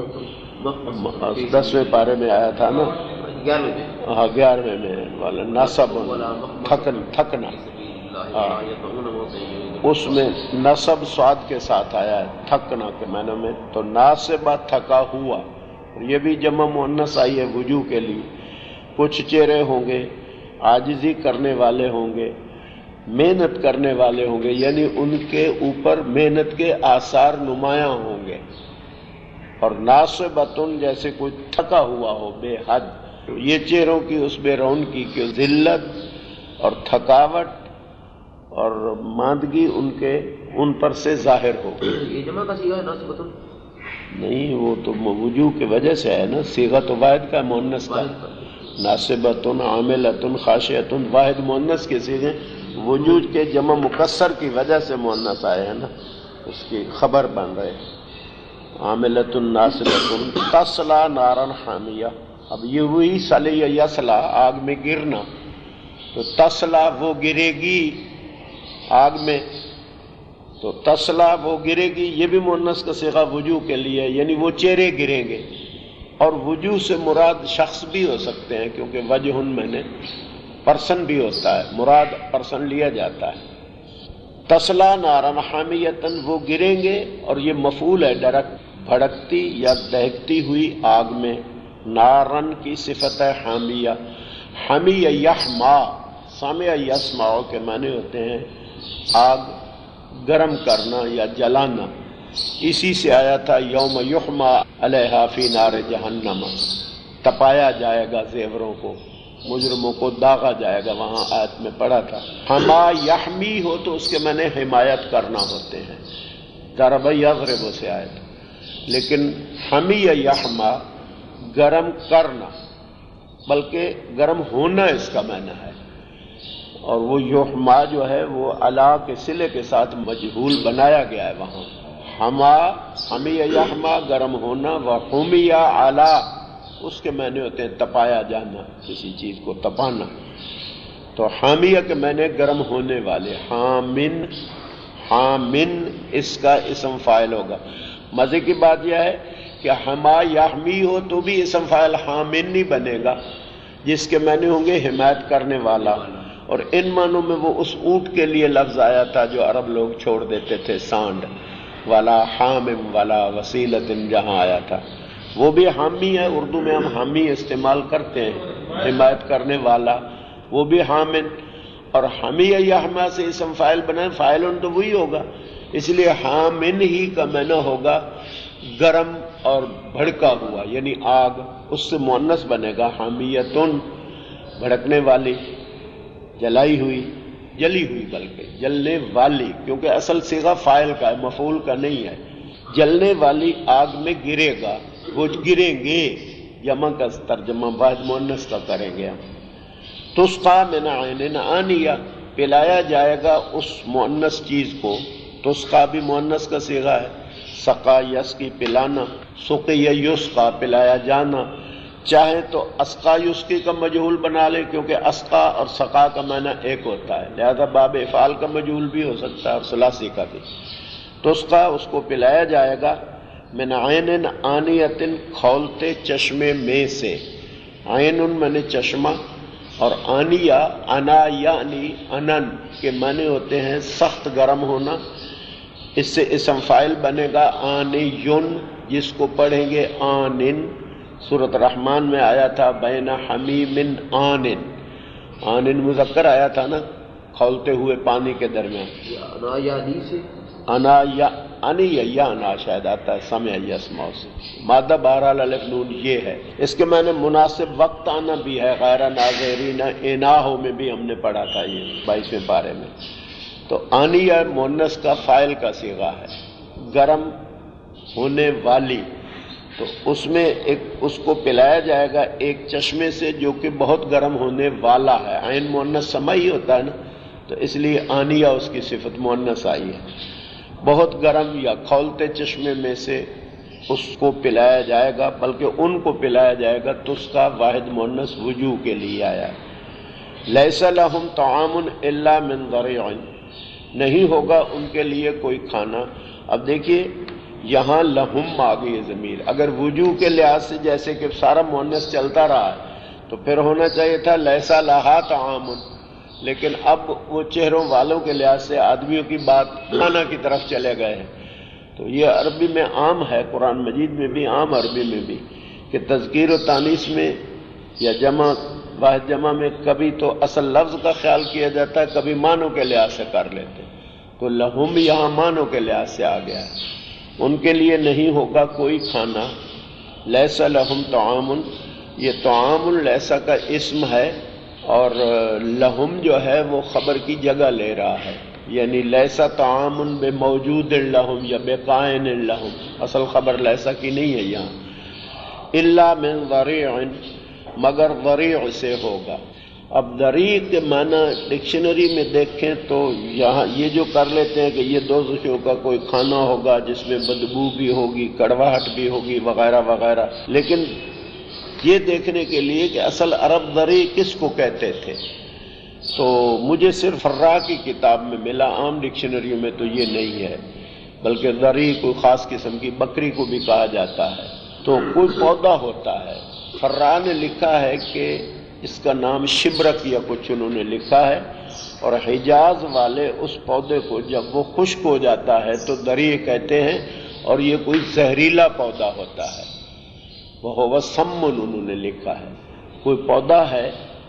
تھا دسویں پارے میں آیا تھا نا، ہاں گیارہویں میں، والا نصب تھکن تھکنا، ہاں اس میں نصب سعد کے ساتھ آیا ہے تھکنا کے معنی میں، تو ناصبہ تھکا ہوا، یہ بھی جمع مؤنث آئی ہے وجوہ کے لیے۔ کچھ چہرے ہوں گے عاجزی کرنے والے ہوں گے، محنت کرنے والے ہوں گے، یعنی ان کے اوپر محنت کے آثار نمایاں ہوں گے، اور ناصبتن جیسے کوئی تھکا ہوا ہو بے حد، یہ چہروں کی اس بے رونقی کی ذلت اور تھکاوٹ اور ماندگی ان کے ان پر سے ظاہر ہو۔ یہ جمع کا صیغہ ہے ناصبتن؟ نہیں، وہ تو وجوہ کی وجہ سے ہے نا، صیغہ تو واحد کا مؤنث کا، ناصبتن، عاملتن، خاشعتن واحد مؤنث کے صیغے، وجود کے جمع مکسر کی وجہ سے مؤنث آئے ہیں نا، اس کی خبر بن رہے ہیں۔ عاملتن ناصبتن تصلا نارا حامیہ، اب یہ وہی صلی یا یصلا، آگ میں گرنا، تو تصلا وہ گرے گی آگ میں، تو تصلا وہ گرے گی، یہ بھی مؤنث کا صیغہ وجوہ کے لیے، یعنی وہ چہرے گریں گے، اور وجوہ سے مراد شخص بھی ہو سکتے ہیں، کیونکہ وجہ میں نے پرسن بھی ہوتا ہے، مراد پرسن لیا جاتا ہے۔ تسلا نارن حامیتن، وہ گریں گے، اور یہ مفعول ہے ڈرک بھڑکتی یا دہکتی ہوئی آگ میں، نارن کی صفت ہے حامیہ، حمی یحما، سامع یسمع کے معنی ہوتے ہیں آگ گرم کرنا یا جلانا، اسی سے آیا تھا یوم یحما علیہا فی نار جہنم، تپایا جائے گا زیوروں کو، مجرموں کو داغا جائے گا، وہاں آیت میں پڑھا تھا۔ حما یحمی ہو تو اس کے معنی حمایت کرنا ہوتے ہیں، ضرب یضرب سے آیت، لیکن حمی یحما گرم کرنا، بلکہ گرم ہونا اس کا معنی ہے. اور وہ یحما جو ہے وہ علا کے صلے کے ساتھ مجہول بنایا گیا ہے وہاں. ہما ہمی یحما گرم ہونا، و حمیا علا اس کے معنی ہوتے ہیں تپایا جانا، کسی چیز کو تپانا. تو حامیہ کے معنی گرم ہونے والے. حامن حامن اس کا اسم فاعل ہوگا. مزے کی بات یہ ہے کہ حما یحمی ہو تو بھی اسم فاعل حامن نہیں بنے گا، جس کے معنی ہوں گے حمایت کرنے والا. اور ان معنوں میں وہ اس اونٹ کے لیے لفظ آیا تھا جو عرب لوگ چھوڑ دیتے تھے، سانڈ والا حامم والا وسیلۃ جہاں آیا تھا، وہ بھی حامی ہے. اردو میں ہم حامی استعمال کرتے ہیں، حمایت کرنے والا، وہ بھی حامن. اور حمی یحما سے اسم فاعل بنائے، فاعلن تو وہی ہوگا، اس لیے حامن ہی کا معنی ہوگا گرم اور بھڑکا ہوا، یعنی آگ. اس سے مؤنث بنے گا حامیتن، بھڑکنے والی، جلائی ہوئی، جلی ہوئی، بلکہ جلنے والی، کیونکہ اصل صیغہ فاعل کا ہے، مفعول کا نہیں ہے. جلنے والی آگ میں گرے گا، وہ گریں گے، جمع کا ترجمہ واحد مؤنث کا کریں گے ہم. تسقا من عین آنیہ، پلایا جائے گا اس مؤنث چیز کو. تسقا بھی مؤنث کا صیغہ ہے. سقا یسقی پلانا، سقی یسقا پلایا جانا. چاہے تو اسقا یسقی کا مجہول بنا لے، کیونکہ اسقا اور سقا کا معنی ایک ہوتا ہے، لہذا باب افعال کا مجہول بھی ہو سکتا ہے اور ثلاثی کا بھی. تسقا اس کو پلایا جائے گا من عین آنیۃ، کھولتے چشمے میں سے. عین من چشمہ، اور آنیہ انا یعنی انن کے معنی ہوتے ہیں سخت گرم ہونا. اس سے اسم فاعل بنے گا آنیون، جس کو پڑھیں گے آنن. سورۃ رحمان میں آیا تھا بین حمیم آنن، آنن مذکر آیا تھا نا، کھولتے ہوئے پانی کے درمیان. انا یعنی سے انا یا انی یا انا شاید آتا ہے، سمع یسمع سے. مادہ بہرحال الف نون یہ ہے. اس کے معنی مناسب وقت آنا بھی ہے، غیر ناظرین اناہو میں بھی ہم نے پڑھا تھا یہ بائیسویں پارے میں. تو آنیہ مؤنث کا فاعل کا صیغہ ہے، گرم ہونے والی. تو اس میں ایک اس کو پلایا جائے گا ایک چشمے سے جو کہ بہت گرم ہونے والا ہے. عین مؤنث سما ہی ہوتا ہے نا، تو اس لیے آنیہ اس کی صفت مؤنث آئی ہے. بہت گرم یا کھولتے چشمے میں سے اس کو پلایا جائے گا، بلکہ ان کو پلایا جائے گا. تو اس کا واحد مؤنث وجوہ کے لیے آیا. لیس لہم طعام الا من ضریع، نہیں ہوگا ان کے لیے کوئی کھانا. اب دیکھیے یہاں لہم آ گئی ضمیر. اگر وجوہ کے لحاظ سے جیسے کہ سارا مؤنث چلتا رہا ہے تو پھر ہونا چاہیے تھا لیسا لہا طعام، لیکن اب وہ چہروں والوں کے لحاظ سے آدمیوں کی بات کھانا کی طرف چلے گئے ہیں. تو یہ عربی میں عام ہے، قرآن مجید میں بھی عام، عربی میں بھی، کہ تذکیر و تانیث میں یا جمع واحد جمع میں کبھی تو اصل لفظ کا خیال کیا جاتا ہے، کبھی معنوں کے لحاظ سے کر لیتے. تو لہم یہاں معنوں کے لحاظ سے آ گیا ہے. ان کے لیے نہیں ہوگا کوئی کھانا. لیسا لہم طعام، یہ طعام لیسا کا اسم ہے، اور لہم جو ہے وہ خبر کی جگہ لے رہا ہے، یعنی لیسا طعام بے موجود لہم یا بے قائن لہم، اصل خبر لیسا کی نہیں ہے یہاں. الا من ضریع، مگر ضریع سے ہوگا. اب ضریع کے معنی ڈکشنری میں دیکھیں تو یہاں یہ جو کر لیتے ہیں کہ یہ دوزخیوں کا کوئی کھانا ہوگا جس میں بدبو بھی ہوگی، کڑواہٹ بھی ہوگی، وغیرہ وغیرہ. لیکن یہ دیکھنے کے لیے کہ اصل عرب ضریع کس کو کہتے تھے، تو مجھے صرف فرا کی کتاب میں ملا، عام ڈکشنریوں میں تو یہ نہیں ہے، بلکہ ضریع کوئی خاص قسم کی بکری کو بھی کہا جاتا ہے. تو کوئی پودا ہوتا ہے. فرا نے لکھا ہے کہ اس کا نام شبرک یا کچھ انہوں نے لکھا ہے، اور حجاز والے اس پودے کو جب وہ خشک ہو جاتا ہے تو ضریع کہتے ہیں، اور یہ کوئی زہریلا پودا ہوتا ہے. وہ سمن انہوں نے لکھا ہے. کوئی پودا ہے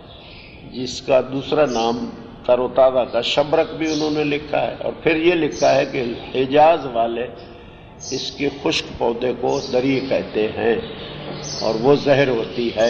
جس کا دوسرا نام تر و تازہ کا شبرک بھی انہوں نے لکھا ہے، اور پھر یہ لکھا ہے کہ حجاز والے اس کے خشک پودے کو ضریع کہتے ہیں اور وہ زہر ہوتی ہے.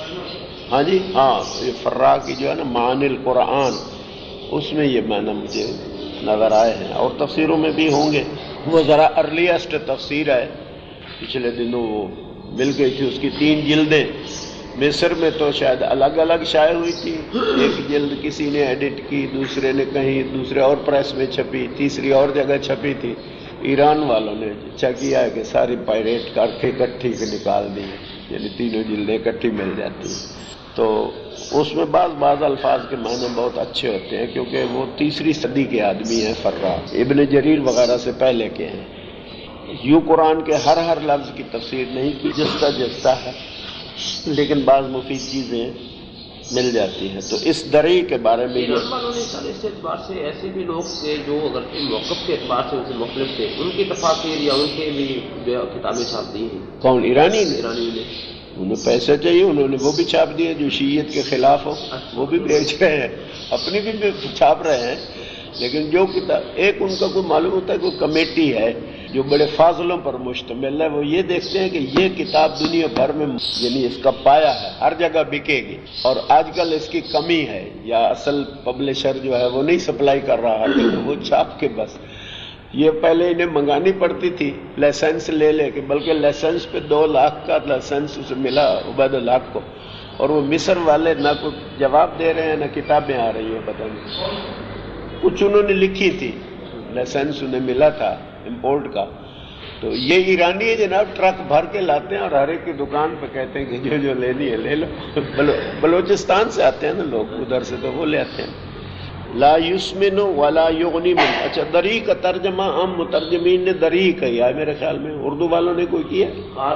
ہاں جی ہاں، یہ فرا کی جو ہے نا معانی القرآن، اس میں یہ معنی مجھے نظر آئے ہیں، اور تفسیروں میں بھی ہوں گے. وہ ذرا ارلیسٹ تفسیر ہے، پچھلے دنوں وہ مل گئی تھی، اس کی تین جلدیں مصر میں تو شاید الگ الگ شائع ہوئی تھی، ایک جلد کسی نے ایڈٹ کی، دوسرے نے کہیں دوسرے اور پریس میں چھپی، تیسری اور جگہ چھپی تھی۔ ایران والوں نے اچھا کیا ہے کہ ساری پائریٹ کر کے اکٹھی کے نکال دی، یعنی تینوں جلدیں اکٹھی مل جاتی ہیں۔ تو اس میں بعض بعض الفاظ کے معنی بہت اچھے ہوتے ہیں، کیونکہ وہ تیسری صدی کے آدمی ہیں، فرا ابن جریر وغیرہ سے پہلے کے ہیں۔ یوں قرآن کے ہر ہر لفظ کی تفسیر نہیں کی، جستا جستا ہے، لیکن بعض مفید چیزیں مل جاتی ہیں۔ تو اس دری کے بارے میں ایران والوں نے سر اس اعتبار سے ایسے بھی لوگ تھے جو اگر موقف کے اعتبار سے ان سے مختلف تھے، ان کی تفاسیر یا ان کے بھی جو کتابیں چھاپ دی ہیں۔ کون؟ ایرانی نے؟ ایرانی نے انہیں پیسے چاہیے، انہوں نے وہ بھی چھاپ دیے جو شیعیت کے خلاف ہو، وہ بھی بیچ رہے ہیں، اپنی بھی چھاپ رہے ہیں۔ لیکن جو کتاب ایک ان کا کوئی معلوم ہوتا ہے، کوئی کمیٹی ہے جو بڑے فاضلوں پر مشتمل ہے، وہ یہ دیکھتے ہیں کہ یہ کتاب دنیا بھر میں یعنی اس کا پایا ہے، ہر جگہ بکے گی، اور آج کل اس کی کمی ہے یا اصل پبلشر جو ہے وہ نہیں سپلائی کر رہا ہے، تو وہ چھاپ کے بس یہ پہلے انہیں منگانی پڑتی تھی لائسنس لے لے کے، بلکہ لائسنس پہ دو لاکھ کا لائسنس اسے ملا عبید اللہ کو، اور وہ مصر والے نہ کوئی جواب دے رہے ہیں نہ کتابیں آ رہی ہیں، پتہ نہیں کچھ انہوں نے لکھی تھی، لائسنس انہیں ملا تھا امپورٹ کا۔ تو یہ ایرانی ہے جناب، ٹرک بھر کے لاتے ہیں اور ہر ایک کی دکان پہ کہتے ہیں کہ جو جو لینی ہے لے لو۔ بلو بلوچستان سے آتے ہیں نا لوگ، ادھر سے تو وہ لے آتے ہیں۔ لا یسمن ولا یغنی من، اچھا دری کا ترجمہ عام مترجمین نے دری کیا ہے میرے خیال میں، اردو والوں نے کوئی کیا؟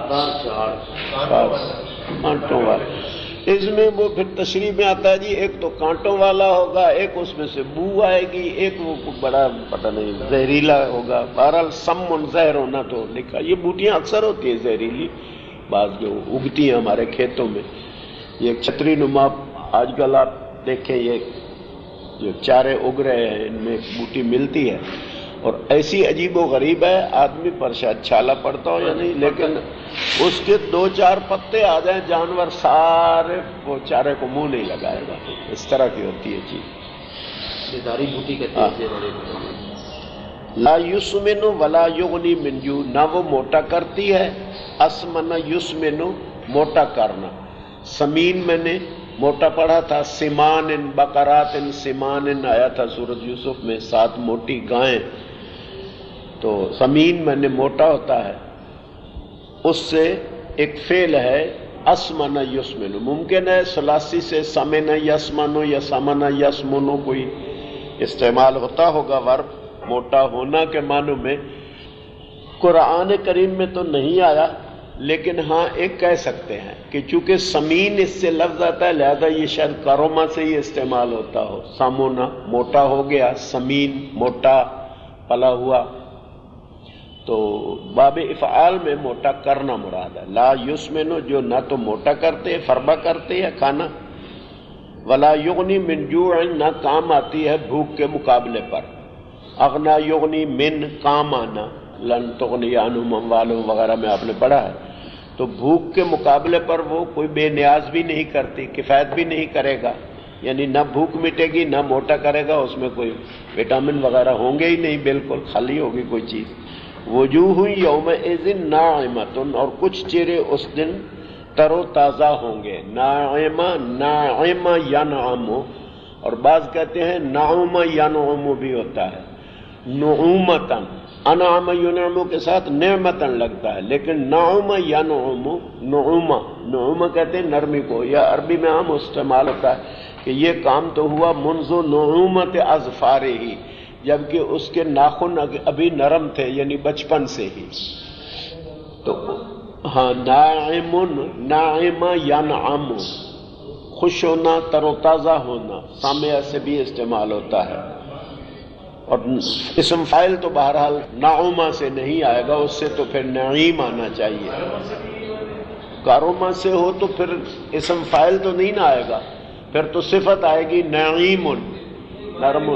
کانٹوں والا۔ اس میں وہ پھر تشریح میں آتا ہے جی، ایک تو کانٹوں والا ہوگا، ایک اس میں سے بو آئے گی، ایک وہ بڑا پتہ نہیں زہریلا ہوگا۔ بہرحال سم زہر ہونا تو لکھا، یہ بوٹیاں اکثر ہوتی ہیں زہریلی، بعض جو اگتی ہیں ہمارے کھیتوں میں، یہ چھتری نما آج کل آپ دیکھیں یہ جو چارے اگ رہے ہیں ان میں ایک بوٹی ملتی ہے، اور ایسی عجیب و غریب ہے، آدمی پر شاید چھالا پڑتا ہو یا نہیں، لیکن اس کے دو چار پتے آ جائیں جانور سارے وہ چارے کو منہ نہیں لگائے گا، اس طرح کی ہوتی ہے چیز۔ داری بوٹی کہتے ہیں۔ لا یسمن ولا یغنی من جو، نہ وہ موٹا کرتی ہے، اسمن یسمن موٹا کرنا، سمین میں نے موٹا پڑھا تھا، سمان ان بقرات ان سمان ان آیا تھا سورۃ یوسف میں، سات موٹی گائیں، تو سمین میں نے موٹا ہوتا ہے، اس سے ایک فعل ہے اسمن یسمن، ممکن ہے ثلاثی سے سمن یسمن یا سمن یسمن کوئی استعمال ہوتا ہوگا ورب موٹا ہونا کے معنوں میں، قرآن کریم میں تو نہیں آیا، لیکن ہاں ایک کہہ سکتے ہیں کہ چونکہ سمین اس سے لفظ آتا ہے لہذا یہ شاید کاروما سے ہی استعمال ہوتا ہو، سامونا موٹا ہو گیا، سمین موٹا پلا ہوا، تو باب افعال میں موٹا کرنا مراد ہے۔ لا یسمنو جو نہ تو موٹا کرتے فربا کرتے ہے کھانا، ولا یغنی من جوع نہ کام آتی ہے بھوک کے مقابلے پر، اغنا یغنی من کام آنا، لن تغنی عنہم اموالہم وغیرہ میں آپ نے پڑھا ہے، تو بھوک کے مقابلے پر وہ کوئی بے نیاز بھی نہیں کرتی، کفایت بھی نہیں کرے گا، یعنی نہ بھوک مٹے گی نہ موٹا کرے گا، اس میں کوئی وٹامن وغیرہ ہوں گے ہی نہیں، بالکل خالی ہوگی کوئی چیز۔ وجوہ یومئذ ناعمۃ، اور کچھ چہرے اس دن تر و تازہ ہوں گے، ناعمہ ناعمہ ینعم، اور بعض کہتے ہیں نعم ینعم بھی ہوتا ہے، نعومتن، انعم ینعم کے ساتھ نعمتن لگتا ہے، لیکن نعم ینعم نعومہ، نعومہ کہتے ہیں نرمی کو، یا عربی میں عام استعمال ہوتا ہے کہ یہ کام تو ہوا منذ نعومت اظفارہ، جبکہ اس کے ناخن ابھی نرم تھے، یعنی بچپن سے ہی، تو ہاں ناعم ناعم ینعم، خوش ہونا تر و تازہ ہونا، سامعہ سے بھی استعمال ہوتا ہے، اور اسم فاعل تو بہرحال نعومہ سے نہیں آئے گا، اس سے تو پھر نعیم آنا چاہیے، کاروما سے ہو تو پھر اسم فاعل تو نہیں نہ آئے گا، پھر تو صفت آئے گی نعیم نرم،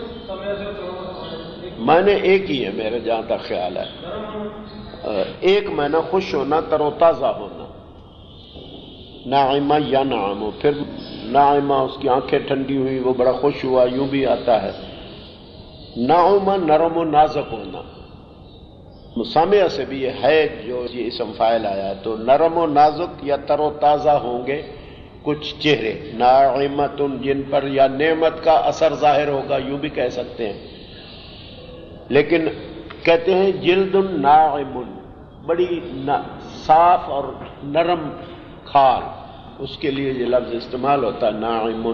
معنی ایک ہی ہے میرے جہاں تک خیال ہے، ایک معنی خوش ہونا تر و تازہ ہونا، ناعمہ ینعم، پھر ناعمہ اس کی آنکھیں ٹھنڈی ہوئی وہ بڑا خوش ہوا، یوں بھی آتا ہے، نعمہ نرم و نازک ہونا، مسامعہ سے بھی یہ ہے جو یہ اسم فاعل آیا ہے، تو نرم و نازک یا تر و تازہ ہوں گے کچھ چہرے، ناعمت جن پر یا نعمت کا اثر ظاہر ہوگا، یوں بھی کہہ سکتے ہیں، لیکن کہتے ہیں جلد ناعم، بڑی صاف اور نرم کھال، اس کے لیے یہ لفظ استعمال ہوتا ہے ناعم۔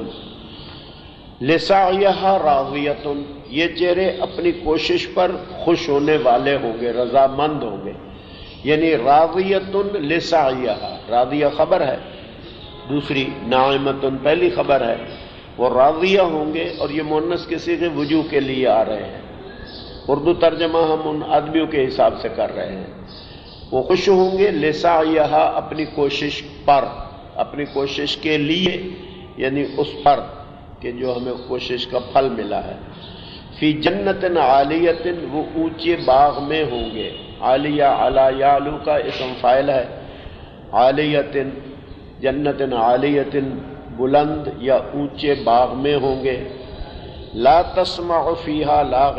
لسعیہا راضیۃ، یہ چہرے اپنی کوشش پر خوش ہونے والے ہوں گے، رضامند ہوں گے، یعنی راضیۃ لسعیہا، راضیہ خبر ہے، دوسری ناعمۃ پہلی خبر ہے، وہ راضیہ ہوں گے، اور یہ مؤنث کے صیغے وجوہ کے لیے آ رہے ہیں، اردو ترجمہ ہم ان آدمیوں کے حساب سے کر رہے ہیں، وہ خوش ہوں گے لسعیہا، اپنی کوشش پر، اپنی کوشش کے لیے، یعنی اس پر کہ جو ہمیں کوشش کا پھل ملا ہے۔ فی جنت عالیۃ، وہ اونچے باغ میں ہوں گے، عالیہ علی یعلو کا اسم فاعل ہے، عالیۃ جنت عالیۃ بلند یا اونچے باغ میں ہوں گے، لا تسمع فیہا لاغ